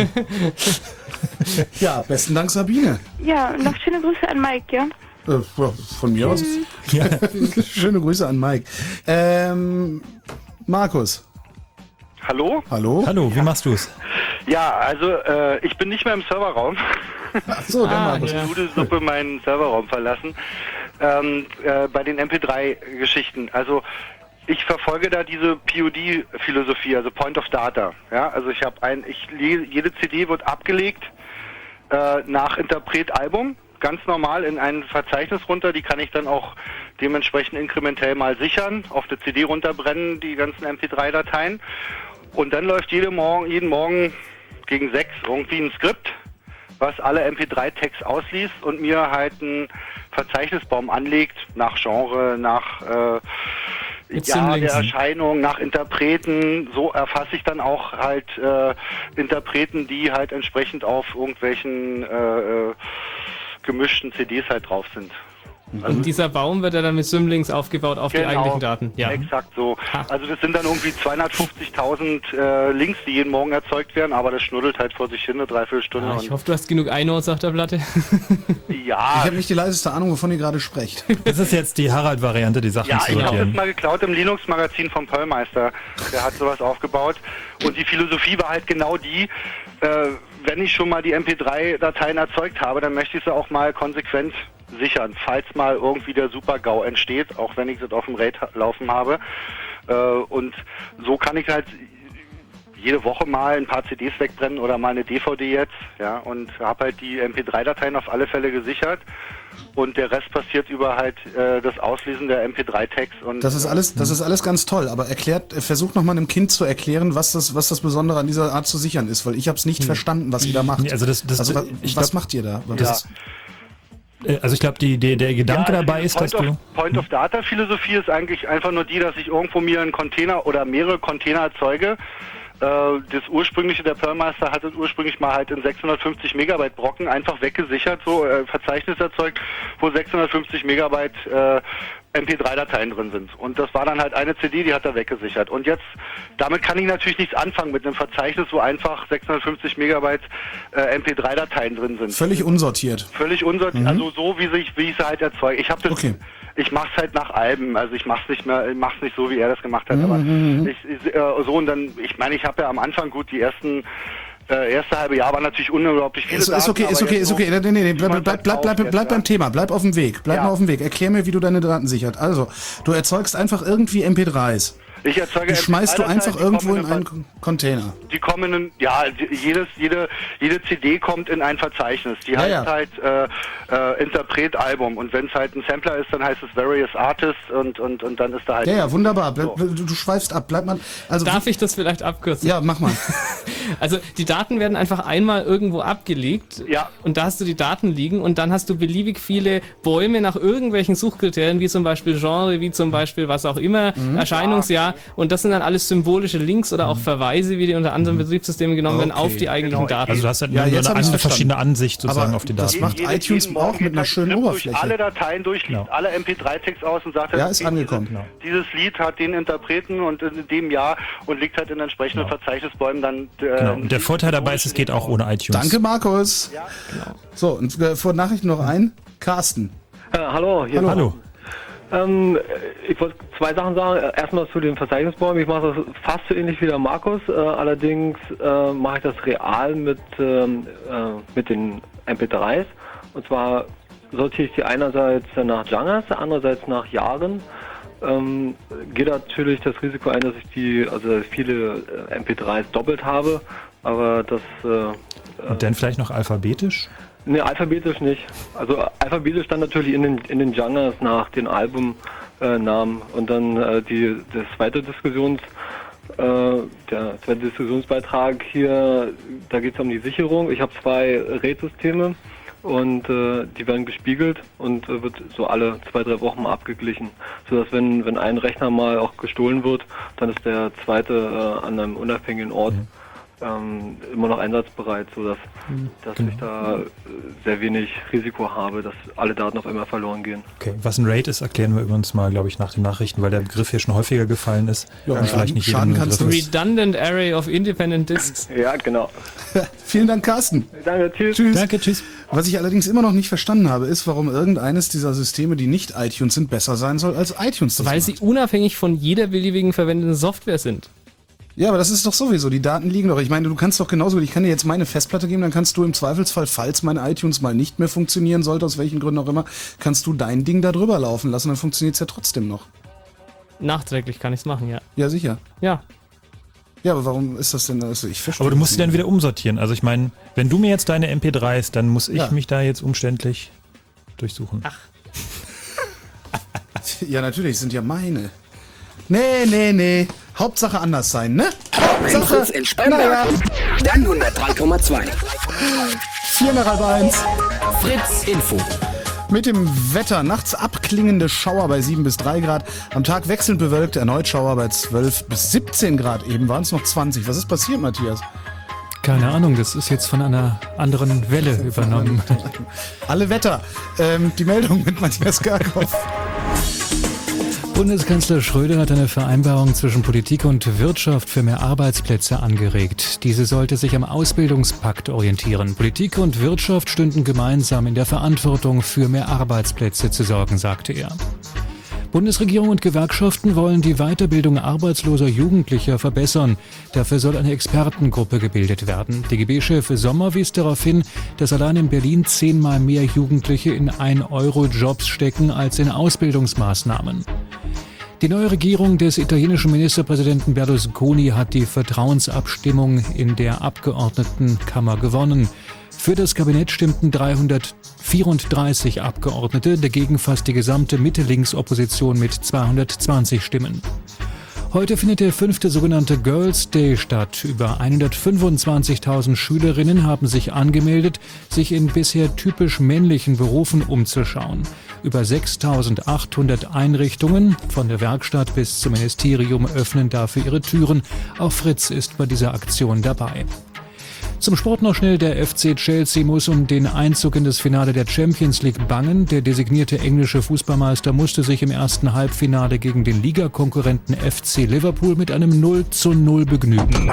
S1: Ja, besten Dank, Sabine.
S21: Ja, und noch schöne Grüße an Mike, ja?
S1: Äh, ja, von mir aus. Ja. Schöne Grüße an Mike. Ähm, Markus.
S14: Hallo?
S1: Hallo?
S2: Hallo, wie machst du es?
S14: Ja, also äh, ich bin nicht mehr im Serverraum.
S1: Ach so, der
S14: ah,
S1: Markus.
S14: Ich habe Nudelsuppe meinen Serverraum verlassen. Ähm, äh, bei den M P drei Geschichten. Also ich verfolge da diese P O D-Philosophie, also Point of Data. Ja, also ich habe ein, ich jede C D wird abgelegt äh, nach Interpret-Album, ganz normal in ein Verzeichnis runter. Die kann ich dann auch dementsprechend inkrementell mal sichern, auf der C D runterbrennen, die ganzen M P drei Dateien. Und dann läuft jede Morgen, jeden Morgen gegen sechs irgendwie ein Skript, was alle M P drei Tags ausliest und mir halt einen Verzeichnisbaum anlegt, nach Genre, nach äh,
S3: Mit
S14: Jahr der
S3: Symlinks.
S14: Erscheinung, nach Interpreten. So erfasse ich dann auch halt äh, Interpreten, die halt entsprechend auf irgendwelchen äh, äh, gemischten C Ds halt drauf sind.
S3: Und dieser Baum wird ja dann mit Symlinks aufgebaut auf die
S14: Genau,
S3: eigentlichen Daten. Ja.
S14: Exakt so. Also das sind dann irgendwie zweihundertfünfzigtausend äh, Links, die jeden Morgen erzeugt werden, aber das schnuddelt halt vor sich hin eine Dreiviertelstunde.
S3: Ah, ich
S14: und
S3: hoffe, du hast genug iNotes auf der Platte.
S14: ja.
S1: Ich habe nicht die leiseste Ahnung, wovon ihr gerade sprecht.
S2: Das ist jetzt die Harald-Variante, die Sachen
S14: Ja,
S2: zu
S14: ich habe das
S2: sortieren.
S14: mal geklaut im Linux-Magazin vom Perlmeister. Der hat sowas aufgebaut. Und die Philosophie war halt genau die, äh, wenn ich schon mal die M P drei Dateien erzeugt habe, dann möchte ich sie auch mal konsequent sichern, falls mal irgendwie der Super-GAU entsteht, auch wenn ich das auf dem RAID ha- laufen habe. Äh, und so kann ich halt jede Woche mal ein paar C Ds wegbrennen oder mal eine D V D jetzt, ja, und habe halt die M P drei Dateien auf alle Fälle gesichert. Und der Rest passiert über halt äh, das Auslesen der M P drei Tags. Und
S1: Das ist alles, das ist alles ganz toll, aber erklärt, versucht nochmal einem Kind zu erklären, was das, was das Besondere an dieser Art zu sichern ist, weil ich habe es nicht verstanden, was ihr da macht.
S2: Nee, also das- das-
S1: wa-
S2: ich
S1: was
S2: glaub-
S1: macht ihr da?
S2: Das- Äh, Also ich glaube, die, die, der Gedanke
S14: Ja, also
S2: dabei
S14: diese
S2: ist, dass
S14: Point
S2: du...
S14: of, Point of Data Philosophie ist eigentlich einfach nur die, dass ich irgendwo mir einen Container oder mehrere Container erzeuge. Äh, das ursprüngliche, der Perlmeister hat es ursprünglich mal halt in sechshundertfünfzig Megabyte Brocken einfach weggesichert, so äh, Verzeichnis erzeugt, wo sechshundertfünfzig Megabyte äh, M P drei Dateien drin sind. Und das war dann halt eine C D, die hat er weggesichert. Und jetzt, damit kann ich natürlich nichts anfangen mit einem Verzeichnis, wo einfach sechshundertfünfzig Megabyte äh, M P drei Dateien drin sind.
S1: Völlig unsortiert.
S14: Völlig unsortiert,
S1: Mhm.
S14: also so wie sich, wie ich sie halt erzeuge. Ich habe das,
S1: Okay.
S14: ich mach's halt nach Alben, also ich mach's nicht mehr, ich mach's nicht so, wie er das gemacht hat,
S1: Mhm,
S14: aber
S1: mhm.
S14: ich, ich, äh, so und dann, ich meine, ich habe ja am Anfang gut die ersten Äh, erste halbe Jahr war natürlich unglaublich viele
S1: Ist, ist okay,
S14: Daten,
S1: ist
S14: aber
S1: okay,
S14: jetzt
S1: ist
S14: so,
S1: okay. Nee, nee, nee, bleib,
S14: wie man
S1: bleib, bleib, bleib,
S14: jetzt,
S1: bleib beim
S14: ja.
S1: Thema, bleib auf dem Weg, bleib
S14: Ja.
S1: mal auf dem Weg. Erklär mir, wie du deine Daten sichert. Also, du erzeugst einfach irgendwie M P dreis.
S14: Ich erzeuge
S1: Die schmeißt du
S14: M P drei Dateien,
S1: einfach
S14: die
S1: irgendwo
S14: kommen
S1: in
S14: in
S1: einen Kon- Container.
S14: Die kommen in, ja, die- jedes, jede, jede C D kommt in ein Verzeichnis. Die
S1: Ja,
S14: heißt
S1: ja.
S14: halt äh, äh, Interpret-Album. Und wenn es halt ein Sampler ist, dann heißt es Various Artists und, und, und dann ist da halt...
S1: Ja, ja, wunderbar. Bleib, du, du schweifst ab. Bleib mal. Also,
S3: Darf ich das vielleicht abkürzen?
S1: Ja, mach mal.
S3: Also die Daten werden einfach einmal irgendwo abgelegt
S14: ja.
S3: und da hast du die Daten liegen und dann hast du beliebig viele Bäume nach irgendwelchen Suchkriterien, wie zum Beispiel Genre, wie zum Beispiel was auch immer,
S1: Mhm.
S3: Erscheinungsjahr und das sind dann alles symbolische Links oder auch Verweise, wie die unter anderen Betriebssystemen genommen werden,
S2: Okay.
S3: auf die eigentlichen
S14: Genau.
S3: Daten.
S2: Also du hast halt
S1: Ja,
S2: nur
S1: jetzt hab
S2: eine
S1: ich's
S2: andere
S1: verstanden.
S2: verschiedene Ansicht sozusagen
S1: Aber
S2: auf die
S1: das
S2: Daten.
S1: macht
S14: Jeden-
S1: iTunes
S14: jeden
S1: auch
S14: Morgen
S1: mit einer
S14: geht
S1: schönen
S14: er durch
S1: Oberfläche.
S14: alle Dateien durch, liest
S2: Genau.
S14: alle M P drei Text aus und sagt,
S1: Ja,
S14: halt,
S1: ist
S14: okay,
S1: angekommen.
S14: Dieses, dieses Lied hat den Interpreten und in dem Jahr und liegt halt in entsprechenden Verzeichnisbäumen dann... Äh,
S2: Genau. Und der Vorteil dabei ist, es geht auch ohne iTunes.
S1: Danke, Markus. So, und äh, vor Nachrichten noch ein. Carsten.
S7: Äh, hallo, hier
S1: Hallo.
S2: Hallo.
S7: Ähm, ich wollte zwei Sachen sagen. Äh, Erstmal zu den Verzeichnisbäumen. Ich mache das fast so ähnlich wie der Markus. Äh, allerdings äh, mache ich das real mit, ähm, äh, mit den M P dreis. Und zwar sortiere ich die einerseits nach Genres, andererseits nach Jahren. Ähm, geht natürlich das Risiko ein, dass ich die, also viele äh, M P dreis doppelt habe. Aber das... Äh,
S2: Und dann vielleicht noch alphabetisch?
S7: Ne, alphabetisch nicht. Also alphabetisch dann natürlich in den in den Genres nach den Albumnamen äh, Namen. Und dann äh, die das zweite Diskussions äh, der zweite Diskussionsbeitrag hier, da geht es um die Sicherung. Ich habe zwei RAID-Systeme und äh, die werden gespiegelt und äh, wird so alle zwei, drei Wochen mal abgeglichen. Sodass wenn wenn ein Rechner mal auch gestohlen wird, dann ist der zweite äh, an einem unabhängigen Ort
S2: Mhm.
S7: ähm, immer noch einsatzbereit, sodass
S2: Mhm.
S7: dass
S2: Genau.
S7: ich da äh, sehr wenig Risiko habe, dass alle Daten auf einmal verloren gehen.
S2: Okay, was ein RAID ist, erklären wir übrigens mal, glaube ich, nach den Nachrichten, weil der Begriff hier schon häufiger gefallen ist.
S1: Ja,
S2: und vielleicht nicht jedem ein Begriff ist.
S3: Redundant Array of Independent Disks.
S7: Ja, genau.
S1: Vielen Dank, Carsten.
S7: Danke, tschüss.
S1: Tschüss.
S2: Danke, tschüss.
S1: Was ich allerdings immer noch nicht verstanden habe, ist, warum irgendeines dieser Systeme, die nicht iTunes sind, besser sein soll als iTunes. Das
S3: Weil
S1: macht.
S3: sie unabhängig von jeder beliebigen verwendeten Software sind.
S1: Ja, aber das ist doch sowieso, die Daten liegen doch. Ich meine, du kannst doch genauso, ich kann dir jetzt meine Festplatte geben, dann kannst du im Zweifelsfall, falls mein iTunes mal nicht mehr funktionieren sollte, aus welchen Gründen auch immer, kannst du dein Ding da drüber laufen lassen, dann funktioniert es ja trotzdem noch.
S3: Nachträglich kann ich es machen, ja.
S1: Ja, sicher.
S3: Ja.
S1: Ja, aber warum ist das denn, also ich verstehe.
S2: Aber du musst sie dann wieder umsortieren. Also ich meine, wenn du mir jetzt deine M P dreis, dann muss ich
S1: Ja.
S2: mich da jetzt umständlich durchsuchen.
S3: Ach.
S1: Ja, natürlich, sind ja meine. Nee, nee, nee. Hauptsache anders sein, ne? Hauptsache,
S5: Fritz in Spremberg. Dann hundertdrei Komma zwei.
S1: vier nach halb eins.
S5: Fritz Info.
S1: Mit dem Wetter. Nachts abklingende Schauer bei sieben bis drei Grad. Am Tag wechselnd bewölkt, erneut Schauer bei zwölf bis siebzehn Grad. Eben waren es noch zwanzig. Was ist passiert, Matthias?
S6: Keine Ahnung, das ist jetzt von einer anderen Welle übernommen.
S1: Alle Wetter. Ähm, die Meldung mit Matthias Garkow.
S6: Bundeskanzler Schröder hat eine Vereinbarung zwischen Politik und Wirtschaft für mehr Arbeitsplätze angeregt. Diese sollte sich am Ausbildungspakt orientieren. Politik und Wirtschaft stünden gemeinsam in der Verantwortung, für mehr Arbeitsplätze zu sorgen, sagte er. Bundesregierung und Gewerkschaften wollen die Weiterbildung arbeitsloser Jugendlicher verbessern. Dafür soll eine Expertengruppe gebildet werden. D G B-Chef Sommer wies darauf hin, dass allein in Berlin zehnmal mehr Jugendliche in ein Euro Jobs stecken als in Ausbildungsmaßnahmen. Die neue Regierung des italienischen Ministerpräsidenten Berlusconi hat die Vertrauensabstimmung in der Abgeordnetenkammer gewonnen. Für das Kabinett stimmten dreihundertvierunddreißig Abgeordnete, dagegen fast die gesamte Mitte-Links-Opposition mit zweihundertzwanzig Stimmen. Heute findet der fünfte sogenannte Girls Day statt. Über hundertfünfundzwanzigtausend Schülerinnen haben sich angemeldet, sich in bisher typisch männlichen Berufen umzuschauen. Über sechstausendachthundert Einrichtungen, von der Werkstatt bis zum Ministerium, öffnen dafür ihre Türen. Auch Fritz ist bei dieser Aktion dabei. Zum Sport noch schnell. Der F C Chelsea muss um den Einzug in das Finale der Champions League bangen. Der designierte englische Fußballmeister musste sich im ersten Halbfinale gegen den Ligakonkurrenten F C Liverpool mit einem null zu null begnügen.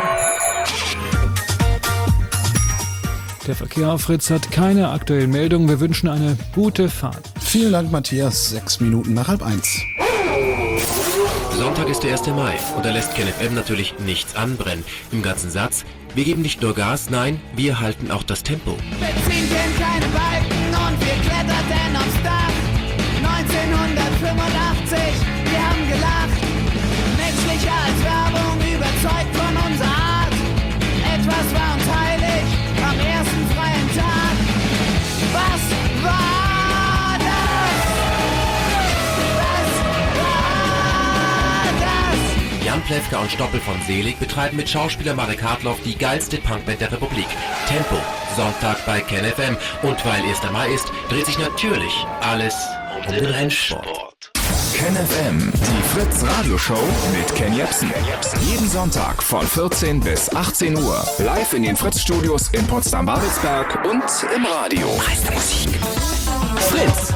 S6: Der Verkehr auf Fritz hat keine aktuellen Meldungen. Wir wünschen eine gute Fahrt.
S1: Vielen Dank, Matthias. Sechs Minuten nach halb eins.
S9: Sonntag ist der erste Mai und da lässt KenFM natürlich nichts anbrennen. Im ganzen Satz: Wir geben nicht nur Gas, nein, wir halten auch das Tempo.
S20: Benzin kennt keine Balken und wir kletterten aufs Dach. neunzehnhundertfünfundachtzig, wir haben gelacht. Menschlicher als Werbung, überzeugt von unserer Art. Etwas war uns heilig am ersten freien Tag. Was war das? Was war das?
S9: Jan Plewka und Stoppel von Selig betreiben mit Schauspieler Marek Hartloff die geilste Punkband der Republik. Tempo, Sonntag bei KenFM. Und weil erster Mai ist, dreht sich natürlich alles um den Rennsport.
S22: KenFM, die Fritz Radioshow mit Ken Jepsen. Jeden Sonntag von vierzehn bis achtzehn Uhr. Live in den Fritz-Studios in Potsdam-Babelsberg und im Radio. Meiste Musik. Fritz.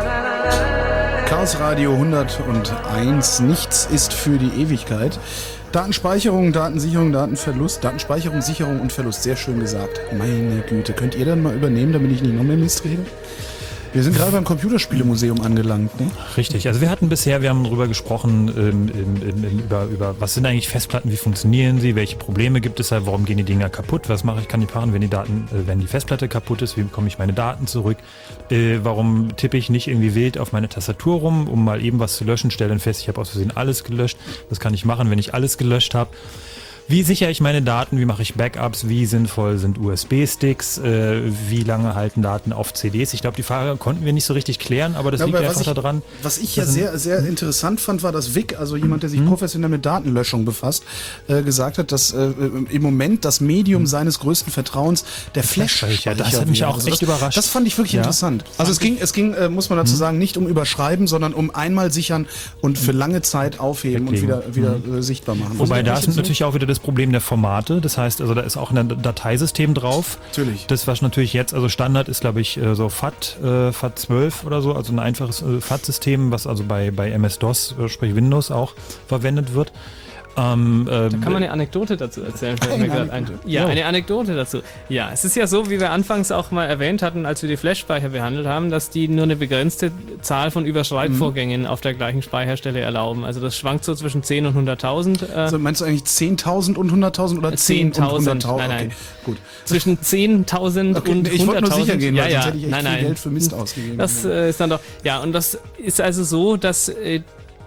S1: Chaos Radio hunderteins, nichts ist für die Ewigkeit. Datenspeicherung, Datensicherung, Datenverlust, Datenspeicherung, Sicherung und Verlust. Sehr schön gesagt. Meine Güte. Könnt ihr dann mal übernehmen, damit ich nicht noch mehr Mist rede? Wir sind gerade beim Computerspielemuseum angelangt, ne?
S2: Richtig. Also wir hatten bisher, wir haben darüber gesprochen, ähm, ähm, ähm, über, über was sind eigentlich Festplatten, wie funktionieren sie, welche Probleme gibt es da, warum gehen die Dinger kaputt, was mache ich, kann ich machen, wenn die Daten, äh, wenn die Festplatte kaputt ist, wie bekomme ich meine Daten zurück, äh, warum tippe ich nicht irgendwie wild auf meine Tastatur rum, um mal eben was zu löschen, stelle dann fest, ich habe aus Versehen alles gelöscht, was kann ich machen, wenn ich alles gelöscht habe. Wie sichere ich meine Daten? Wie mache ich Backups? Wie sinnvoll sind U S B-Sticks? Äh, wie lange halten Daten auf C Ds? Ich glaube, die Frage konnten wir nicht so richtig klären, aber das ja, liegt aber einfach daran.
S1: Was ich ja sehr, sehr interessant fand, war, dass Vic, also jemand, der sich hm? professionell mit Datenlöschung befasst, äh, gesagt hat, dass äh, im Moment das Medium hm. seines größten Vertrauens der Flash-Speicher
S2: ja, das hat mich auch
S1: also
S2: echt
S1: das,
S2: überrascht.
S1: Das fand ich wirklich ja. interessant. Also es ging, es ging, äh, muss man dazu hm. sagen, nicht um Überschreiben, sondern um einmal sichern und für lange Zeit aufheben Weglegen. und wieder, wieder hm. äh, sichtbar machen.
S2: Wobei da ist natürlich auch wieder das Problem der Formate. Das heißt, also da ist auch ein Dateisystem drauf.
S1: Natürlich.
S2: Das, was natürlich jetzt, also Standard ist, glaube ich, so F A T, äh, F A T zwölf oder so, also ein einfaches äh, F A T-System, was also bei, bei M S-DOS, äh, sprich Windows auch verwendet wird. Ähm, äh,
S3: da kann man eine Anekdote dazu erzählen. Fällt mir gerade ein. Ja, eine Anekdote dazu. Ja, es ist ja so, wie wir anfangs auch mal erwähnt hatten, als wir die Flash-Speicher behandelt haben, dass die nur eine begrenzte Zahl von Überschreibvorgängen mhm. auf der gleichen Speicherstelle erlauben. Also das schwankt so zwischen zehn und hunderttausend. Äh
S1: also meinst du eigentlich zehntausend und hunderttausend oder zehn und hunderttausend?
S3: Nein, nein.
S1: Okay, gut.
S3: Zwischen zehntausend okay, und hunderttausend.
S1: Ich wollte nur sicher gehen,
S3: ja,
S1: weil
S3: ja.
S1: sonst hätte ich echt
S3: nein,
S1: viel
S3: nein.
S1: Geld für Mist ausgegeben.
S3: Das äh, ist dann doch, ja, und das ist also so, dass äh,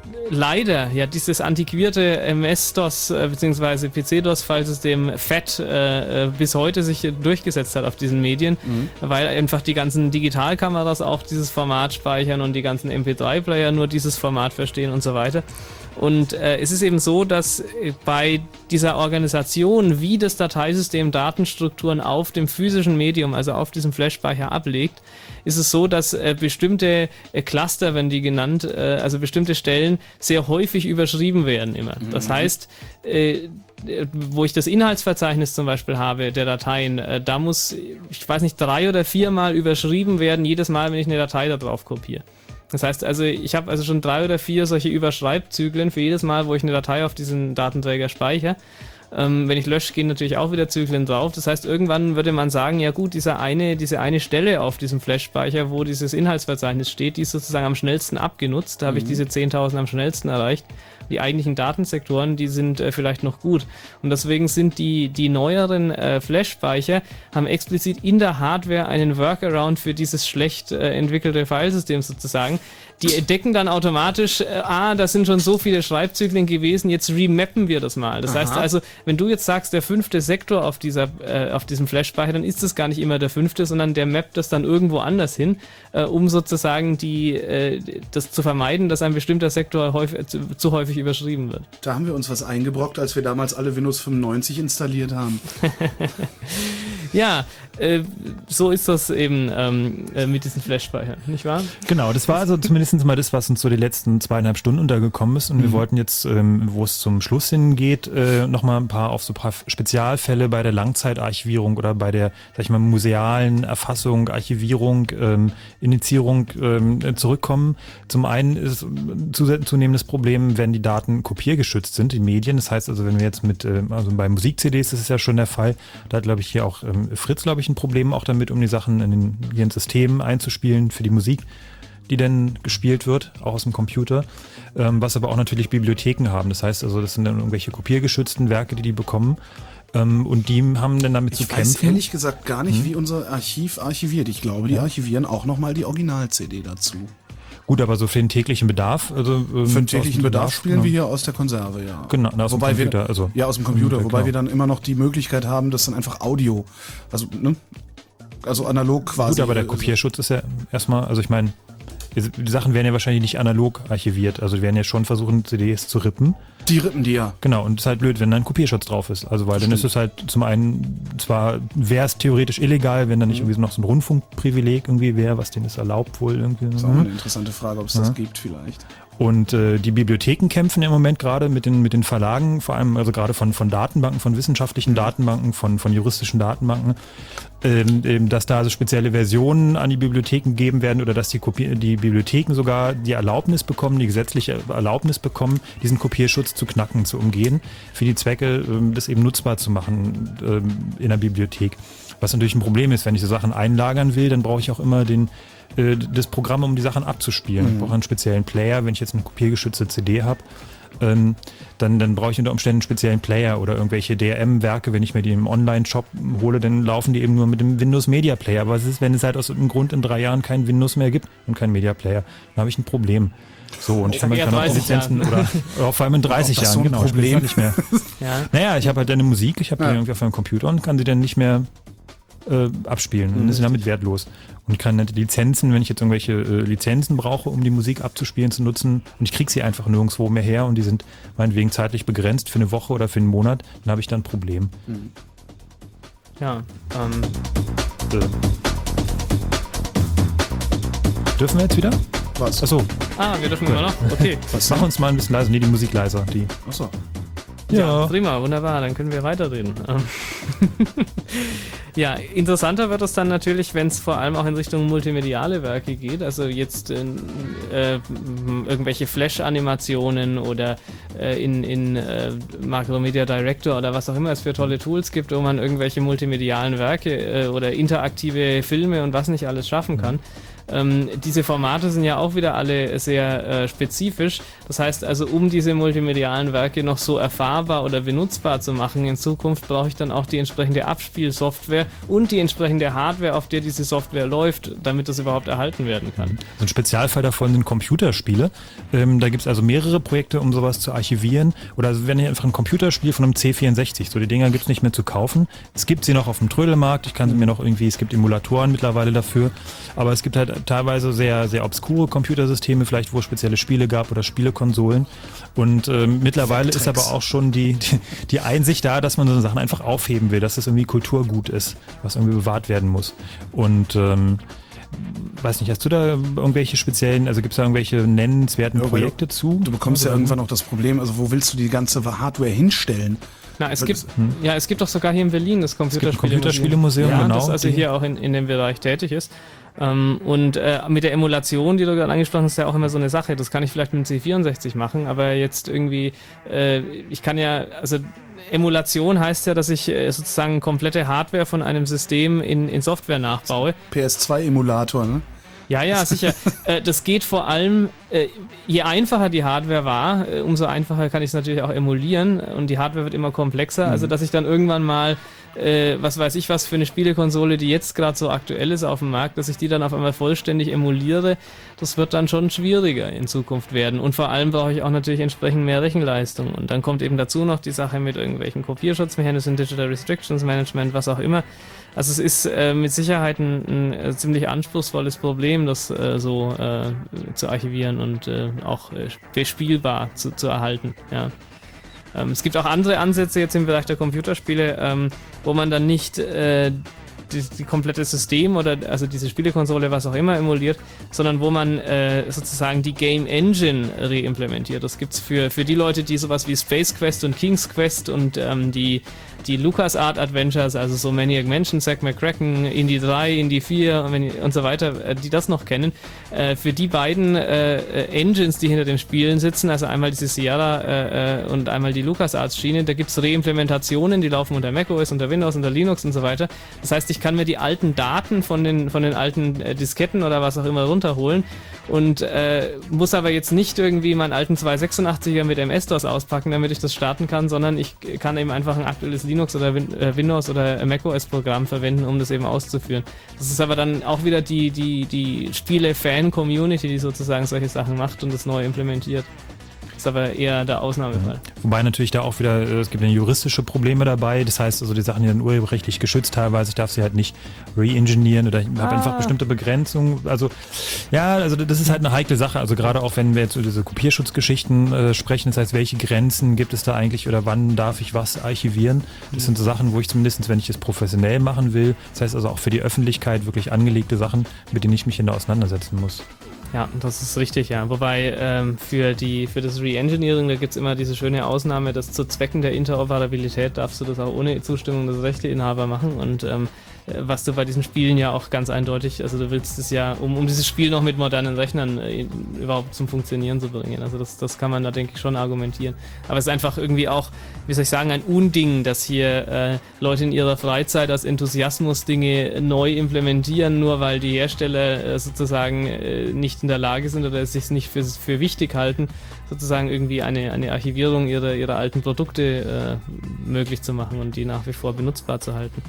S3: leider ja dieses antiquierte M S-DOS äh, bzw. P C-DOS-Filesystem F A T äh, bis heute sich durchgesetzt hat auf diesen Medien, mhm. weil einfach die ganzen Digitalkameras auch dieses Format speichern und die ganzen M P drei Player nur dieses Format verstehen und so weiter. Und äh, es ist eben so, dass äh, bei dieser Organisation, wie das Dateisystem Datenstrukturen auf dem physischen Medium, also auf diesem Flash-Speicher ablegt, ist es so, dass äh, bestimmte äh, Cluster, wenn die genannt, äh, also bestimmte Stellen sehr häufig überschrieben werden immer. Mhm. Das heißt, äh, wo ich das Inhaltsverzeichnis zum Beispiel habe, der Dateien, äh, da muss, ich weiß nicht, drei oder viermal überschrieben werden, jedes Mal, wenn ich eine Datei da drauf kopiere. Das heißt also, ich habe also schon drei oder vier solche Überschreibzyklen für jedes Mal, wo ich eine Datei auf diesen Datenträger speichere. Ähm, wenn ich lösche, gehen natürlich auch wieder Zyklen drauf. Das heißt, irgendwann würde man sagen, ja gut, diese eine, diese eine Stelle auf diesem Flash-Speicher, wo dieses Inhaltsverzeichnis steht, die ist sozusagen am schnellsten abgenutzt. Da habe mhm. ich diese zehntausend am schnellsten erreicht. Die eigentlichen Datensektoren, die sind äh, vielleicht noch gut. Und deswegen sind die, die neueren äh, Flash-Speicher, haben explizit in der Hardware einen Workaround für dieses schlecht äh, entwickelte Filesystem sozusagen. Die entdecken dann automatisch, äh, ah, da sind schon so viele Schreibzyklen gewesen, jetzt remappen wir das mal. Das Aha. heißt also, wenn du jetzt sagst, der fünfte Sektor auf dieser, äh, auf diesem Flash-Speicher, dann ist das gar nicht immer der fünfte, sondern der mappt das dann irgendwo anders hin, äh, um sozusagen die, äh, das zu vermeiden, dass ein bestimmter Sektor häufig, zu, zu häufig überschrieben wird.
S1: Da haben wir uns was eingebrockt, als wir damals alle Windows fünfundneunzig installiert haben.
S3: Ja, äh, so ist das eben ähm, äh, mit diesen Flash-Speichern, nicht wahr?
S2: Genau, das war also zumindest mal das, was uns so die letzten zweieinhalb Stunden untergekommen ist. Und mhm. wir wollten jetzt, ähm, wo es zum Schluss hingeht, äh, nochmal ein paar auf so ein paar Spezialfälle bei der Langzeitarchivierung oder bei der, sag ich mal, musealen Erfassung, Archivierung, ähm, Initiierung ähm, zurückkommen. Zum einen ist ein zunehmendes Problem, wenn die Daten kopiergeschützt sind, die Medien. Das heißt also, wenn wir jetzt mit, äh, also bei Musik-C Ds ist es ja schon der Fall, da hat, glaube ich, hier auch ähm, Fritz, glaube ich, ein Problem auch damit, um die Sachen in den, hier ins System einzuspielen für die Musik, die dann gespielt wird, auch aus dem Computer, ähm, was aber auch natürlich Bibliotheken haben. Das heißt also, das sind dann irgendwelche kopiergeschützten Werke, die die bekommen. Ähm, und die haben dann damit
S1: ich
S2: zu
S1: kämpfen.
S2: kämpfen.
S1: Ich weiß ehrlich gesagt gar nicht, hm? wie unser Archiv archiviert. Ich glaube, die
S2: ja.
S1: archivieren auch nochmal die Original-C D dazu.
S2: Gut, aber so für den täglichen Bedarf, also ähm,
S1: für den täglichen Bedarf, Bedarf spielen
S2: genau.
S1: wir hier aus der Konserve, ja.
S2: Genau, aus
S1: wobei
S2: dem Computer,
S1: wir,
S2: also
S1: ja aus dem Computer,
S2: ja,
S1: wobei
S2: genau.
S1: wir dann immer noch die Möglichkeit haben, das dann einfach Audio, also ne, also analog quasi.
S2: Gut, aber der Kopierschutz ist ja erstmal, also ich meine, die Sachen werden ja wahrscheinlich nicht analog archiviert, also die werden ja schon versuchen, C Ds zu rippen.
S1: Die rippen die ja.
S2: Genau, und es ist halt blöd, wenn da ein Kopierschutz drauf ist. Also weil Stimmt. dann ist es halt zum einen, zwar wäre es theoretisch illegal, wenn da nicht mhm. irgendwie so noch so ein Rundfunkprivileg irgendwie wäre, was denen das erlaubt wohl irgendwie.
S1: Das ist auch eine interessante Frage, ob es ja. das gibt vielleicht.
S2: Und äh, die Bibliotheken kämpfen im Moment gerade mit den, mit den Verlagen, vor allem also gerade von, von Datenbanken, von wissenschaftlichen Datenbanken, von, von juristischen Datenbanken, ähm, ähm, dass da also spezielle Versionen an die Bibliotheken geben werden oder dass die, Kopi- die Bibliotheken sogar die Erlaubnis bekommen, die gesetzliche Erlaubnis bekommen, diesen Kopierschutz zu knacken, zu umgehen, für die Zwecke, ähm, das eben nutzbar zu machen ähm, in der Bibliothek. Was natürlich ein Problem ist, wenn ich so Sachen einlagern will, dann brauche ich auch immer den das Programm, um die Sachen abzuspielen.
S1: Mhm.
S2: Ich brauche einen speziellen Player, wenn ich jetzt eine kopiergeschützte C D habe, ähm, dann, dann brauche ich unter Umständen einen speziellen Player oder irgendwelche D R M-Werke, wenn ich mir die im Online-Shop hole, dann laufen die eben nur mit dem Windows Media Player. Aber was ist, wenn es halt aus irgendeinem Grund in drei Jahren kein Windows mehr gibt und kein Media Player? Dann habe ich ein Problem. So, und ich kann man kann auch Lizenzen oder, oder vor allem in dreißig Jahren,
S1: so
S2: genau, ich
S1: Problem.
S2: nicht mehr.
S3: Ja.
S2: Naja, ich habe halt eine Musik, ich habe
S1: Ja.
S2: die irgendwie auf meinem Computer und kann sie dann nicht mehr äh, abspielen und ist damit wertlos. Und ich kann die Lizenzen, wenn ich jetzt irgendwelche äh, Lizenzen brauche, um die Musik abzuspielen, zu nutzen, und ich kriege sie einfach nirgendwo mehr her und die sind meinetwegen zeitlich begrenzt für eine Woche oder für einen Monat, dann habe ich dann ein Problem.
S1: Mhm.
S3: Ja, ähm.
S2: Äh. Dürfen wir jetzt wieder?
S1: Was?
S2: Achso.
S3: Ah, wir dürfen immer noch? Okay.
S2: Was Mach uns mal ein bisschen leiser. Nee, die Musik leiser. Die.
S1: Achso.
S3: Ja.
S2: Ja.
S3: Prima, wunderbar, dann können wir weiterreden. Ähm, ja, interessanter wird es dann natürlich, wenn es vor allem auch in Richtung multimediale Werke geht, also jetzt in, äh, irgendwelche Flash-Animationen oder äh, in, in äh, Macromedia Director oder was auch immer es für tolle Tools gibt, wo man irgendwelche multimedialen Werke äh, oder interaktive Filme und was nicht alles schaffen kann. Ähm, diese Formate sind ja auch wieder alle sehr äh, spezifisch. Das heißt also, um diese multimedialen Werke noch so erfahrbar oder benutzbar zu machen in Zukunft, brauche ich dann auch die entsprechende Abspielsoftware und die entsprechende Hardware, auf der diese Software läuft, damit das überhaupt erhalten werden kann.
S2: So ein Spezialfall davon sind Computerspiele. Ähm, da gibt es also mehrere Projekte, um sowas zu archivieren. Oder also wenn ich einfach ein Computerspiel von einem C vierundsechzig, so die Dinger gibt es nicht mehr zu kaufen. Es gibt sie noch auf dem Trödelmarkt, ich kann sie mir noch irgendwie, es gibt Emulatoren mittlerweile dafür, aber es gibt halt teilweise sehr, sehr obskure Computersysteme, vielleicht wo es spezielle Spiele gab oder Spielekonsolen. Und ähm, mittlerweile ist aber auch schon die, die, die Einsicht da, dass man so Sachen einfach aufheben will, dass das irgendwie Kulturgut ist, was irgendwie bewahrt werden muss. Und ähm, weiß nicht, hast du da irgendwelche speziellen, also gibt es da irgendwelche nennenswerten
S1: Ja,
S2: Projekte
S1: du,
S2: zu?
S1: Du bekommst ja irgendwann auch das Problem, also wo willst du die ganze Hardware hinstellen?
S3: Na, es
S1: Weil
S3: gibt,
S1: das-
S3: ja, es gibt doch sogar hier in Berlin das Computerspielemuseum.
S2: Computerspielemuseum,
S3: ja,
S2: genau,
S3: das also
S2: die-
S3: hier auch in, in dem Bereich tätig ist. Ähm, und äh, mit der Emulation, die du gerade angesprochen hast, ist ja auch immer so eine Sache. Das kann ich vielleicht mit dem C vierundsechzig machen, aber jetzt irgendwie, äh, ich kann ja, also Emulation heißt ja, dass ich äh, sozusagen komplette Hardware von einem System in, in Software nachbaue.
S1: P S zwei Emulator, ne?
S3: Ja, ja, sicher. äh, das geht vor allem, äh, je einfacher die Hardware war, äh, umso einfacher kann ich es natürlich auch emulieren und die Hardware wird immer komplexer,
S1: Mhm.
S3: also dass ich dann irgendwann mal, äh, was weiß ich was für eine Spielekonsole, die jetzt gerade so aktuell ist auf dem Markt, dass ich die dann auf einmal vollständig emuliere, das wird dann schon schwieriger in Zukunft werden und vor allem brauche ich auch natürlich entsprechend mehr Rechenleistung und dann kommt eben dazu noch die Sache mit irgendwelchen Kopierschutzmechanismen, Digital Restrictions Management, was auch immer. Also es ist äh, mit Sicherheit ein, ein äh, ziemlich anspruchsvolles Problem, das äh, so äh, zu archivieren und äh, auch äh, bespielbar zu, zu erhalten. Ja. Ähm, es gibt auch andere Ansätze jetzt im Bereich der Computerspiele, ähm, wo man dann nicht äh, die, die komplette System oder also diese Spielekonsole, was auch immer, emuliert, sondern wo man äh, sozusagen die Game Engine reimplementiert. Das gibt's für, für die Leute, die sowas wie Space Quest und King's Quest und ähm, die die LucasArts Adventures, also so Maniac Mansion, Zack McCracken, Indie drei, Indie vier und, wenn, und so weiter, äh, die das noch kennen, äh, für die beiden äh, äh, Engines, die hinter den Spielen sitzen, also einmal diese Sierra äh, äh, und einmal die LucasArts Schiene, da gibt's Reimplementationen, die laufen unter macOS, unter Windows, unter Linux und so weiter. Das heißt, ich kann mir die alten Daten von den, von den alten äh, Disketten oder was auch immer runterholen und äh, muss aber jetzt nicht irgendwie meinen alten zweihundertsechsundachtziger mit M S-DOS auspacken, damit ich das starten kann, sondern ich kann eben einfach ein aktuelles Linux oder Win äh, Windows oder macOS-Programm verwenden, um das eben auszuführen. Das ist aber dann auch wieder die, die, die Spiele-Fan-Community, die sozusagen solche Sachen macht und das neu implementiert. Das ist aber eher der Ausnahmefall.
S2: Wobei natürlich da auch wieder, äh, es gibt ja juristische Probleme dabei. Das heißt, also die Sachen, die sind urheberrechtlich geschützt teilweise. Ich darf sie halt nicht re-engineeren oder ich habe
S3: Ah.
S2: einfach bestimmte Begrenzungen. Also ja, also das ist halt eine heikle Sache. Also gerade auch wenn wir jetzt über diese Kopierschutzgeschichten äh, sprechen, das heißt, welche Grenzen gibt es da eigentlich oder wann darf ich was archivieren? Das sind so Sachen, wo ich zumindest, wenn ich das professionell machen will, das heißt also auch für die Öffentlichkeit wirklich angelegte Sachen, mit denen ich mich in der auseinandersetzen muss.
S3: Ja, das ist richtig, ja. Wobei ähm, für, die, für das Re-Engineering, da gibt es immer diese schöne Ausnahme, dass zu Zwecken der Interoperabilität darfst du das auch ohne Zustimmung des Rechteinhaber machen. Und ähm, was du bei diesen Spielen ja auch ganz eindeutig, also du willst es ja, um, um dieses Spiel noch mit modernen Rechnern äh, überhaupt zum Funktionieren zu bringen. Also das, das kann man da, denke ich, schon argumentieren. Aber es ist einfach irgendwie auch, wie soll ich sagen, ein Unding, dass hier äh, Leute in ihrer Freizeit aus Enthusiasmus Dinge neu implementieren, nur weil die Hersteller äh, sozusagen äh, nicht in der Lage sind oder es sich nicht für, für wichtig halten, sozusagen irgendwie eine, eine Archivierung ihrer, ihrer alten Produkte äh, möglich zu machen und die nach wie vor benutzbar zu halten.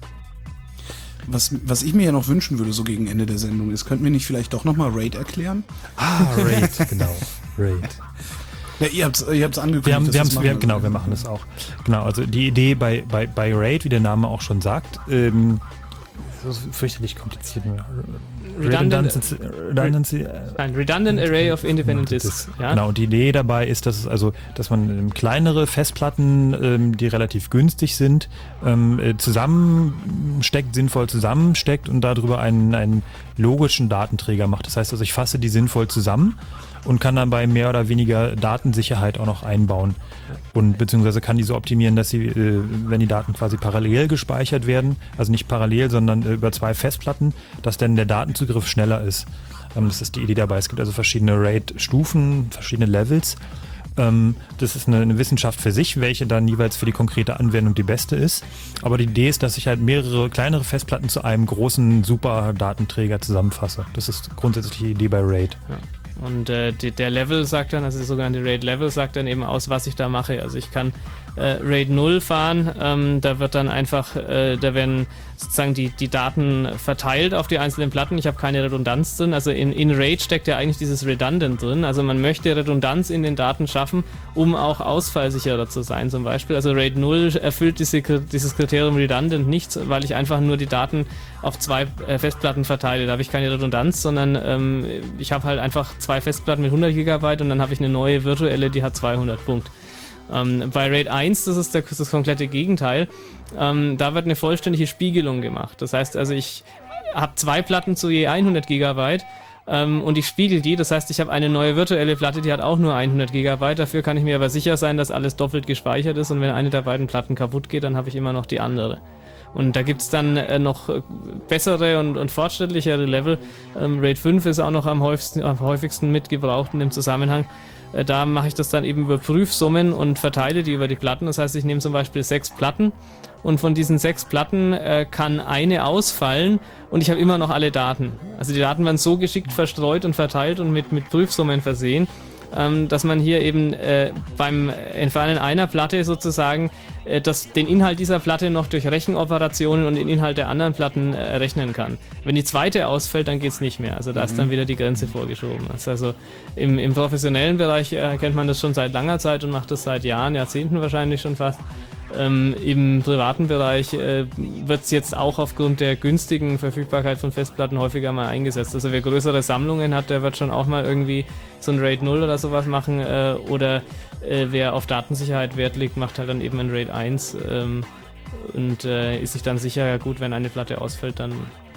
S1: Was, was ich mir ja noch wünschen würde, so gegen Ende der Sendung, ist, könnten wir nicht vielleicht doch nochmal Raid erklären?
S2: Ah, Raid, genau. Raid.
S1: Ja, ihr habt es ihr habt's angekündigt.
S2: Wir haben,
S1: dass
S2: wir
S1: das
S2: haben's, wir,
S1: machen.
S2: genau, wir machen das auch. Genau, also die Idee bei, bei, bei Raid, wie der Name auch schon sagt, ähm, das ist fürchterlich kompliziert.
S3: Redundant,
S2: Redundancy, Redundancy,
S3: Nein, Redundant Array of Independent Disks. Ja?
S2: Genau, und die Idee dabei ist, dass es also, dass man ähm, kleinere Festplatten, ähm, die relativ günstig sind, ähm, äh, zusammensteckt, sinnvoll zusammensteckt und darüber einen, einen logischen Datenträger macht. Das heißt also, ich fasse die sinnvoll zusammen und kann dabei mehr oder weniger Datensicherheit auch noch einbauen. Und beziehungsweise kann die so optimieren, dass sie, äh, wenn die Daten quasi parallel gespeichert werden, also nicht parallel, sondern äh, über zwei Festplatten, dass dann der Datenzugriff schneller ist. Ähm, das ist die Idee dabei. Es gibt also verschiedene RAID-Stufen, verschiedene Levels. Ähm, das ist eine, eine Wissenschaft für sich, welche dann jeweils für die konkrete Anwendung die beste ist. Aber die Idee ist, dass ich halt mehrere kleinere Festplatten zu einem großen Super-Datenträger zusammenfasse. Das ist grundsätzlich die Idee bei RAID.
S3: Ja. Und äh, die, der Level sagt dann, also der sogenannte RAID-Level sagt dann eben aus, was ich da mache. Also ich kann äh, RAID null fahren, ähm, da wird dann einfach, äh, da werden sozusagen die, die Daten verteilt auf die einzelnen Platten. Ich habe keine Redundanz drin. Also in, in RAID steckt ja eigentlich dieses Redundant drin. Also man möchte Redundanz in den Daten schaffen, um auch ausfallsicherer zu sein zum Beispiel. Also RAID null erfüllt diese, dieses Kriterium Redundant nicht, weil ich einfach nur die Daten auf zwei äh, Festplatten verteile. Da habe ich keine Redundanz, sondern ähm, ich habe halt einfach zwei Festplatten mit hundert Gigabyte und dann habe ich eine neue virtuelle, die hat zweihundert Punkt. Ähm, bei RAID eins, das ist der, das komplette Gegenteil, ähm, da wird eine vollständige Spiegelung gemacht. Das heißt also, ich habe zwei Platten zu je hundert Gigabyte ähm, und ich spiegel die. Das heißt, ich habe eine neue virtuelle Platte, die hat auch nur hundert Gigabyte. Dafür kann ich mir aber sicher sein, dass alles doppelt gespeichert ist und wenn eine der beiden Platten kaputt geht, dann habe ich immer noch die andere. Und da gibt's dann äh, noch bessere und, und fortschrittlichere Level. Ähm, RAID fünf ist auch noch am häufigsten, am häufigsten mitgebraucht in dem Zusammenhang. Äh, da mache ich das dann eben über Prüfsummen und verteile die über die Platten. Das heißt, ich nehme zum Beispiel sechs Platten und von diesen sechs Platten äh, kann eine ausfallen und ich habe immer noch alle Daten. Also die Daten werden so geschickt verstreut und verteilt und mit, mit Prüfsummen versehen, ähm, dass man hier eben äh, beim Entfernen einer Platte sozusagen äh, das, den Inhalt dieser Platte noch durch Rechenoperationen und den Inhalt der anderen Platten äh, rechnen kann. Wenn die zweite ausfällt, dann geht's nicht mehr. Also da ist dann wieder die Grenze vorgeschoben. Also, also im, im professionellen Bereich äh, kennt man das schon seit langer Zeit und macht das seit Jahren, Jahrzehnten wahrscheinlich schon fast. Ähm, Im privaten Bereich äh, wird es jetzt auch aufgrund der günstigen Verfügbarkeit von Festplatten häufiger mal eingesetzt. Also wer größere Sammlungen hat, der wird schon auch mal irgendwie so ein RAID null oder sowas machen äh, oder äh, wer auf Datensicherheit Wert legt, macht halt dann eben ein RAID eins ähm, und äh, ist sich dann sicher, ja gut, wenn eine Platte ausfällt, dann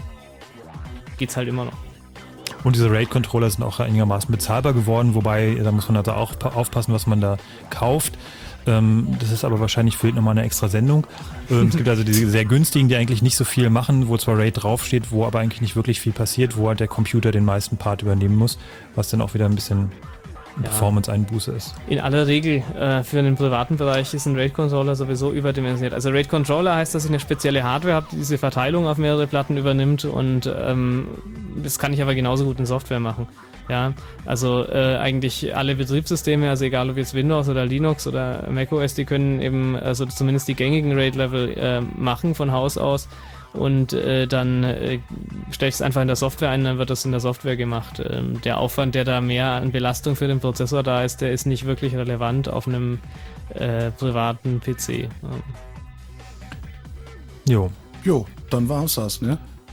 S3: geht's halt immer noch.
S2: Und diese RAID-Controller sind auch einigermaßen bezahlbar geworden, wobei, da muss man also auch aufpassen, was man da kauft. Ähm, das ist aber wahrscheinlich fehlt nochmal eine extra Sendung. Ähm, es gibt also diese sehr günstigen, die eigentlich nicht so viel machen, wo zwar RAID draufsteht, wo aber eigentlich nicht wirklich viel passiert, wo halt der Computer den meisten Part übernehmen muss, was dann auch wieder ein bisschen
S3: Ja.
S2: Performance-Einbuße ist.
S3: In aller Regel äh, für den privaten Bereich ist ein RAID-Controller sowieso überdimensioniert. Also RAID-Controller heißt, dass ich eine spezielle Hardware habe, die diese Verteilung auf mehrere Platten übernimmt und ähm, das kann ich aber genauso gut in Software machen. Ja, also äh, eigentlich alle Betriebssysteme, also egal ob jetzt Windows oder Linux oder macOS, die können eben also zumindest die gängigen RAID-Level äh, machen von Haus aus. Und äh, dann äh, stelle ich es einfach in der Software ein, dann wird das in der Software gemacht. Ähm, der Aufwand, der da mehr an Belastung für den Prozessor da ist, der ist nicht wirklich relevant auf einem äh, privaten P C. Ja.
S2: Jo.
S1: Jo, dann war's das, ne?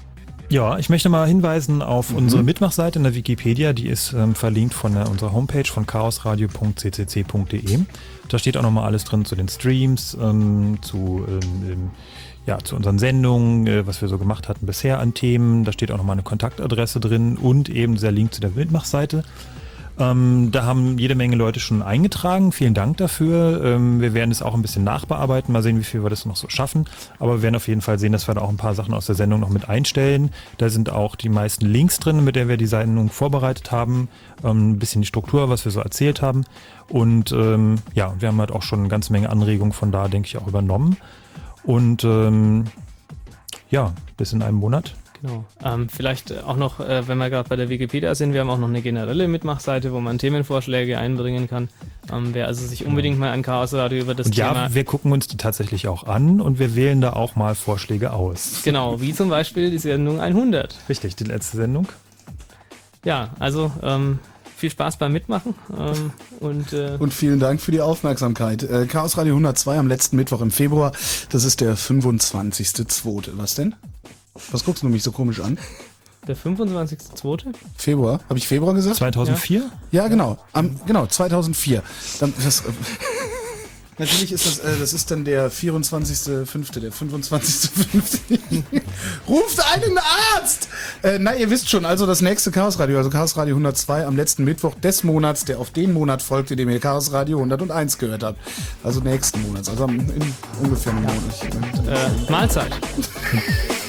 S2: Ja, ich möchte mal hinweisen auf
S1: Mhm.
S2: unsere Mitmachseite in der Wikipedia. Die ist ähm, verlinkt von der, unserer Homepage von chaosradio punkt c c c punkt d e. Da steht auch nochmal alles drin zu den Streams, ähm, zu, ähm, ähm, ja, zu unseren Sendungen, äh, was wir so gemacht hatten bisher an Themen. Da steht auch nochmal eine Kontaktadresse drin und eben der Link zu der Mitmachseite. Ähm, da haben jede Menge Leute schon eingetragen. Vielen Dank dafür. Ähm, wir werden es auch ein bisschen nachbearbeiten. Mal sehen, wie viel wir das noch so schaffen. Aber wir werden auf jeden Fall sehen, dass wir da auch ein paar Sachen aus der Sendung noch mit einstellen. Da sind auch die meisten Links drin, mit der wir die Sendung vorbereitet haben. Ähm, ein bisschen die Struktur, was wir so erzählt haben. Und ähm, ja, wir haben halt auch schon eine ganze Menge Anregungen von da, denke ich, auch übernommen. Und ähm, ja, bis in einem Monat.
S3: Genau. Ähm, vielleicht auch noch, äh, wenn wir gerade bei der Wikipedia sind, wir haben auch noch eine generelle Mitmachseite, wo man Themenvorschläge einbringen kann. Ähm, wer also sich unbedingt mal an Chaos Radio über das
S2: Und
S3: Thema...
S2: ja, wir gucken uns die tatsächlich auch an und wir wählen da auch mal Vorschläge aus.
S3: Genau, wie zum Beispiel die Sendung hundert.
S2: Richtig, die letzte Sendung.
S3: Ja, also ähm, viel Spaß beim Mitmachen. Ähm, und, äh,
S1: Und vielen Dank für die Aufmerksamkeit. Äh, Chaos Radio hundertzwei am letzten Mittwoch im Februar. Das ist der fünfundzwanzigster zweite Was denn? Was guckst du mich so komisch an?
S3: Der fünfundzwanzigster zweite
S1: Februar? Habe ich Februar gesagt?
S2: zweitausendvier?
S1: Ja, genau. Am, genau, zweitausendvier. Dann, das, äh, natürlich ist das, äh, das ist dann der vierundzwanzigster fünfte, der fünfundzwanzigster fünfte Ruft einen Arzt! Äh, na, ihr wisst schon, also das nächste Chaos Radio, also Chaos Radio hundertzwei am letzten Mittwoch des Monats, der auf den Monat folgt, in dem ihr Chaos Radio hunderteins gehört habt. Also nächsten Monats, also in ungefähr einem Monat.
S3: äh, Mahlzeit.